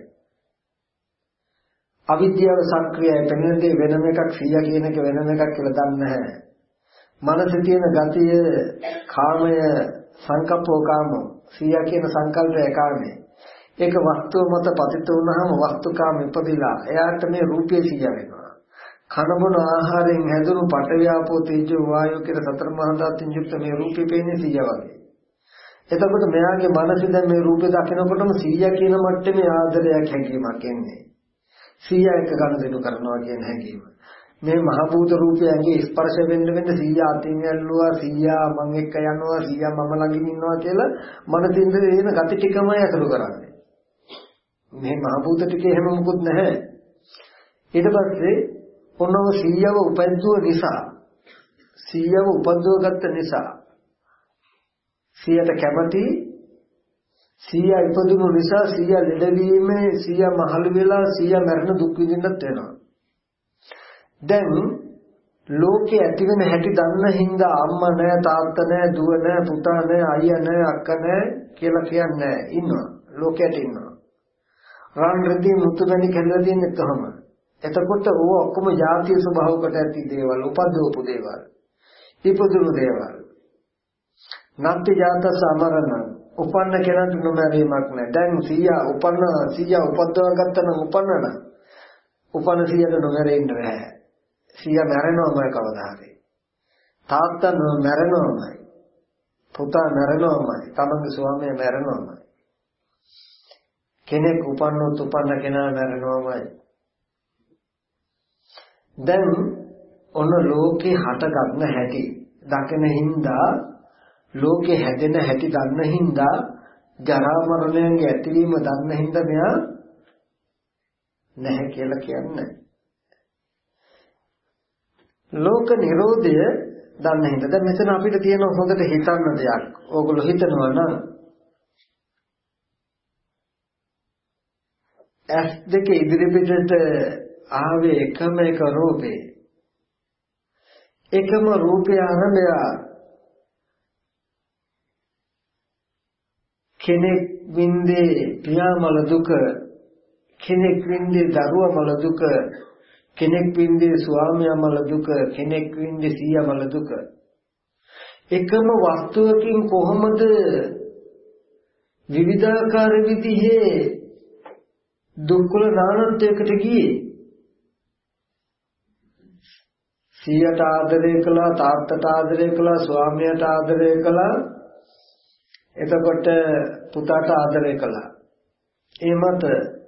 S1: අවිද්‍යාව සක්‍රියයි, පෙනෙන්නේ වෙනම එකක්, සීයා කියන එක වෙනම එකක් කියලා දන්නේ නැහැ. මනසේ තියෙන ගතිය කාමය, සංකප්පෝ කාමෝ, සීයා කියන සංකල්පය කාමේ. ඒක වස්තුව මත පතිත වුණාම වස්තුකාම ඉපදිලා එයාට මේ රූපේ සිය වෙනවා. කනබුන ආහාරයෙන් හැදුණු පඨවි තේජෝ වායෝ කියන සතර මහා ධාතුන් යුක්ත මේ රූපේ පේන්නේ සිය වගේ. එතකොට මෙයාගේ මනසේ දැන් මේ රූපේ දකිනකොටම සිය කියන මට්ටමේ ආදරයක් හැඟීමක් එන්නේ. සිය එක ගනුදෙනු කරනවා කියන හැඟීම. මේ මහ භූත රූපයන්ගේ ස්පර්ශ වෙන්න වෙන්න සිය අතින් ඇල්ලුවා, සිය මං එක්ක යනවා, සිය මම ළඟින් ඉන්නවා කියලා මනසින් දෙන gati ටිකමයි අසුරු කරන්නේ. මේ මහ භූත ටිකේ හැම මොකුත් නැහැ. ඊට පස්සේ ඔන්නව සීයව උපද්දුව නිසා, සීයව උපද්දුව ගත්ත නිසා සීයට කැමති, සීය ඉපදුණු නිසා සීය ලෙඩවීමේ, සීය මහලු වෙලා සීය මරණ දුක් විඳින්නත් වෙනවා. දැන් ලෝකේ ඇති වෙන හැටි දන්න හින්දා අම්මා නැහැ, තාත්තා නැහැ, දුව නැහැ, පුතා නැහැ, අයියා නැහැ, අක්කා නැහැ කියලා කියන්නේ ඉන්නවා. ලෝකයට ඉන්නවා. රාන් රදී මුතු වැනි කැඳලා තියෙන්නේ කොහොම? එතකොට ඕව ඔක්කොම ජාතිය ස්වභාවකට ඇති දේවල්, උපද්දවපු දේවල්, ඉපදුණු දේවල්. නැත්ති ජාතස අමරණ උපන්න කෙනාට නොමැරීමක් නැහැ. දැන් සීයා උපන්න සීයා උපද්දවා ගත්තා නම් උපන්නන උපන්න සීයට නොමැරෙන්න බෑ. සීයා මැරෙනවමයි කවදා හරි. තාත්තා මැරෙනවමයි. පුතා මැරෙනවමයි. තමන්ගේ ස්වාමියා මැරෙනවමයි. කෙනෙක් උපන්නොත් උපන්න කෙනා මැරෙනවමයි. දැන් ඔන්න ලෝකේ හට ගන්න හැටි දකින හින්දා ලෝකේ හැදෙන හැටි දන්න හින්දා ජරා මරණයන්ගේ ඇතිවීම දන්න හින්දා මෙයා නැහැ කියලා කියන්නේ. ලෝක නිරෝධය දන්න හින්දා දැන් මෙතන අපිට තියෙන හොඳට හිතන්න දෙයක්. ඕගොල්ලෝ හිතනවා නම් ඇස් දෙක ඉදිරි පිටට ආවේ එකම එක රූපේ. එකම රූපය ආරම්භය කෙනෙක් වින්දේ පියාමල දුක, කෙනෙක් වින්දේ දරුවමල දුක, කෙනෙක් වින්දේ ස්වාමියාමල දුක, කෙනෙක් වින්දේ සීයාමල දුක. එකම වස්තුවකින් කොහොමද විවිධාකාර විදිහේ දුක්වල නානත්වයකට ගියේ? සීයට ආදරය කළා, තාත්තට ආදරය කළා, ස්වාමියාට ආදරය කළා, එතකොට පුතාට ආදරය කළා. ඒ මත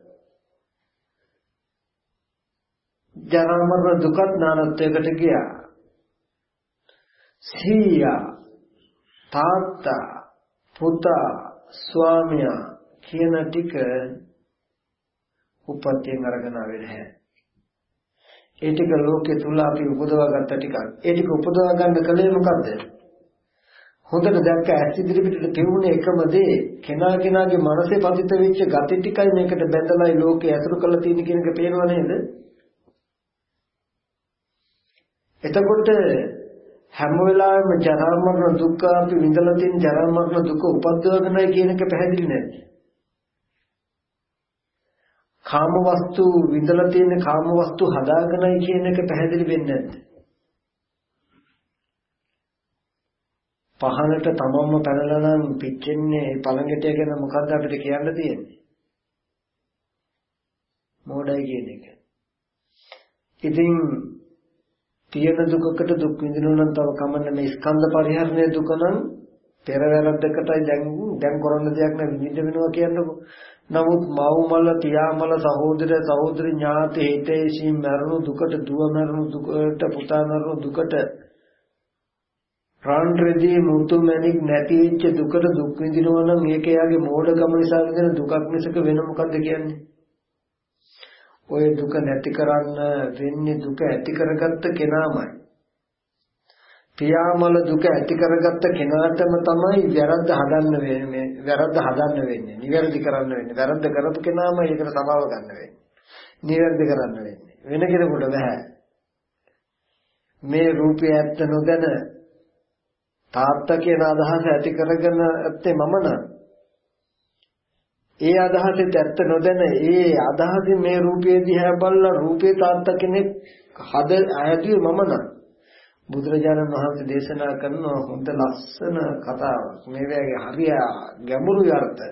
S1: ජරා මරණ දුකත් නානත්වයකට ගියා. සීයා, තාත්තා, පුතා, ස්වාමියා කියන ටික උපත්යෙන් අරගෙන ආවේ නැහැ. ඒ ටික ලෝකේ තුල අපි උපදවා ගත්ත ටිකක්. ඒ ටික උපදවා ගන්න කලේ මොකද්ද? හොඳට දැක්ක ඇස් ඉදිරි පිටට තියුනේ එකම දේ. කෙනා කෙනාගේ මනසේ පතිත වෙච්ච gati ටිකයි මේකට බැඳලායි ලෝකේ ඇසුරු කරලා තියෙන කියන එක පේනව නේද? එතකොට හැම වෙලාවෙම ජරා මරණ දුක් අපි විඳලා තියෙන ජරා මරණ දුක උපද්දවගෙනයි කියන එක පැහැදිලි නේද? කාම වස්තු විඳලා තියෙන කාම වස්තු හදාගෙනයි කියන එක පැහැදිලි වෙන්නේ නැද්ද? පහනට තමන්ම පැනලා නම් පිච්චෙන්නේ පළඟටය ගැන මොකද්ද අපිට කියන්න තියෙන්නේ? මොඩයි කියන එක. ඉතින් තියෙන දුකකට දුක් විඳිනවා නම් තව කමන්න මේ ස්කන්ධ පරිහරණය දුක නම් පෙර වැරද්දකටයි දැන් දැන් කරන්න දෙයක් නැහැ විඳින්න වෙනවා කියන්නකො. නමුත් මව්මල පියාමල සහෝදර සහෝදරි ඥාති හිතේසි මරණු දුකට දුව මරණු දුකට පුතා මරණු දුකට රාන්ද්‍රදී මුතු මැණික් නැති වෙච්ච දුකට දුක් විඳිනවා නම් මේක එයාගේ මෝඩකම නිසා විඳින දුකක් මිසක වෙන මොකද්ද කියන්නේ? ඔය දුක නැති කරන්න වෙන්නේ දුක ඇති කරගත්ත කෙනාමයි. පියාමල දුක ඇති කරගත්ත කෙනාටම තමයි වැරද්ද හදන්න වෙන්නේ. වැරද්ද හදන්න වෙන්නේ. නිවැරදි කරන්න වෙන්නේ. වැරද්ද කරපු කෙනාම ඒකට සමාව ගන්න වෙන්නේ. නිවැරදි කරන්න වෙන්නේ. වෙන කෙනෙකුට බෑ. මේ රූපය ඇත්ත නොදැන තාත්තා කියන අදහස ඇති කරගෙන ඇත්තේ මම නම් ඒ අදහසෙත් ඇත්ත නොදැන ඒ අදහසින් මේ රූපයේ දිහා බලලා රූපේ තාත්තා කෙනෙක් හද ඇදුවේ මම නම් බුදුරජාණන් වහන්සේ දේශනා කරන හොඳ ලස්සන කතාවක්. මේ වගේ හරිය ගැඹුරු අර්ථ.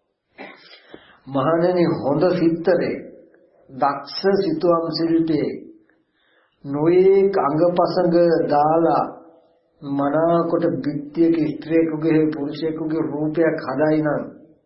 S1: මහණෙනි හොඳ සිත්තරේ දක්ෂ සිතුවම් ශිල්පී නොයේක අංගපසංග දාලා මනාකොට බිත්තියක ස්ත්‍රියකගේ පුරුෂයෙකුගේ රූපයක් හදයි නම්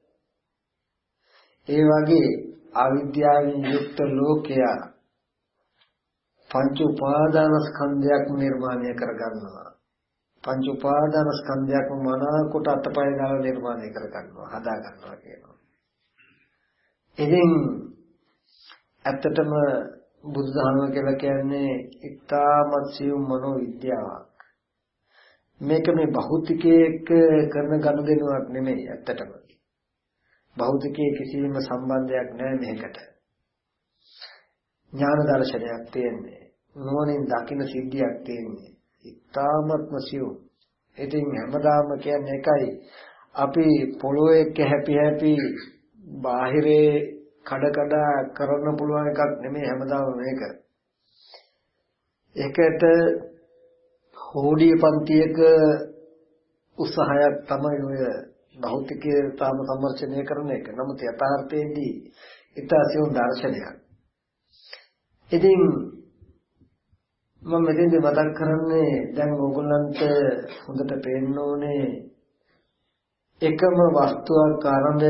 S1: ඒ වගේ අවිද්‍යාවෙන් යුක්ත ලෝකයා පංච උපාදාන ස්කන්ධයක් නිර්මාණය කරගන්නවා. පංච උපාදාන ස්කන්ධයක් මනාකොට අතපය දාලා නිර්මාණය කරගන්නවා, හදා ගන්නවා කියනවා. ඉතින් ඇත්තටම බුදුදහම කියලා කියන්නේ ඉතාමත් සියුම් මනෝ විද්‍යාවක්. මේක මේ භෞතිකයේ කරන ගනුදෙනුවක් නෙමෙයි ඇත්තටම. භෞතිකයේ කිසිම සම්බන්ධයක් නැහැ මේකට. ඥාන දර්ශනයක් තියෙන්නේ. නුවණින් දකින සිද්ධියක් තියෙන්නේ. ඉතාමත්ම සියුම්. ඉතින් හැමදාම කියන්නේ එකයි අපි පොළොවේ හැපි හැපි බාහිරේ කඩ කඩ කරන්න පුළුවන් එකක් නෙමෙයි හැමදාම මේක. ඒකට හෝඩිය පන්තියක උත්සාහයක් තමයි ඔය භෞතිකයේ තාම සම්මර්ෂණය කරන එක. නමුත් යථාර්ථයේදී ඊටසියුම් දර්ශනයක්. ඉතින් මම මෙතෙන්දී මතක් කරන්නේ දැන් ඕගොල්ලන්ට හොඳට පේන්න ඕනේ එකම වස්තුවක් ආරම්භය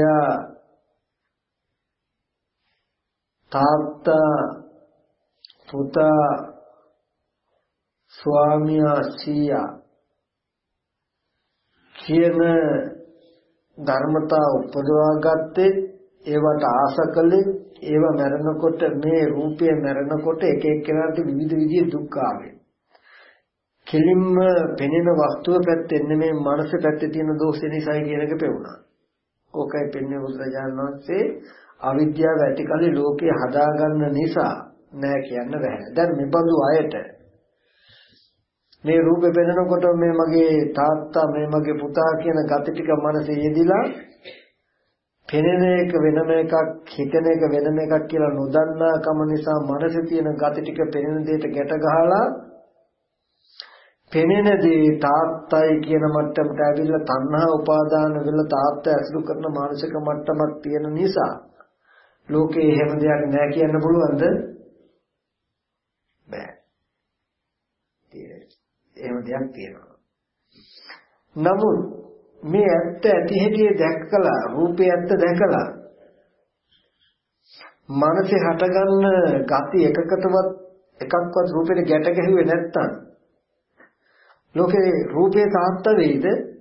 S1: තාත්තා පුතා ස්වාමියා සීයා කියන ධර්මතා උපදවා ගත්තේ ඒවට ආස කළේ ඒව මරනකොට මේ රූපය මරනකොට එක එක්කෙනාට විවිධ විදිහේ දුක් ආවේ. කෙලින්ම පෙනෙන වස්තුව පැත්තෙන් නෙමෙයි මනස පැත්තේ තියෙන දෝෂය නිසායි කියන එක පෙවුණා. ඕකයි පෙන්වන්නේ බුදුරජාණන් වහන්සේ අවිද්‍යාව ඇති කලේ ලෝකේ හදාගන්න නිසා නෑ කියන්න බෑ. දැන් මේ බඳු අයට මේ රූපේ පෙනෙනකොට මේ මගේ තාත්තා මේ මගේ පුතා කියන gati ටික මනසේ යෙදිලා පෙනෙන එක වෙනම එකක් හිතෙන එක වෙනම එකක් කියලා නොදන්නා කම නිසා මනසේ තියෙන gati ටික පෙනෙන දෙයට ගැට ගහලා පෙනෙන දේ තාත්තයි කියන මට්ටමට ඇවිල්ලා තණ්හා උපාදාන වෙලා තාත්තා ඇසුරු කරන මානසික මට්ටමක් තියෙන නිසා ලෝකේ එහෙම දෙයක් නෑ කියන්න පුළුවන්ද? බෑ. එහෙම දෙයක් තියෙනවා. නමුත් මේ ඇත්ත ඇති හැටි දැක්කලා රූපේ ඇත්ත දැකලා මනසේ හටගන්න gati එකකටවත් එකක්වත් රූපෙට ගැට ගැහුවේ නැත්තම් ලෝකේ රූපේ තාත්ත වේද?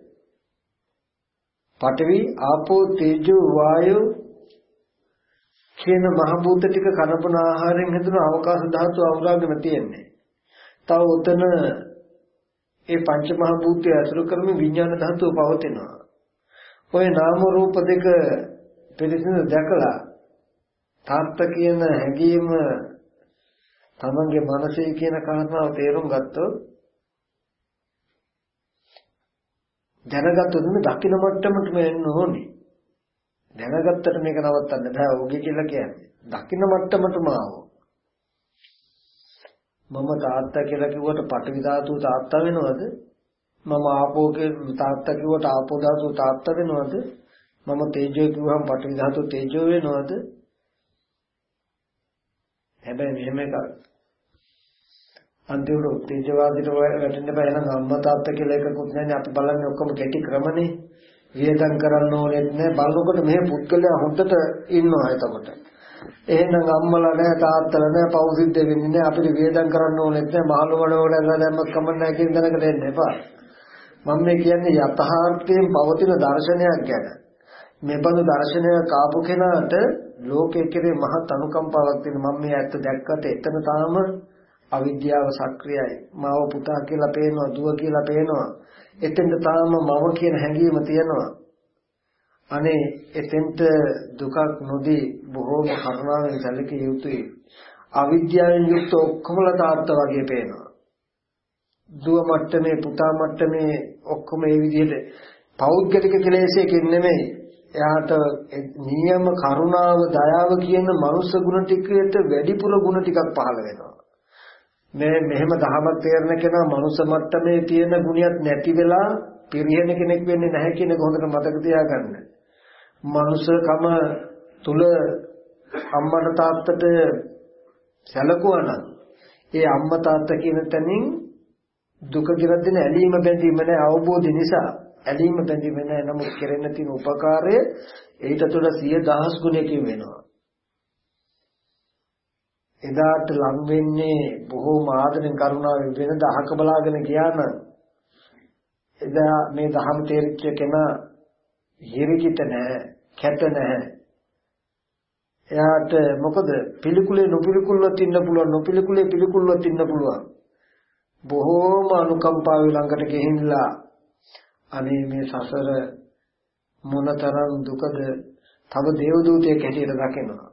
S1: පඨවි ආපෝ තේජෝ වායෝ කියන මහ භූත ටික කනපන ආහාරයෙන් හැදුණු අවකාශ ධාතු අවුරාගෙන තියෙන්නේ. තව උතන ඒ පංච මහ භූතය අසුර කරමින් විඥාන ධාතුව පවතිනවා. ඔය නාම රූප දෙක පිළිසින දැකලා තාත්ත කියන හැඟීම තමන්ගේ මනසේ කියන කාරණාව තේරුම් ගත්තොත් දැනගත්තොත් මේ දකින්න මට්ටමටම එන්න ඕනේ. දැනගත්තට මේක නවත්තන්න බෑ ඔගේ කියලා කියන්නේ. දකින්න මට්ටමටම ආවෝ. මම තාත්තා කියලා කිව්වට පඨවි ධාතුව තාත්තා වෙනවද? මම ආපෝ කියලා තාත්තා කිව්වට ආපෝ ධාතුව තාත්තා වෙනවද? මම තේජෝ කිව්වම පඨවි ධාතුව තේජෝ වෙනවද? හැබැයි මෙහෙම එකක්. අන්තිමට තේජවාදීට වැටෙන්න බෑ නම් අම්මා තාත්තා කියලා එකකුත් නැන්නේ. අපි බලන්නේ ඔක්කොම කෙටි ක්‍රමනේ. වියදම් කරන්න ඕනෙත් නෑ. බලනකොට මෙහෙ පුද්ගලයා හොඳට ඉන්නවා එතකොට. එහෙනම් අම්මලා නැහැ තාත්තලා නැහැ පව් සිද්ධ වෙන්නේ නැහැ අපිට වේදම් කරන්න ඕනෙත් නැහැ මහලු වඩවඩලා දැම්මත් කමක් නැහැ කියන දැනකට එන්න එපා මම මේ කියන්නේ යථාර්ථයෙන් පවතින දර්ශනයක් ගැන මේ බඳු දර්ශනයක් ආපු කෙනාට ලෝකයේ කෙරේ මහත් අනුකම්පාවක් තියෙන මම මේ ඇත්ත දැක්කට එතන තාම අවිද්‍යාව සක්‍රියයි මාව පුතා කියලා පේනවා දුව කියලා පේනවා එතෙන්ද තාම මම කියන හැඟීම තියෙනවා අනේ එතෙන්ට දුකක් නොදී බොහෝම කරුණාවෙන් සැලකිය යුතුයි අවිද්‍යාවෙන් යුක්ත ඔක්කොමලා තාත්තා වගේ පේනවා දුව මට්ටමේ පුතා මට්ටමේ ඔක්කොම මේ විදිහට පෞද්ගලික කෙලෙසකින් නෙමෙයි එයාට නියම කරුණාව දයාව කියන මනුස්ස ගුණ ටිකට වැඩිපුර ගුණ ටිකක් පහළ වෙනවා මේ මෙහෙම දහමක් තේරෙන කෙනා මනුස්ස මට්ටමේ තියෙන ගුණයක් නැති වෙලා පිරිහෙන කෙනෙක් වෙන්නේ නැහැ කියන එක හොඳට මතක තියාගන්න. මනුස්සකම තුල අම්මට තාත්තට සැලකුවා නම් ඒ අම්මා තාත්තා කියන තැනින් දුක ගෙනත් දෙන ඇලීම බැඳීම නැ අවබෝධය නිසා ඇලීම බැඳීම නැ නමුත් කෙරෙන්න තියෙන උපකාරය ඊට තුළ සිය දහස් ගුණයකින් වෙනවා. එදාට ලං වෙන්නේ බොහෝම ආදරෙන් කරුණාවෙන් වෙන දහක බලාගෙන ගියා නම් එදා මේ දහම් තේරිච්ච කෙනා හිරිකිත නැහැ කැත නැහැ එයාට මොකද පිළිකුලේ නොපිළිකුල්වත් ඉන්න පුළුවන් නොපිළිකුලේ පිළිකුල්වත් ඉන්න පුළුවන් බොහෝම අනුකම්පාවෙන් ළඟට ගෙහින්ලා අනේ මේ සසර මොනතරම් දුකද තව දේව දූතයෙක් හැටියට දකිනවා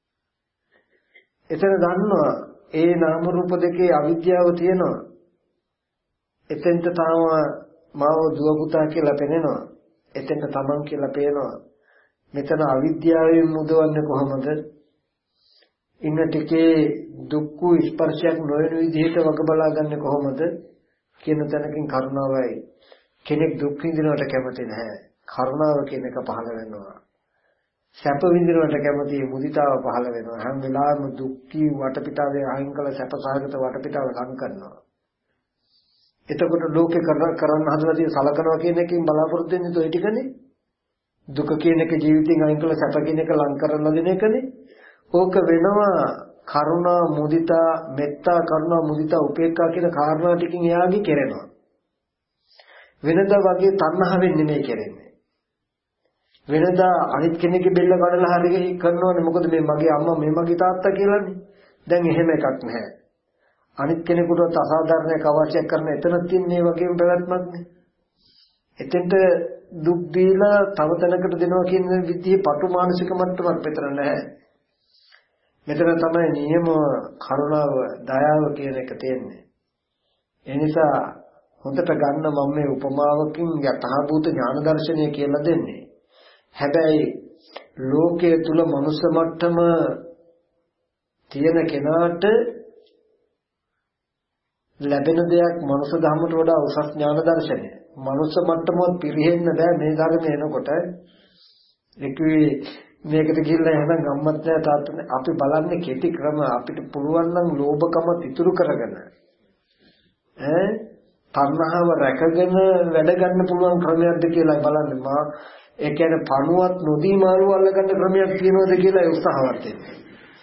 S1: එතන දන්නවා ඒ නාම රූප දෙකේ අවිද්‍යාව තියෙනවා එතෙන්ට තාම මාව දුව පුතා කියලා පෙනෙනවා එතෙන්ට තමන් කියලා පේනවා මෙතන අවිද්‍යාවෙන් මුදවන්නේ කොහොමද? ඉන්න ටිකේ දුක්ඛ ස්පර්ශයක් නොවන විදිහට වග බලා ගන්න කොහොමද කියන තැනකින් කරුණාවයි. කෙනෙක් දුක් විඳිනවට කැමති නැහැ. කරුණාව කියන එක පහළ වෙනවා. සැප විඳිනවට කැමති මුදිතාව පහළ වෙනවා. හැම වෙලාවෙම දුක්ඛී වටපිටාවේ අයින් කළ සැප සහගත වටපිටාව ලං කරනවා. එතකොට ලෝකේ කරන්න හදලා තියෙන සලකනවා කියන එකෙන් බලාපොරොත්තු වෙන්නේ ඔය ටිකනේ. දුක කියන එක ජීවිතෙන් අයින් කළ සැප කියන එක ලං කරලා දෙන එකනේ. ඕක වෙනවා කරුණා මුදිතා මෙත්තා කරුණා මුදිතා උපේක්ඛා කියන කාරණා ටිකකින් එයාගේ කෙරෙනවා. වෙනදා වගේ තණ්හාවෙන් නෙමෙයි කෙරෙන්නේ. වෙනදා අනිත් කෙනෙක්ගේ බෙල්ල කඩලා හරි කරනවනේ මොකද මේ මගේ අම්මා මේ මගේ තාත්තා කියලානේ. දැන් එහෙම එකක් නැහැ. අනිත් කෙනෙකුට අසාධාරණයක් අවශ්‍ය කරන එතන තියෙන මේ වගේම පැවැත්මක් නේ. එතෙන්ට දුක් දීලා තව තැනකට දෙනවා කියන විදිහේ පටු මානසික මට්ටමක් විතර නැහැ. මෙතන තමයි නියම කරුණාව දයාව කියන එක තියෙන්නේ. ඒ නිසා හොඳට ගන්න මම මේ උපමාවකින් යථාභූත ඥාන දර්ශනය කියලා දෙන්නේ. හැබැයි ලෝකයේ තුල මනුෂ්‍ය මට්ටම තියෙන කෙනාට ලැබෙන දෙයක් මනුෂ්‍ය ධර්මයට වඩා උසස් ඥාන දර්ශනය. මනුෂ්‍ය මට්ටමවත් පිරෙන්න බෑ මේ ධර්මය එනකොට. ඒකේ මේකට ගිහිල්ලා එහෙනම් ගම්මත් නැහැ තාත්තා නැහැ. අපි බලන්නේ කෙටි ක්‍රම අපිට පුළුවන් නම් ලෝභකම ඉතුරු කරගෙන ඈ තණ්හාව රැකගෙන වැඩ ගන්න පුළුවන් ක්‍රමයක්ද කියලා බලන්න. මා ඒ කියන්නේ පණුවත් නොදී මාළු අල්ලගන්න ක්‍රමයක් තියෙනවද කියලා උත්සාහවත් වෙන්නේ.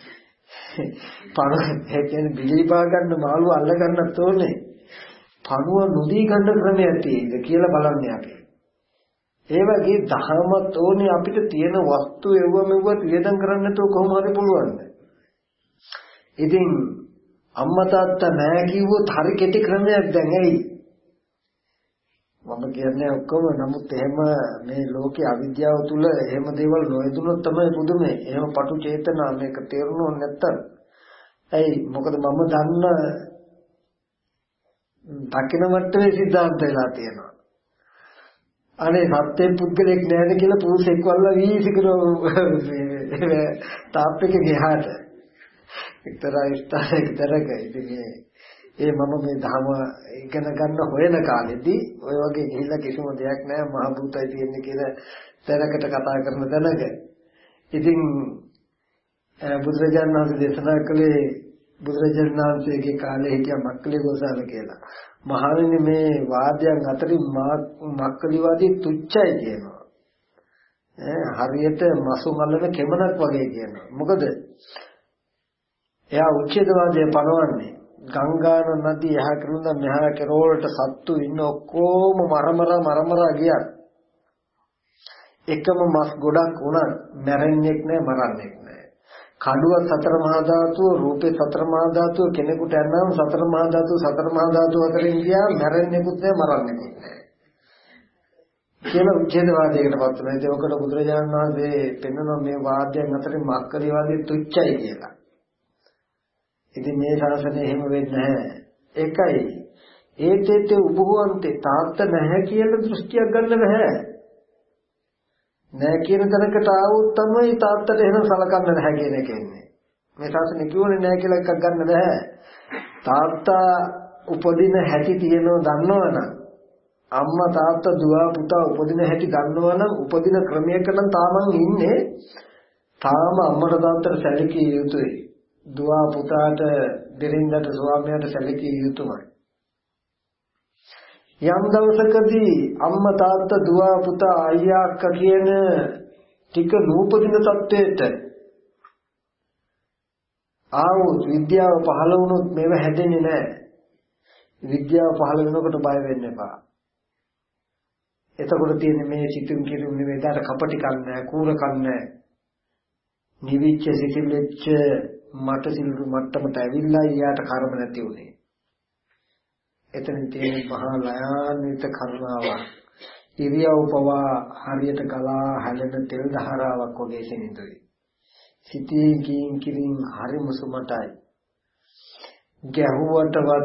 S1: පණුව ඒ කියන්නේ බිලිපා ගන්න මාළු අල්ලගන්නත් ඕනේ. පණුව නොදී ගන්න ක්‍රමයක් තියෙයිද කියලා බලන්නේ අපි. ඒ වගේ දහමත් ඕනේ අපිට තියෙන වස්තු එව්ව මෙව්ව වියදම් කරන්න නැතුව කොහොම හරි පුළුවන්. ඉතින් අම්මා තාත්තා නැහැ කිව්වොත් හරි කෙටි ක්‍රමයක් දැන් ඇයි? මම කියන්නේ ඔක්කොම නමුත් එහෙම මේ ලෝකේ අවිද්‍යාව තුල එහෙම දේවල් නොයදුනොත් තමයි පුදුමේ. එහෙම පටු චේතනා මේක තේරුණොත් නැත්තම් ඇයි මොකද මම දන්න දකින මට්ටමේ සිද්ධාන්ත වෙලා තියෙනවා. අනේ සත්‍ය පුද්ගලෙක් නෑද කියලා පුරුෂෙක් වල්ලා වීසිකරෝ තාප්පෙක ගියාට එක්තරා ස්ථානයක තරක ඉතින් ඒ මම මේ ධර්ම ඉගෙන ගන්න හොයන කාලෙදී ඔය වගේ ගිහිල්ලා කිසිම දෙයක් නෑ මහ භූතයි තියෙන්නේ කියලා තැනකට කතා කරන තැනක ඉතින් බුදුරජාණන් වහන්සේ දේශනා කළේ බුදුරජාණන් වහන්සේගේ කාලේ හිටිය මක්කලි ගෝසාල කියලා. මහණෙනි මේ වාදයන් අතරින් මක්කලිවාදී තුච්චයි කියනවා. ඈ හරියට මසු මල්ලන කෙමනක් වගේ කියනවා. මොකද එයා උච්ඡේදවාදය පනවන්නේ ගංගාන නදී එහා කරුණා මෙහා කෙරෝලට සත්තු ඉන්න ඔක්කොම මරමර මරමර ගියා. එකම මස් ගොඩක් වුණා මැරෙන්නේක් නැහැ මරන්නේක් නැහැ. කඩුව සතර මහා ධාතුව රූපේ සතර මහා ධාතුව කෙනෙකුට යනනම් සතර මහා ධාතුව සතර මහා ධාතුව අතරින් ගියා මැරෙන්නේකුත් නැහැ මරන්නේකුත් නැහැ. කියලා උච්ඡේදවාදයකට පත් වෙනවා. ඒක ඔකට බුදුරජාණන් වහන්සේ පෙන්වන මේ වාදයන් අතරින් මක්කලිවාදී තුච්චයි කියලා. ඉතින් මේ ශාසනය එහෙම වෙන්නේ නැහැ. ඒකයි ඒතේත උභවන්තේ තාත්ත නැහැ කියලා දෘෂ්ටියක් ගන්න බෑ. නැහැ කියන තැනකට ආවොත් තමයි තාත්තට එහෙම සලකන්න නැහැ කියන එක එන්නේ. මේ ශාසනය කියවනේ නැහැ කියලා එකක් ගන්න බෑ. තාත්තා උපදින හැටි තියෙනව දන්නවනම් අම්මා තාත්තා දුව පුතා උපදින හැටි දන්නවනම් උපදින ක්‍රමයක නම් තාමන් ඉන්නේ. තාම අම්මට තාත්තට සැලකිය යුතුයි. දුව පුතාට දෙරින්දට ස්වාමියාට සැලකිය යුතුමයි. යම් දවසකදී අම්මා තාත්තා දුව පුතා අයියා අක්කා කියන ටික නූපදින තත්වයට ආවොත් විද්‍යාව පහළ වුණොත් මේව හැදෙන්නේ නැහැ. විද්‍යාව පහළ වෙනකොට බය වෙන්න එපා. එතකොට තියෙන්නේ මේ සිතුම් කිරුම් නෙවෙයි දාට කපටි කන්නේ කූර කන්නේ නිවිච්ච සිතිවිච්ච මට සිල්රු මට්ටමට ඇවිල්ලා ඊයාට කර්ම නැති උනේ. එතන තියෙන මහා ලයාන්විත කරුණාවක්. ඉරියව් පවා හරියට ගලා හැලෙන තෙල් ධාරාවක් වගේ සෙනෙඳුයි. සිතී කින් කිරින් හරි මුසුමටයි. ගැහුවටවත්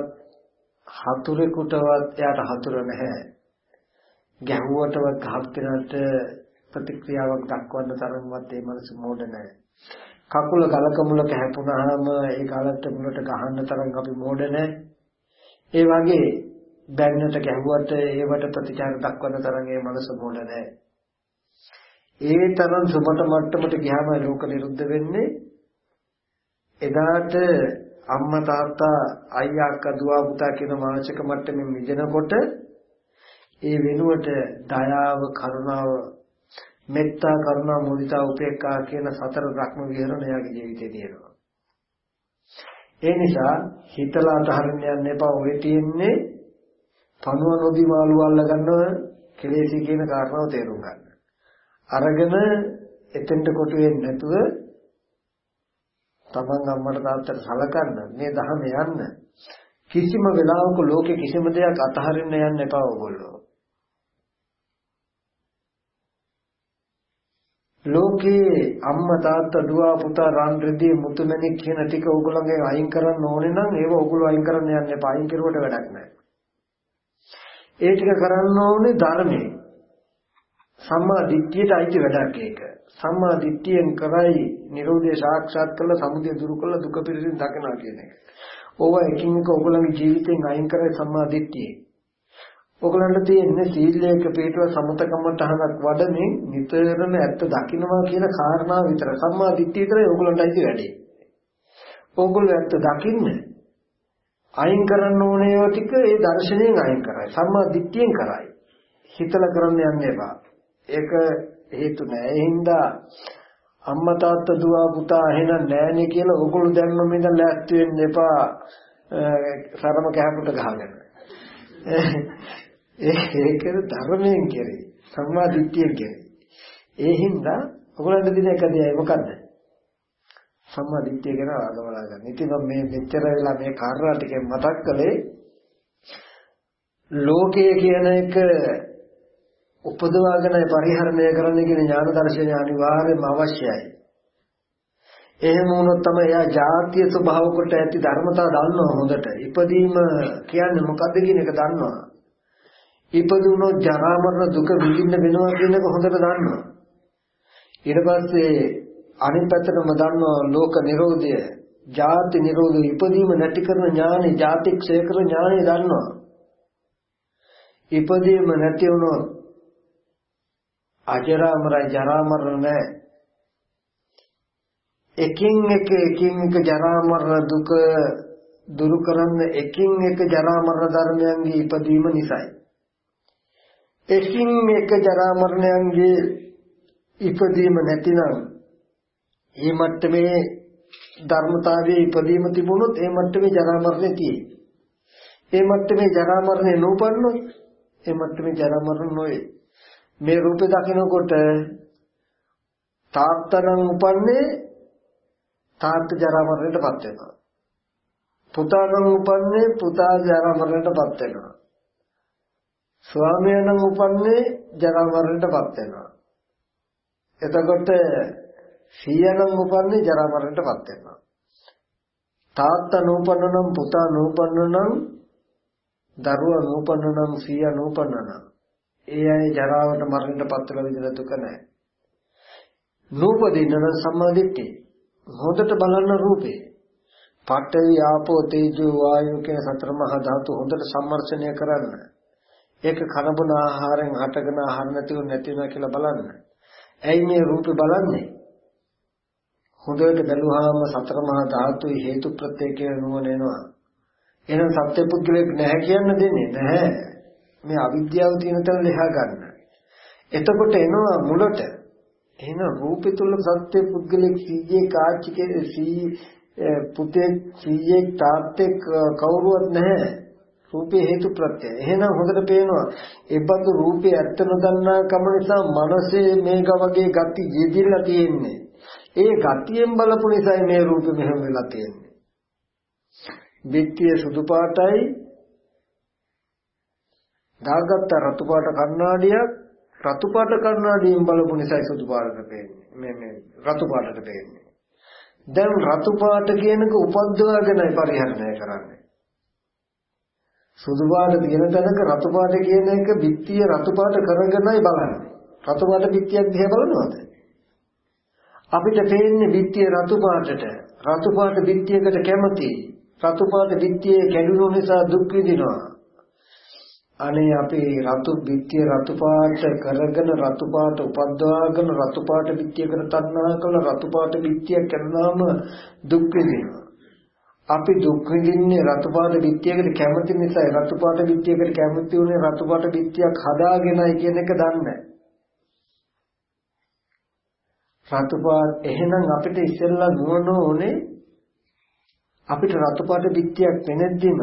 S1: හතුරෙකුටවත් එයාට හතුර නැහැ. ගැහුවටවත් ගහක් දෙනට ප්‍රතික්‍රියාවක් දක්වන්න තරම්වත් ඒ මනස මෝඩ නැහැ. කකුල ගලක මුලක හැපුණාම ඒ ගලට මුලට ගහන්න තරම් අපි මෝඩ නැහැ. ඒ වගේ බැන්නට ගැහුවට ඒවට ප්‍රතිචාර දක්වන්න තරම් ඒ මනස මෝඩ නැහැ. ඒ තරම් සුමට මට්ටමට ගියාම ලෝක නිරුද්ධ වෙන්නේ. එදාට අම්මා තාත්තා අයියා අක්කා දුව පුතා කියන මානසික මට්ටමින් මිදෙනකොට ඒ වෙනුවට දයාව කරුණාව මෙත්තා කරුණා මුදිතා උපේක්ඛා කියන සතර බ්‍රහ්ම විහරණ යාගේ ජීවිතේ තියෙනවා. ඒ නිසා හිතලා අතහරින්න යන්න එපා. ඔය තියෙන්නේ පණුව නොදී මාළු අල්ල ගන්නව කෙලෙසි කියන කාරණාව තේරුම් ගන්න. අරගෙන එතෙන්ට කොටු වෙන්නේ නැතුව තමන් අම්මට තාත්තට සලකන්න මේ ධර්ම යන්න කිසිම වෙලාවක ලෝකේ කිසිම දෙයක් අතහරින්න යන්න එපා ඔයගොල්ලෝ. ලෝකේ අම්මා තාත්තා දුව පුතා රන් රෙදි මුතුමැණික් කියන ටික ඕගොල්ලන්ගේ අයින් කරන්න ඕනේ නම් ඒව ඕගොල්ලෝ අයින් කරන්න යන්න එපා. අයින් කරුවට වැඩක් නැහැ. ඒ ටික කරන්න ඕනේ ධර්මයේ. සම්මා දිට්ඨියට අයිති වැඩක් ඒක. සම්මා දිට්ඨියෙන් කරයි නිරෝධය සාක්ෂාත් කරලා සමුදය දුරු කරලා දුක පිළිසින් දකිනවා කියන එක. ඕවා එකින් එක ඕගොල්ලන්ගේ ජීවිතෙන් අයින් කරයි සම්මා දිට්ඨිය. ඔයගලන්ට තියෙන්නේ සීලයක පිටුව සමතකම තහනක් වඩමින් නිතරම ඇත්ත දකින්නවා කියන කාරණාව විතර. සම්මා දිට්ඨිය විතරයි ඔයගලන්ට අයිති වැඩේ. ඔයගොල්ලෝ ඇත්ත දකින්න අයින් කරන්න ඕනේ ඒවා ටික ඒ දර්ශනයෙන් අයින් කරයි. සම්මා දිට්ඨියෙන් කරයි. හිතලා කරන්න යන්න එපා. ඒක හේතු නෑ. ඒ හින්දා අම්මා තාත්තා දුව පුතා එහෙනම් නෑනේ කියලා ඔයගොල්ලෝ දැම්ම මෙන්න ලෑස්ති වෙන්න එපා. සරම කැපුට ගහගෙන. ඒක ධර්මයෙන් කෙරේ සම්මා දිට්ඨියෙන් කෙරේ. ඒ හින්දා ඔයගොල්ලන්ට දින එක දෙයයි මොකද්ද? සම්මා දිට්ඨිය ගැන ආගමලා ගන්න. ඉතින් මම මේ මෙච්චර වෙලා මේ කාරණා ටික මතක් කළේ ලෝකය කියන එක උපදවාගෙන පරිහරණය කරන්න කියන ඥාන දර්ශනය අනිවාර්යයෙන්ම අවශ්‍යයි. එහෙම වුණොත් තමයි එයා ජාතිය ස්වභාව කොට ඇති ධර්මතාව දන්නවා හොඳට. ඉපදීම කියන්නේ මොකද්ද කියන එක දන්නවා. ඉපදුනොත් ජරා මරණ දුක විඳින්න වෙනවා කියන එක හොඳට දන්නවා. ඊට පස්සේ අනිත් පැත්තටම දන්නවා ලෝක නිරෝධය, ජාති නිරෝධය, ඉපදීම නැති කරන ඥානෙ, ජාති ක්ෂය කරන ඥානෙ දන්නවා. ඉපදීම නැති වුණොත් අජරාමරයි ජරා මරණ නැහැ. එකින් එක එකින් එක ජරා මරණ දුක දුරු කරන්න එකින් එක ජරා මරණ ධර්මයන්ගේ ඉපදීම නිසායි. එකින් එක ජරා මරණයන්ගේ ඉපදීම නැතිනම් මේ මට්ටමේ ධර්මතාවයේ ඉපදීම තිබුණොත් ඒ මට්ටමේ ජරා මරණේ තියෙයි. ඒ මට්ටමේ ජරා මරණේ නූපන්නොත් ඒ මට්ටමේ ජරා මරණ නොවේ. මේ රූපේ දකිනකොට තාත්තනම් උපන්නේ තාත්ත ජරා මරණයටපත් වෙනවා. පුතානම් උපන්නේ පුතා ජරා මරණයටපත් වෙනවා. ස්වාමියානම් උපන්නේ ජරා මරණයටපත් වෙනවා. එතකොට සීයානම් උපන්නේ ජරා මරණයටපත් වෙනවා. තාත්තා නූපන්නනම් පුතා නූපන්නනම් දරුවා නූපන්නනම් සීයා නූපන්නනම් ඒ අය ජරාවට මරණයටපත් වෙලා විඳින දුක නැහැ. නූපදින්න නම් සම්මාදිට්ඨිය හොඳට බලන්න රූපේ. පඨවි ආපෝ තේජෝ වායෝ කියන සතර මහා ධාතු හොඳට සම්මර්ෂණය කරන්න. ඒක කනබුන ආහාරයෙන් හටගෙන ආහාර නැතිව නැති වෙනවා කියලා බලන්න. ඇයි මේ රූපේ බලන්නේ? හොඳට බැලුවාම සතර මහා ධාතුයි හේතු ප්‍රත්‍ය කියන නුවණ එනවා. එහෙනම් සත්‍ය පුද්ගලෙක් නැහැ කියන්න දෙන්නේ නැහැ. මේ අවිද්‍යාව තියෙන තැන ලෙහා ගන්න. එතකොට එනවා මුලට. එහෙනම් රූපේ තුල සත්‍ය පුද්ගලෙක් සීයේ කාච්චිකේ සී පුතේ සීයේ තාත්තේ කවුරුවත් නැහැ. රූපේ හේතු ප්‍රත්‍යය. එහෙනම් හොඳට පේනවා. ඒ බඳු රූපේ ඇත්ත නොදන්නා කම නිසා මනසේ මේක වගේ ගති යෙදිලා තියෙන්නේ. ඒ ගතියෙන් බලපු නිසා මේ රූපේ මෙහෙම වෙලා තියෙන්නේ. බිත්තිය සුදු පාටයි දාගත්ත රතු පාට කණ්ණාඩියක් රතු පාට කණ්ණාඩියෙන් බලපු නිසා සුදු පාටට පේන්නේ. මේ මේ රතු පාටට පේන්නේ. දැන් රතු පාට කියනක උපද්දවාගෙනයි පරිහරණය කරන්නේ. සුදු පාට තියෙන තැනක රතු පාට කියන එක බිත්තිය රතු පාට කරගෙනයි බලන්නේ. රතු පාට පිටියක් දිහා බලනවද? අපිට පේන්නේ පිටිය රතු පාටට. රතු පාට පිටියකට කැමති. රතු පාට පිටියේ කැඩුණු නිසා දුක් විඳිනවා. අනේ අපි රතු පිටිය රතු පාට කරගෙන රතු පාට උපද්දවාගෙන රතු පාට පිටියකට තණ්හා කළා රතු පාට පිටියක් කැඩුනාම දුක් විඳිනවා. අපි දුක් විඳින්නේ රතු පාට පිටියකට කැමති නිසා. රතු පාට පිටියකට කැමති උනේ රතු පාට පිටියක් හදාගෙනයි කියන එක දන්නේ. රතු පාට එහෙනම් අපිට ඉස්සෙල්ලා නුවණ ඕනේ අපිට රතු පාට පිටියක් පෙනෙද්දිම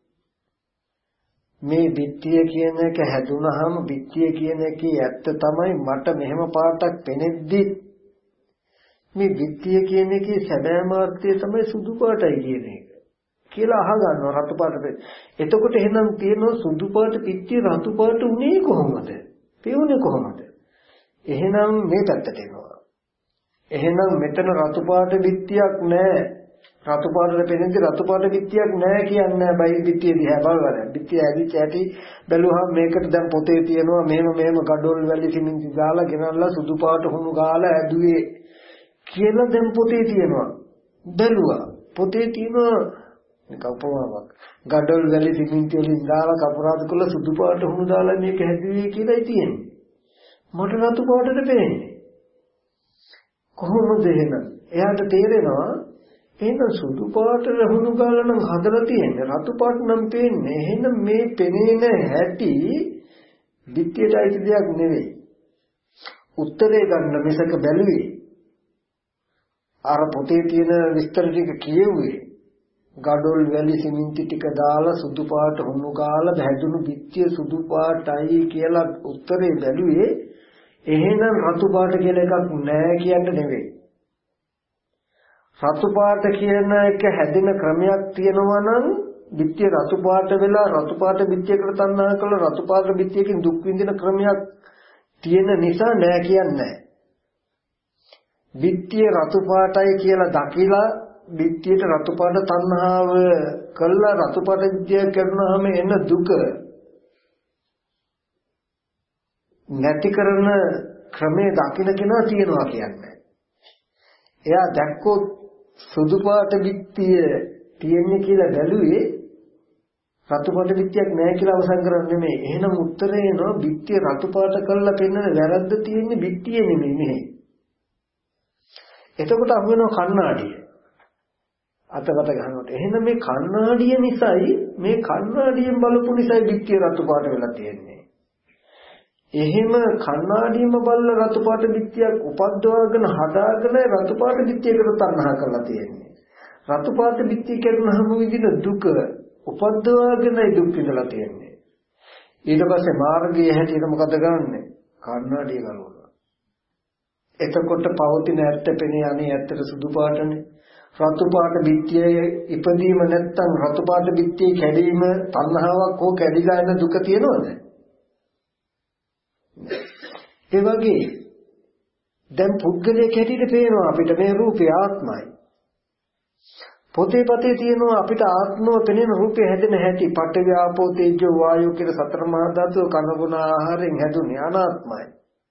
S1: මේ පිටිය කියන එක හැදුනහම පිටිය කියන එකේ ඇත්ත තමයි මට මෙහෙම පාටක් පෙනෙද්දි මේ පිටිය කියන එකේ සැබෑම අර්ථය තමයි සුදු පාටයි කියන එක කියලා අහගන්නවා රතු පාට. එතකොට එහෙනම් තියෙනවා සුදු පාට පිටිය රතු පාට උනේ කොහොමද? පෙවුනේ කොහොමද? එහෙනම් මේ පැත්තට එනවා. එහෙනම් මෙතන රතු පාට පිටියක් නැහැ. රතු පාටට පෙනෙද්දි රතු පාට පිටියක් නැහැ කියන්නේ බයි පිටිය දිහා බලලා. පිටිය ඇදිච්ච ඇටි බැලුවහම මේකට දැන් පොතේ තියෙනවා මෙහෙම මෙහෙම ගඩොල් වැලි සිමෙන්ති දාලා ගෙනල්ලා සුදු පාට හුණු ගාලා ඇදුවේ කියලා දැන් පොතේ තියෙනවා. බැලුවා. පොතේ තියෙනවා නික උපමාවක්. ගඩොල් වැලි සිමෙන්ති වලින් දාලා කපරාද කළ සුදු පාට හුණු දාලා මේක හැදුවේ කියලායි තියෙන්නේ. මට රතු පාටට පෙනෙන්නේ. කොහොමද එහෙනම්? එයාට තේරෙනවා එහෙනම් සුදු පාට රහුණු ගාලා නම් හදලා තියෙන්නේ රතු පාට නම් පේන්නේ. එහෙනම් මේ පෙනේන හැටි පිටියට අයිති දෙයක් නෙවෙයි. උත්තරේ ගන්න මිසක බැලුවේ අර පොතේ තියෙන විස්තර ටික කියෙව්වේ ගඩොල් වැලි සිමෙන්ති ටික දාලා සුදු පාට හුණු ගාලා හැදුණු පිටිය සුදු පාටයි කියලා උත්තරේ බැලුවේ. එහෙනම් රතු පාට කියලා එකක් නැහැ කියන්න නෙවෙයි. රතු පාට කියන එක හැදෙන ක්‍රමයක් තියෙනවා නම් පිටිය රතු පාට වෙලා රතු පාට පිටියකට තණ්හා කළා රතු පාට පිටියකින් දුක් විඳින ක්‍රමයක් තියෙන නිසා නෑ කියන්නේ. පිටිය රතු පාටයි කියලා දකිලා පිටියට රතු පාට තණ්හාව කළා රතු පාට පිටිය කරනවාම එන දුක නැති කරන ක්‍රමයේ දකින්න කෙනා තියනවා කියන්නේ. එයා දැක්කොත් සුදු පාට පිටිය තියෙන්නේ කියලා බැලුවේ රතු පාට පිටියක් නැහැ කියලා අවසන් කරන්නේ නෙමෙයි. එහෙනම් උත්තරේ එනවා පිටිය රතු පාට කරලා පෙන්නන වැරද්ද තියෙන්නේ පිටියේ නෙමෙයි නේ. එතකොට අහු වෙනවා කණ්ණාඩිය. අතකට ගන්නකොට. එහෙනම් මේ කණ්ණාඩිය නිසායි මේ කණ්ණාඩියෙන් බලපු නිසායි පිටිය රතු පාට වෙලා තියෙන්නේ. එහෙම කණ්ණාඩියම බලලා රතු පාට පිටියක් උපද්දවාගෙන හදාගෙන රතු පාට පිටියකට තණ්හා කරලා තියෙන්නේ. රතු පාට පිටිය කරනහම විදින දුක උපද්දවාගෙනයි දුක් විඳලා තියෙන්නේ. ඊට පස්සේ මාර්ගයේ හැටියට මොකද කරන්නේ? කණ්ණාඩිය ගලවනවා. එතකොට පවතින ඇත්ත පෙනේ අනේ ඇත්තට සුදු පාටනේ. රතු පාට පිටියේ ඉපදීම නැත්තම් රතු පාට පිටියේ කැඩීම තණ්හාවක් හෝ කැඩිලා යන දුක තියෙනවද? ඒ වගේ දැන් පුද්ගලයෙක් හැටියට පේනවා අපිට මේ රූපය ආත්මයි. පොතේ පතේ තියෙනවා අපිට ආත්මව පෙනෙන රූපය හැදෙන හැටි පඨවි ආපෝ තේජෝ වායෝ කියන සතර මහා ධාතු කනගුණ ආහාරයෙන් හැදුනේ අනාත්මයි.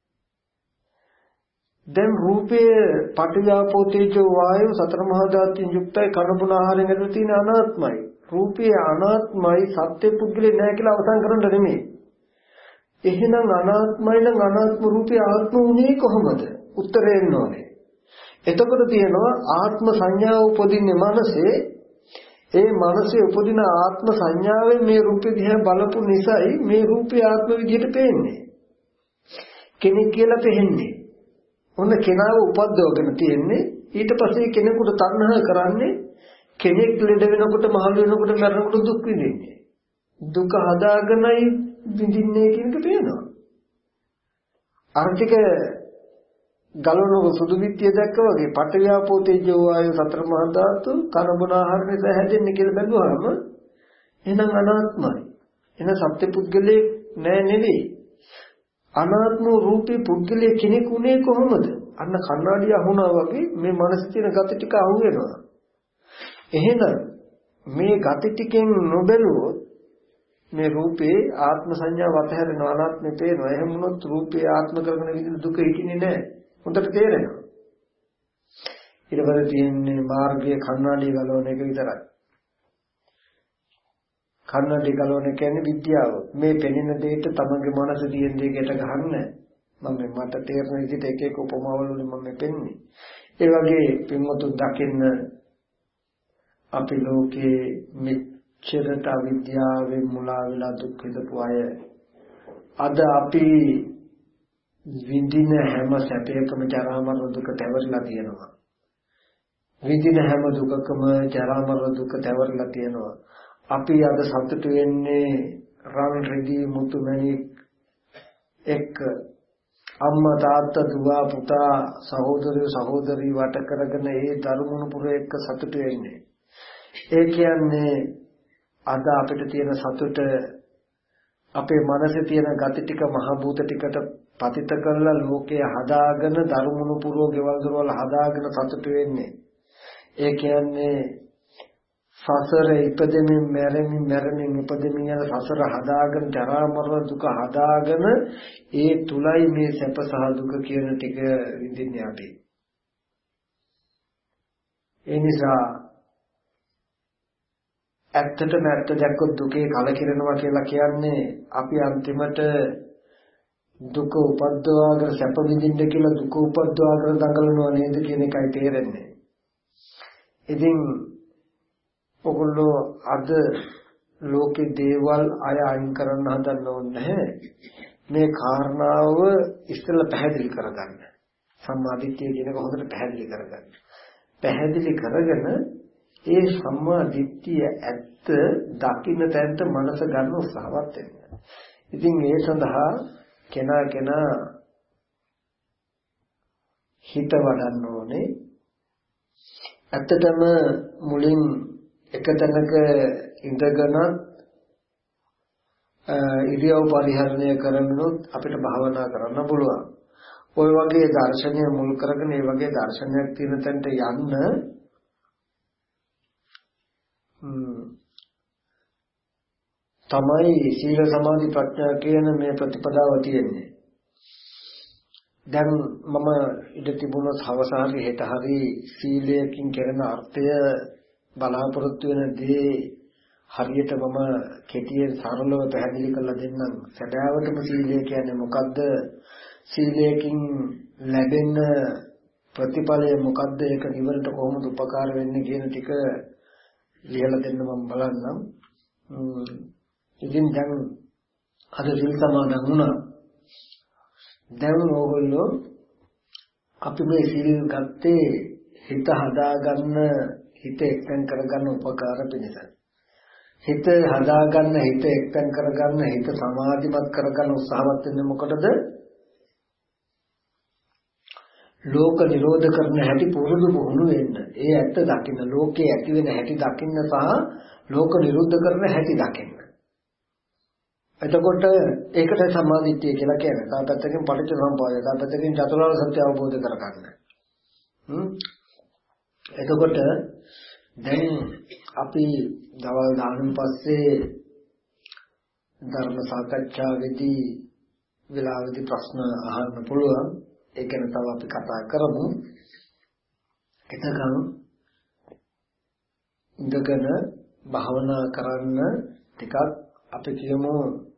S1: දැන් රූපය පඨවි ආපෝ තේජෝ වායෝ සතර මහා ධාතුන් යුක්තයි කනගුණ ආහාරයෙන් හැදෙන තියෙන අනාත්මයි. රූපය අනාත්මයි සත්‍ය පුද්ගලෙ නැහැ කියලා අවසන් කරන්න නෙමෙයි. එහෙනම් අනාත්මයි නම් අනාත්ම රූපය ආත්ම උනේ කොහොමද? උත්තරේ එන්න ඕනේ. එතකොට තියෙනවා ආත්ම සංඥාව උපදින්නේ මනසේ. ඒ මනසේ උපදින ආත්ම සංඥාවෙන් මේ රූපය දිහා බලපු නිසායි මේ රූපය ආත්ම විදිහට පේන්නේ. කෙනෙක් කියලා පෙන්නේ. ඔන්න කෙනාව උපද්දවගෙන තියෙන්නේ. ඊට පස්සේ කෙනෙකුට තණ්හා කරන්නේ කෙනෙක් ලෙඩ වෙනකොට මහලු වෙනකොට මරනකොට දුක් විඳින්නේ. දුක හදාගෙනයි විඳින්නේ කියන එක පේනවා. අර්ථික ගලවන සුදු පිටිය දැක්කා වගේ පඨවි ආපෝ තේජෝ වායෝ සතර මහා ධාතු කර්බන ආහාර නිසා හැදෙන්නේ කියලා බැලුවාම එහෙනම් අනාත්මයි. එහෙනම් සත්‍ය පුද්ගලයෙක් නෑ නෙවෙයි. අනාත්ම රූපේ පුද්ගලයෙක් කෙනෙක් උනේ කොහොමද? අන්න කණ්ණාඩිය අහුණා වගේ මේ මනස තියෙන gati ටික අහු වෙනවා. එහෙනම් මේ gati ටිකෙන් නොබැලුවොත් මේ රූපේ ආත්ම සංඥාව අතහැරෙනවා අනාත්මේ පේනවා. එහෙම වුණොත් රූපේ ආත්ම කරගෙන විදිහ දුක හිතින්නේ නැහැ. හොඳට තේරෙනවා. ඊට පස්සේ තියෙන්නේ මාර්ගයේ කණ්ණාඩිය ගලවන එක විතරයි. කණ්ණාඩිය ගලවන කියන්නේ විද්‍යාව. මේ පෙනෙන දෙයට තමන්ගේ මනස තියෙන දේ ගැට ගන්න. මම මට තේරෙන විදිහට එක එක උපමාවල වලින් මම පෙන්නේ. ඒ වගේ පින්වතුන් දකින්න අපි ලෝකේ මෙච්චරට අවිද්‍යාවෙන් මුලා වෙලා දුක් විඳපු අය අද අපි විඳින හැම සැපයකම ජරා මරණ දුක තැවරලා තියෙනවා. විඳින හැම දුකකම ජරා මරණ දුක තැවරලා තියෙනවා. අපි අද සතුටු වෙන්නේ රන් රිදී මුතු මැණික් එක්ක අම්මා තාත්තා දුව පුතා සහෝදරයෝ සහෝදරී වට කරගෙන ඒ දරුමුණු පුර එක්ක සතුටු වෙන්නේ. ඒ කියන්නේ අද අපිට තියෙන සතුට අපේ මනසේ තියෙන gati ටික මහ භූත ටිකට පතිත කරලා ලෝකය හදාගෙන දරුමුණු පුරෝ ගෙවල් දොරවල් හදාගෙන සතුටු වෙන්නේ. ඒ කියන්නේ සසර ඉපදෙමින් මැරෙමින් මැරෙමින් ඉපදෙමින් යන සසර හදාගෙන ජරා මරණ දුක හදාගෙන ඒ තුලයි මේ සැප සහ දුක කියන ටික විඳින්නේ අපි. ඒ නිසා ඇත්තටම ඇත්ත දැක්කොත් දුකේ කලකිරෙනවා කියලා කියන්නේ අපි අන්තිමට දුක උපද්දවාගෙන සැප විඳින්න කියලා දුක උපද්දවාගෙන දඟලනවා නේද කියන එකයි තේරෙන්නේ. ඉතින් ඔගොල්ලෝ අද ලෝකේ දේවල් අය අයින් කරන්න හදන්නව නැහැ. මේ කාරණාව ඉස්සෙල්ලා පැහැදිලි කරගන්න. සම්මාදිට්ඨිය කියන එක හොඳට පැහැදිලි කරගන්න. පැහැදිලි කරගෙන ඒ සම්මාදිට්ඨිය ඇත්ත දකින්න තැනට මනස ගන්න උත්සාහවත් වෙන්න. ඉතින් ඒ සඳහා කෙනා කෙනා හිත වඩන්න ඕනේ. ඇත්තටම මුලින් එක තැනක ඉඳගෙන ඉරියව් පරිහරණය කරනොත් අපිට භාවනා කරන්න පුළුවන්. ඔය වගේ දර්ශනය මුල් කරගෙන ඒ වගේ දර්ශනයක් තියෙන තැනට යන්න තමයි සීල සමාධි ප්‍රඥා කියන මේ ප්‍රතිපදාව තියෙන්නේ. දැන් මම ඉඳ තිබුණොත් හවස හරි හෙට හරි සීලයෙන් කරන අර්ථය බලාපොරොත්තු වෙන දේ හරියට මම කෙටියෙන් සරලව පැහැදිලි කරලා දෙන්නම්. සැබෑවටම සීලය කියන්නේ මොකද්ද? සීලයෙන් ලැබෙන ප්‍රතිඵලය මොකද්ද? ඒක නිවනට කොහොමද උපකාර වෙන්නේ කියන ටික ලියලා දෙන්න මම බලන්නම්. ඉතින් දැන් අද සිල් සමාදන් වුණා. දැන් ඕගොල්ලෝ අපි මේ සිල් ගත්තේ හිත හදාගන්න හිත එක්තෙන් කරගන්න උපකාර පිණිස. හිත හදාගන්න හිත එක්තෙන් කරගන්න හිත සමාධිමත් කරගන්න උත්සාහවත් වෙන්නේ මොකටද? ලෝක නිරෝධ කරන හැටි පුරුදු පුහුණු වෙන්න. ඒ ඇත්ත දකින්න, ලෝකේ ඇති වෙන හැටි දකින්න සහ ලෝක නිරුද්ධ කරන හැටි දකින්න. එතකොට ඒකට සම්මාදිට්ඨිය කියලා කියන්නේ. තාපත්තකින් පටිච්ච සමුප්පාදය, තාපත්තකින් චතුරාර්ය සත්‍ය අවබෝධ කරගන්න. හ්ම්. එතකොට දැන් අපි දවල් දාන්න පස්සේ ධර්ම සාකච්ඡාවේදී වෙලාවෙදී ප්‍රශ්න අහන්න පුළුවන්. ඒ ගැන තව අපි කතා කරමු. එතකන් ඉඳගෙන භාවනා කරන්න ටිකක් අපි කියමු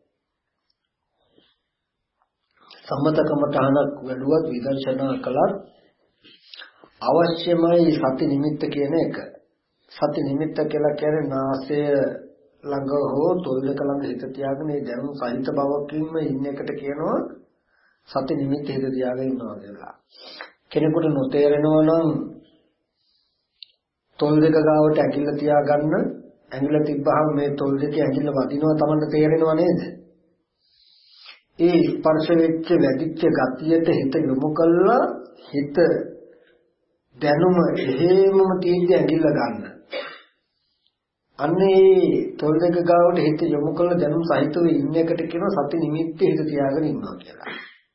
S1: සම්මතකම තහනක් වැඩුවත් විදර්ශනා කළත් අවශ්‍යමයි සති නිමිත්ත කියන එක. සති නිමිත්ත කියලා කියන්නේ නාසය ළඟ හෝ තොල් දෙක ළඟ හිත තියාගෙන මේ දැනුම් සහිත බවකින්ම ඉන්න එකට කියනවා සති නිමිත්ත හිත තියාගෙන ඉන්නවා කියලා. කෙනෙකුට නොතේරෙනවා නම් තොල් දෙක ගාවට ඇඟිල්ල තියාගන්න. ඇඟිල්ල තිබ්බහම මේ තොල් දෙකේ ඇඟිල්ල වදිනවා Tamanට තේරෙනව නේද? ඒ ස්පර්ශ වෙච්ච වැඩිච්ච ගතියට හිත යොමු කළා හිත දැනුම එහෙමම තියෙද්දි ඇඟිල්ල ගන්න. අන්නේ තොල් දෙක ගාවට හිත යොමු කළ දැනුම් සහිතව ඉන්න එකට කියනවා සති නිමිත්තේ හිත තියාගෙන ඉන්නවා කියලා.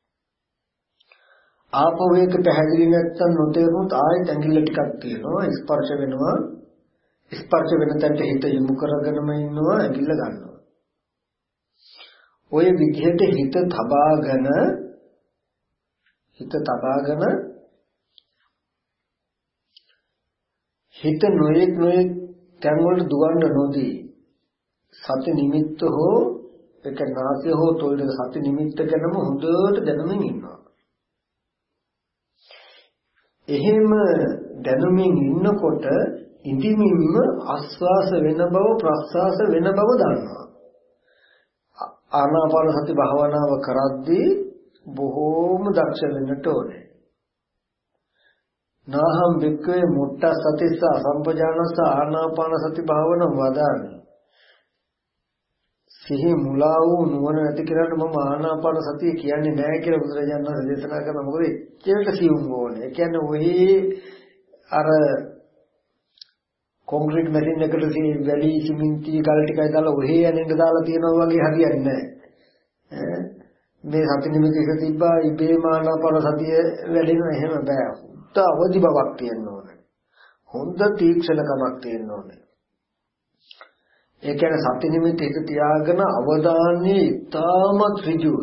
S1: ආපෝ වේක පැහැදිලි නැත්නම් නොතේරුනොත් ආයෙත් ඇඟිල්ල ටිකක් තියෙනවා ස්පර්ශ වෙනවා. ස්පර්ශ වෙන තැනට හිත යොමු කරගෙනම ඉන්නවා ඇඟිල්ල ගන්නවා. ඔය විදිහට හිත තබාගෙන හිත තබාගෙන හිත නොයෙක් නොයෙක් තැන් වලට දුවන්න නොදී සති නිමිත්ත හෝ එක නාසය හෝ තොල් දෙක සති නිමිත්ත ගැනම හොඳට දැනුමින් ඉන්නවා. එහෙම දැනුමින් ඉන්නකොට ඉදිමින්ම ආස්වාස වෙන බව ප්‍රස්වාස වෙන බව දන්නවා. ආනාපාන සති භාවනාව කරද්දී බොහෝම දක්ෂ වෙන්නට ඕනේ. නාහම් වික්කේ මුට්ට සතිස්ස අසම්පජානස්ස ආනාපාන සති භාවන වදාමි. සිහි මුලා වූ නුවණ නැති කෙනාට මම ආනාපාන සතිය කියන්නේ නැහැ කියලා බුදුරජාණන් වහන්සේ දේශනා කරනවා. මොකද එච්චරට සියුම් ඕනේ. ඒ කියන්නේ ඔය අර කොන්ක්‍රීට් මැෂින් එකට තියෙන වැලි සිමෙන්ති ගල් ටිකයි දාලා ඔහේ යනින්ද දාලා තියනවා වගේ හරියන්නේ නැහැ. මේ සති නිමිති එක තිබ්බා ඉබේම ආනාපාන සතිය වැඩෙනවා එහෙම බෑ. හොඳ අවදි බවක් තියෙන්න ඕනේ. හොඳ තීක්ෂණකමක් තියෙන්න ඕනේ. ඒ කියන්නේ සති නිමිති එක තියාගෙන අවධානයේ ඉතාමත් ඍජුව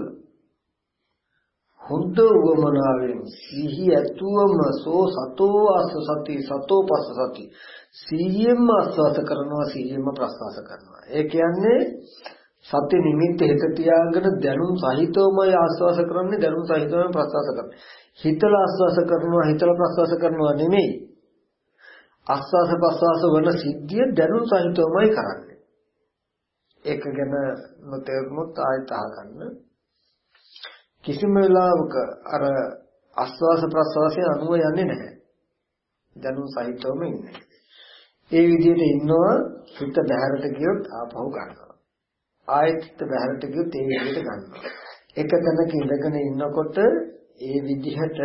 S1: හොඳ වමනාවෙන් සිහි ඇතුවම සෝ සතෝ ආස සති සතෝ පස්ස සති සිහියෙන්ම ආස්වාද කරනවා සිහියෙන්ම ප්‍රස්වාස කරනවා. ඒ කියන්නේ සති නිමිති එක තියාගෙන දැනුම් සහිතවමයි ආස්වාද කරන්නේ දැනුම් සහිතවම ප්‍රස්වාස කරන්නේ. හිතලා ආස්වාද කරනවා හිතලා ප්‍රස්වාස කරනවා නෙමෙයි. ආස්වාද ප්‍රස්වාස වන සිද්ධිය දැනුම් සහිතවමයි කරන්නේ. ඒක ගැන නොතේරුනොත් ආයෙත් අහගන්න. කිසිම වෙලාවක අර ආස්වාස ප්‍රස්වාසයේ අනුව යන්නේ නැහැ. දැනුම් සහිතවම ඉන්නේ. ඒ විදිහට ඉන්නවා හිත බහැරට ගියොත් ආපහු ගන්නවා. ආයෙත් හිත බහැරට ගියොත් ඒ විදිහට ගන්නවා. එක තැනක ඉඳගෙන ඉන්නකොට ඒ විදිහට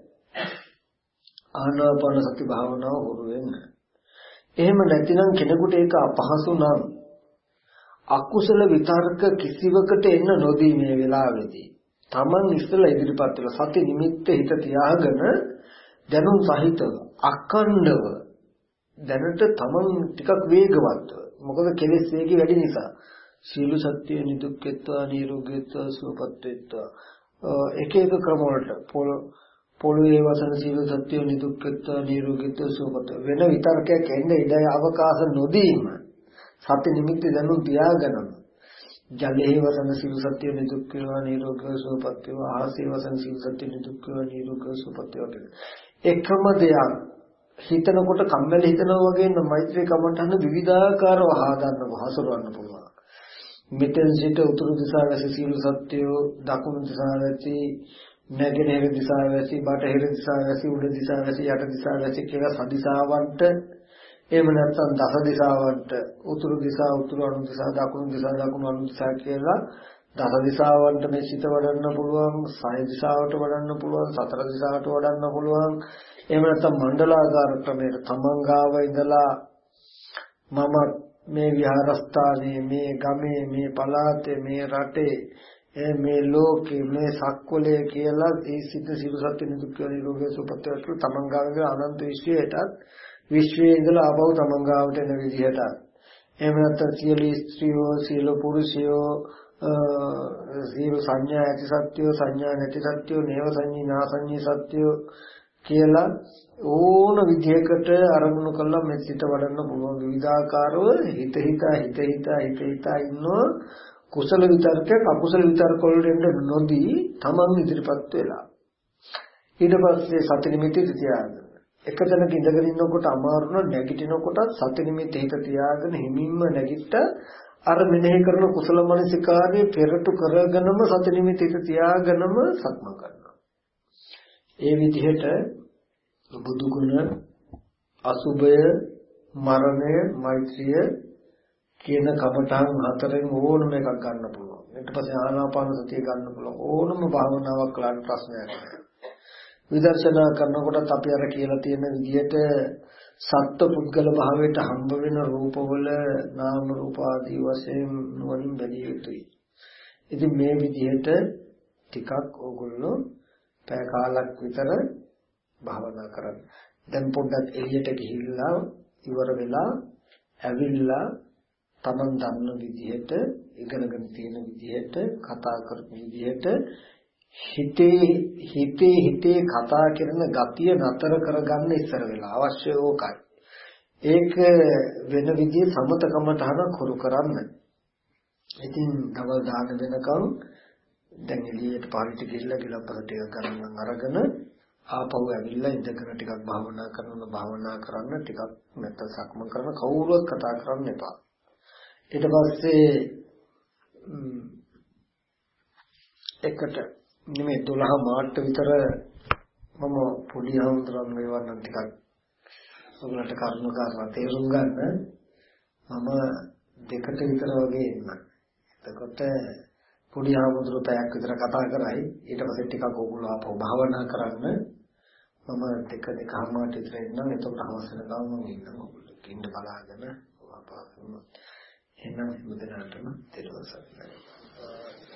S1: ආනාපාන සති භාවනාව හුරු වෙන්න. එහෙම නැතිනම් කෙනෙකුට ඒක අපහසු නම් අකුසල විතර්ක කිසිවකට එන්න නොදී මේ වෙලාවේදී තමන් ඉස්සලා ඉදිරිපත් වෙලා සති නිමිත්ත හිත තියාගෙන දැනුම් සහිතව අඛණ්ඩව දැනට තමන් ටිකක් වේගවත්ව මොකද කෙලෙස් වේගය වැඩි නිසා සීල සත්‍ය නිදුක්කත්වා නිරෝගීත්වා සුවපත්ත්වා එක එක ක්‍රම වලට පොළොවේ වසන සීල සත්‍ය නිදුක්කත්වා නිරෝගීත්වා සුවපත් වෙන විතර්කයක් එන්නේ ඉඩ අවකාශ නොදීම සති නිමිති දැනුම් තියාගන්න ජලයේ වසන සීල සත්‍ය නිදුක්කවා නිරෝගීව සුවපත් වේවා ආහසේ වසන සීල සත්‍ය නිදුක්කවා නිරෝගීව සුවපත් වේවා එකම දෙයක් හිතනකොට කම්මැලි හිතනවා වගේ නම් මෛත්‍රී කමන්ටන විවිධාකාරව හදාන්න හසුරවන්න පුළුවන්. මෙතෙන් සිට උතුරු දිශාවැසි සීල සත්‍යෝ දකුණු දිශාවැසි නැගෙනහිර දිශාවැසි බටහිර දිශාවැසි උඩ දිශාවැසි යට දිශාවැසි කියලා සදිශාවන්ට එහෙම නැත්නම් දස දිශාවන්ට උතුරු දිශා උතුරු අනු දිශා දකුණු දිශා දකුණු අනු දිශා කියලා දස දිශාවන්ට මේ සිත වඩන්න පුළුවන් සය දිශාවට වඩන්න පුළුවන් සතර දිශාවට වඩන්න පුළුවන් එහෙම නැත්නම් මණ්ඩලාකාර ක්‍රමයට තමන්ගාව ඉඳලා මම මේ විහාරස්ථානයේ මේ ගමේ මේ පළාතේ මේ රටේ මේ ලෝකේ මේ සක්වලේ කියලා ඒ සිත සිරු සත්‍ය නිදුක් නිරෝගී සුවපත් වේ තමන්ගාව අනන්ත විශ්වයටත් විශ්වයේ ඉඳලා ආපහු තමන්ගාවට එන විදිහට එහෙම නැත්නම් සියලු ස්ත්‍රියෝ සියලු පුරුෂයෝ සියලු සංඥා ඇති සත්‍යෝ සංඥා නැති සත්‍යෝ නේව සංඤී නා සංඤී සත්‍යෝ කියලා ඕන විදිහකට අරමුණු කළා මේ සිත වඩන්න පුළුවන් විවිධාකාරව හිත හිතා හිත හිතා හිත හිතා ඉන්නවා කුසල විතර්කයක් අකුසල විතර්ක වලට එන්න නොදී තමන් ඉදිරිපත් වෙලා ඊට පස්සේ සති නිමිති තියාගන්න එකතැනක ඉඳගෙන ඉන්නකොට අමාරු නම් නැගිටිනකොට සති නිමිති හිත තියාගෙන හිමින්ම නැගිට අර මෙනෙහි කරන කුසල මනසිකාරයේ පෙරට කරගෙනම සති නිමිති හිත තියාගෙනම සක්මන් කරනවා ඒ විදිහට බුදු ගුණ අසුභය මරණය මෛත්‍රිය කියන කමඨාන් හතරෙන් ඕනම එකක් ගන්න පුළුවන්. ඊට පස්සේ ආනාපාන සතිය ගන්න පුළුවන්. ඕනම භාවනාවක් කළාට ප්‍රශ්නයක් නැහැ. විදර්ශනා කරනකොටත් අපි අර කියලා තියෙන විදිහට සත්ත්ව පුද්ගල භාවයට හම්බ වෙන රූපවල නාම රූප ආදී වශයෙන් නුවණින් බැලිය යුතුයි. ඉතින් මේ විදිහට ටිකක් ඕගොල්ලෝ පැය කාලක් විතර භාවනා කරන්න. දැන් පොඩ්ඩක් එළියට ගිහිල්ලා ඉවර වෙලා ඇවිල්ලා තමන් දන්න විදිහට ඉගෙනගෙන තියෙන විදිහට කතා කරපු විදිහට හිතේ හිතේ හිතේ කතා කරන ගතිය නතර කරගන්න ඉස්සර වෙලා අවශ්‍ය ඕකයි. ඒක වෙන විදිහේ සමතකමට හර කරු කරන්න. ඉතින් දවල් දාන වෙනකම් දැන් එළියට පාරිට ගිහිල්ලා ගිලප්පල ටික ගන්න අරගෙන ආපහු ඇවිල්ලා ඉඳගෙන ටිකක් භාවනා කරනවා භාවනා කරන්න ටිකක් නැත්නම් සක්මන් කරන කවුරුවත් කතා කරන්න එපා. ඊට පස්සේ එකට නෙමෙයි දොළහ මාර්ට විතර මම පොඩි හඳුරන් මේවා නම් ටිකක් ඔයගලට කරුණු කාරණා තේරුම් ගන්න මම දෙකට විතර වගේ එන්න. එතකොට පොඩි හඳුරු පැයක් විතර කතා කරයි ඊට පස්සේ ටිකක් ඕගොල්ලෝ ආපහු භාවනා කරන්න මම දෙක දෙකමාරට විතර එන්නම්. එතකොට හවස වෙනකම් මම ඉන්නම් ඔයගොල්ලෝ ඉන්න බලාගෙන ආපහු එන්නම්. එහෙනම් මුදනාටම තේරුම් ගන්න.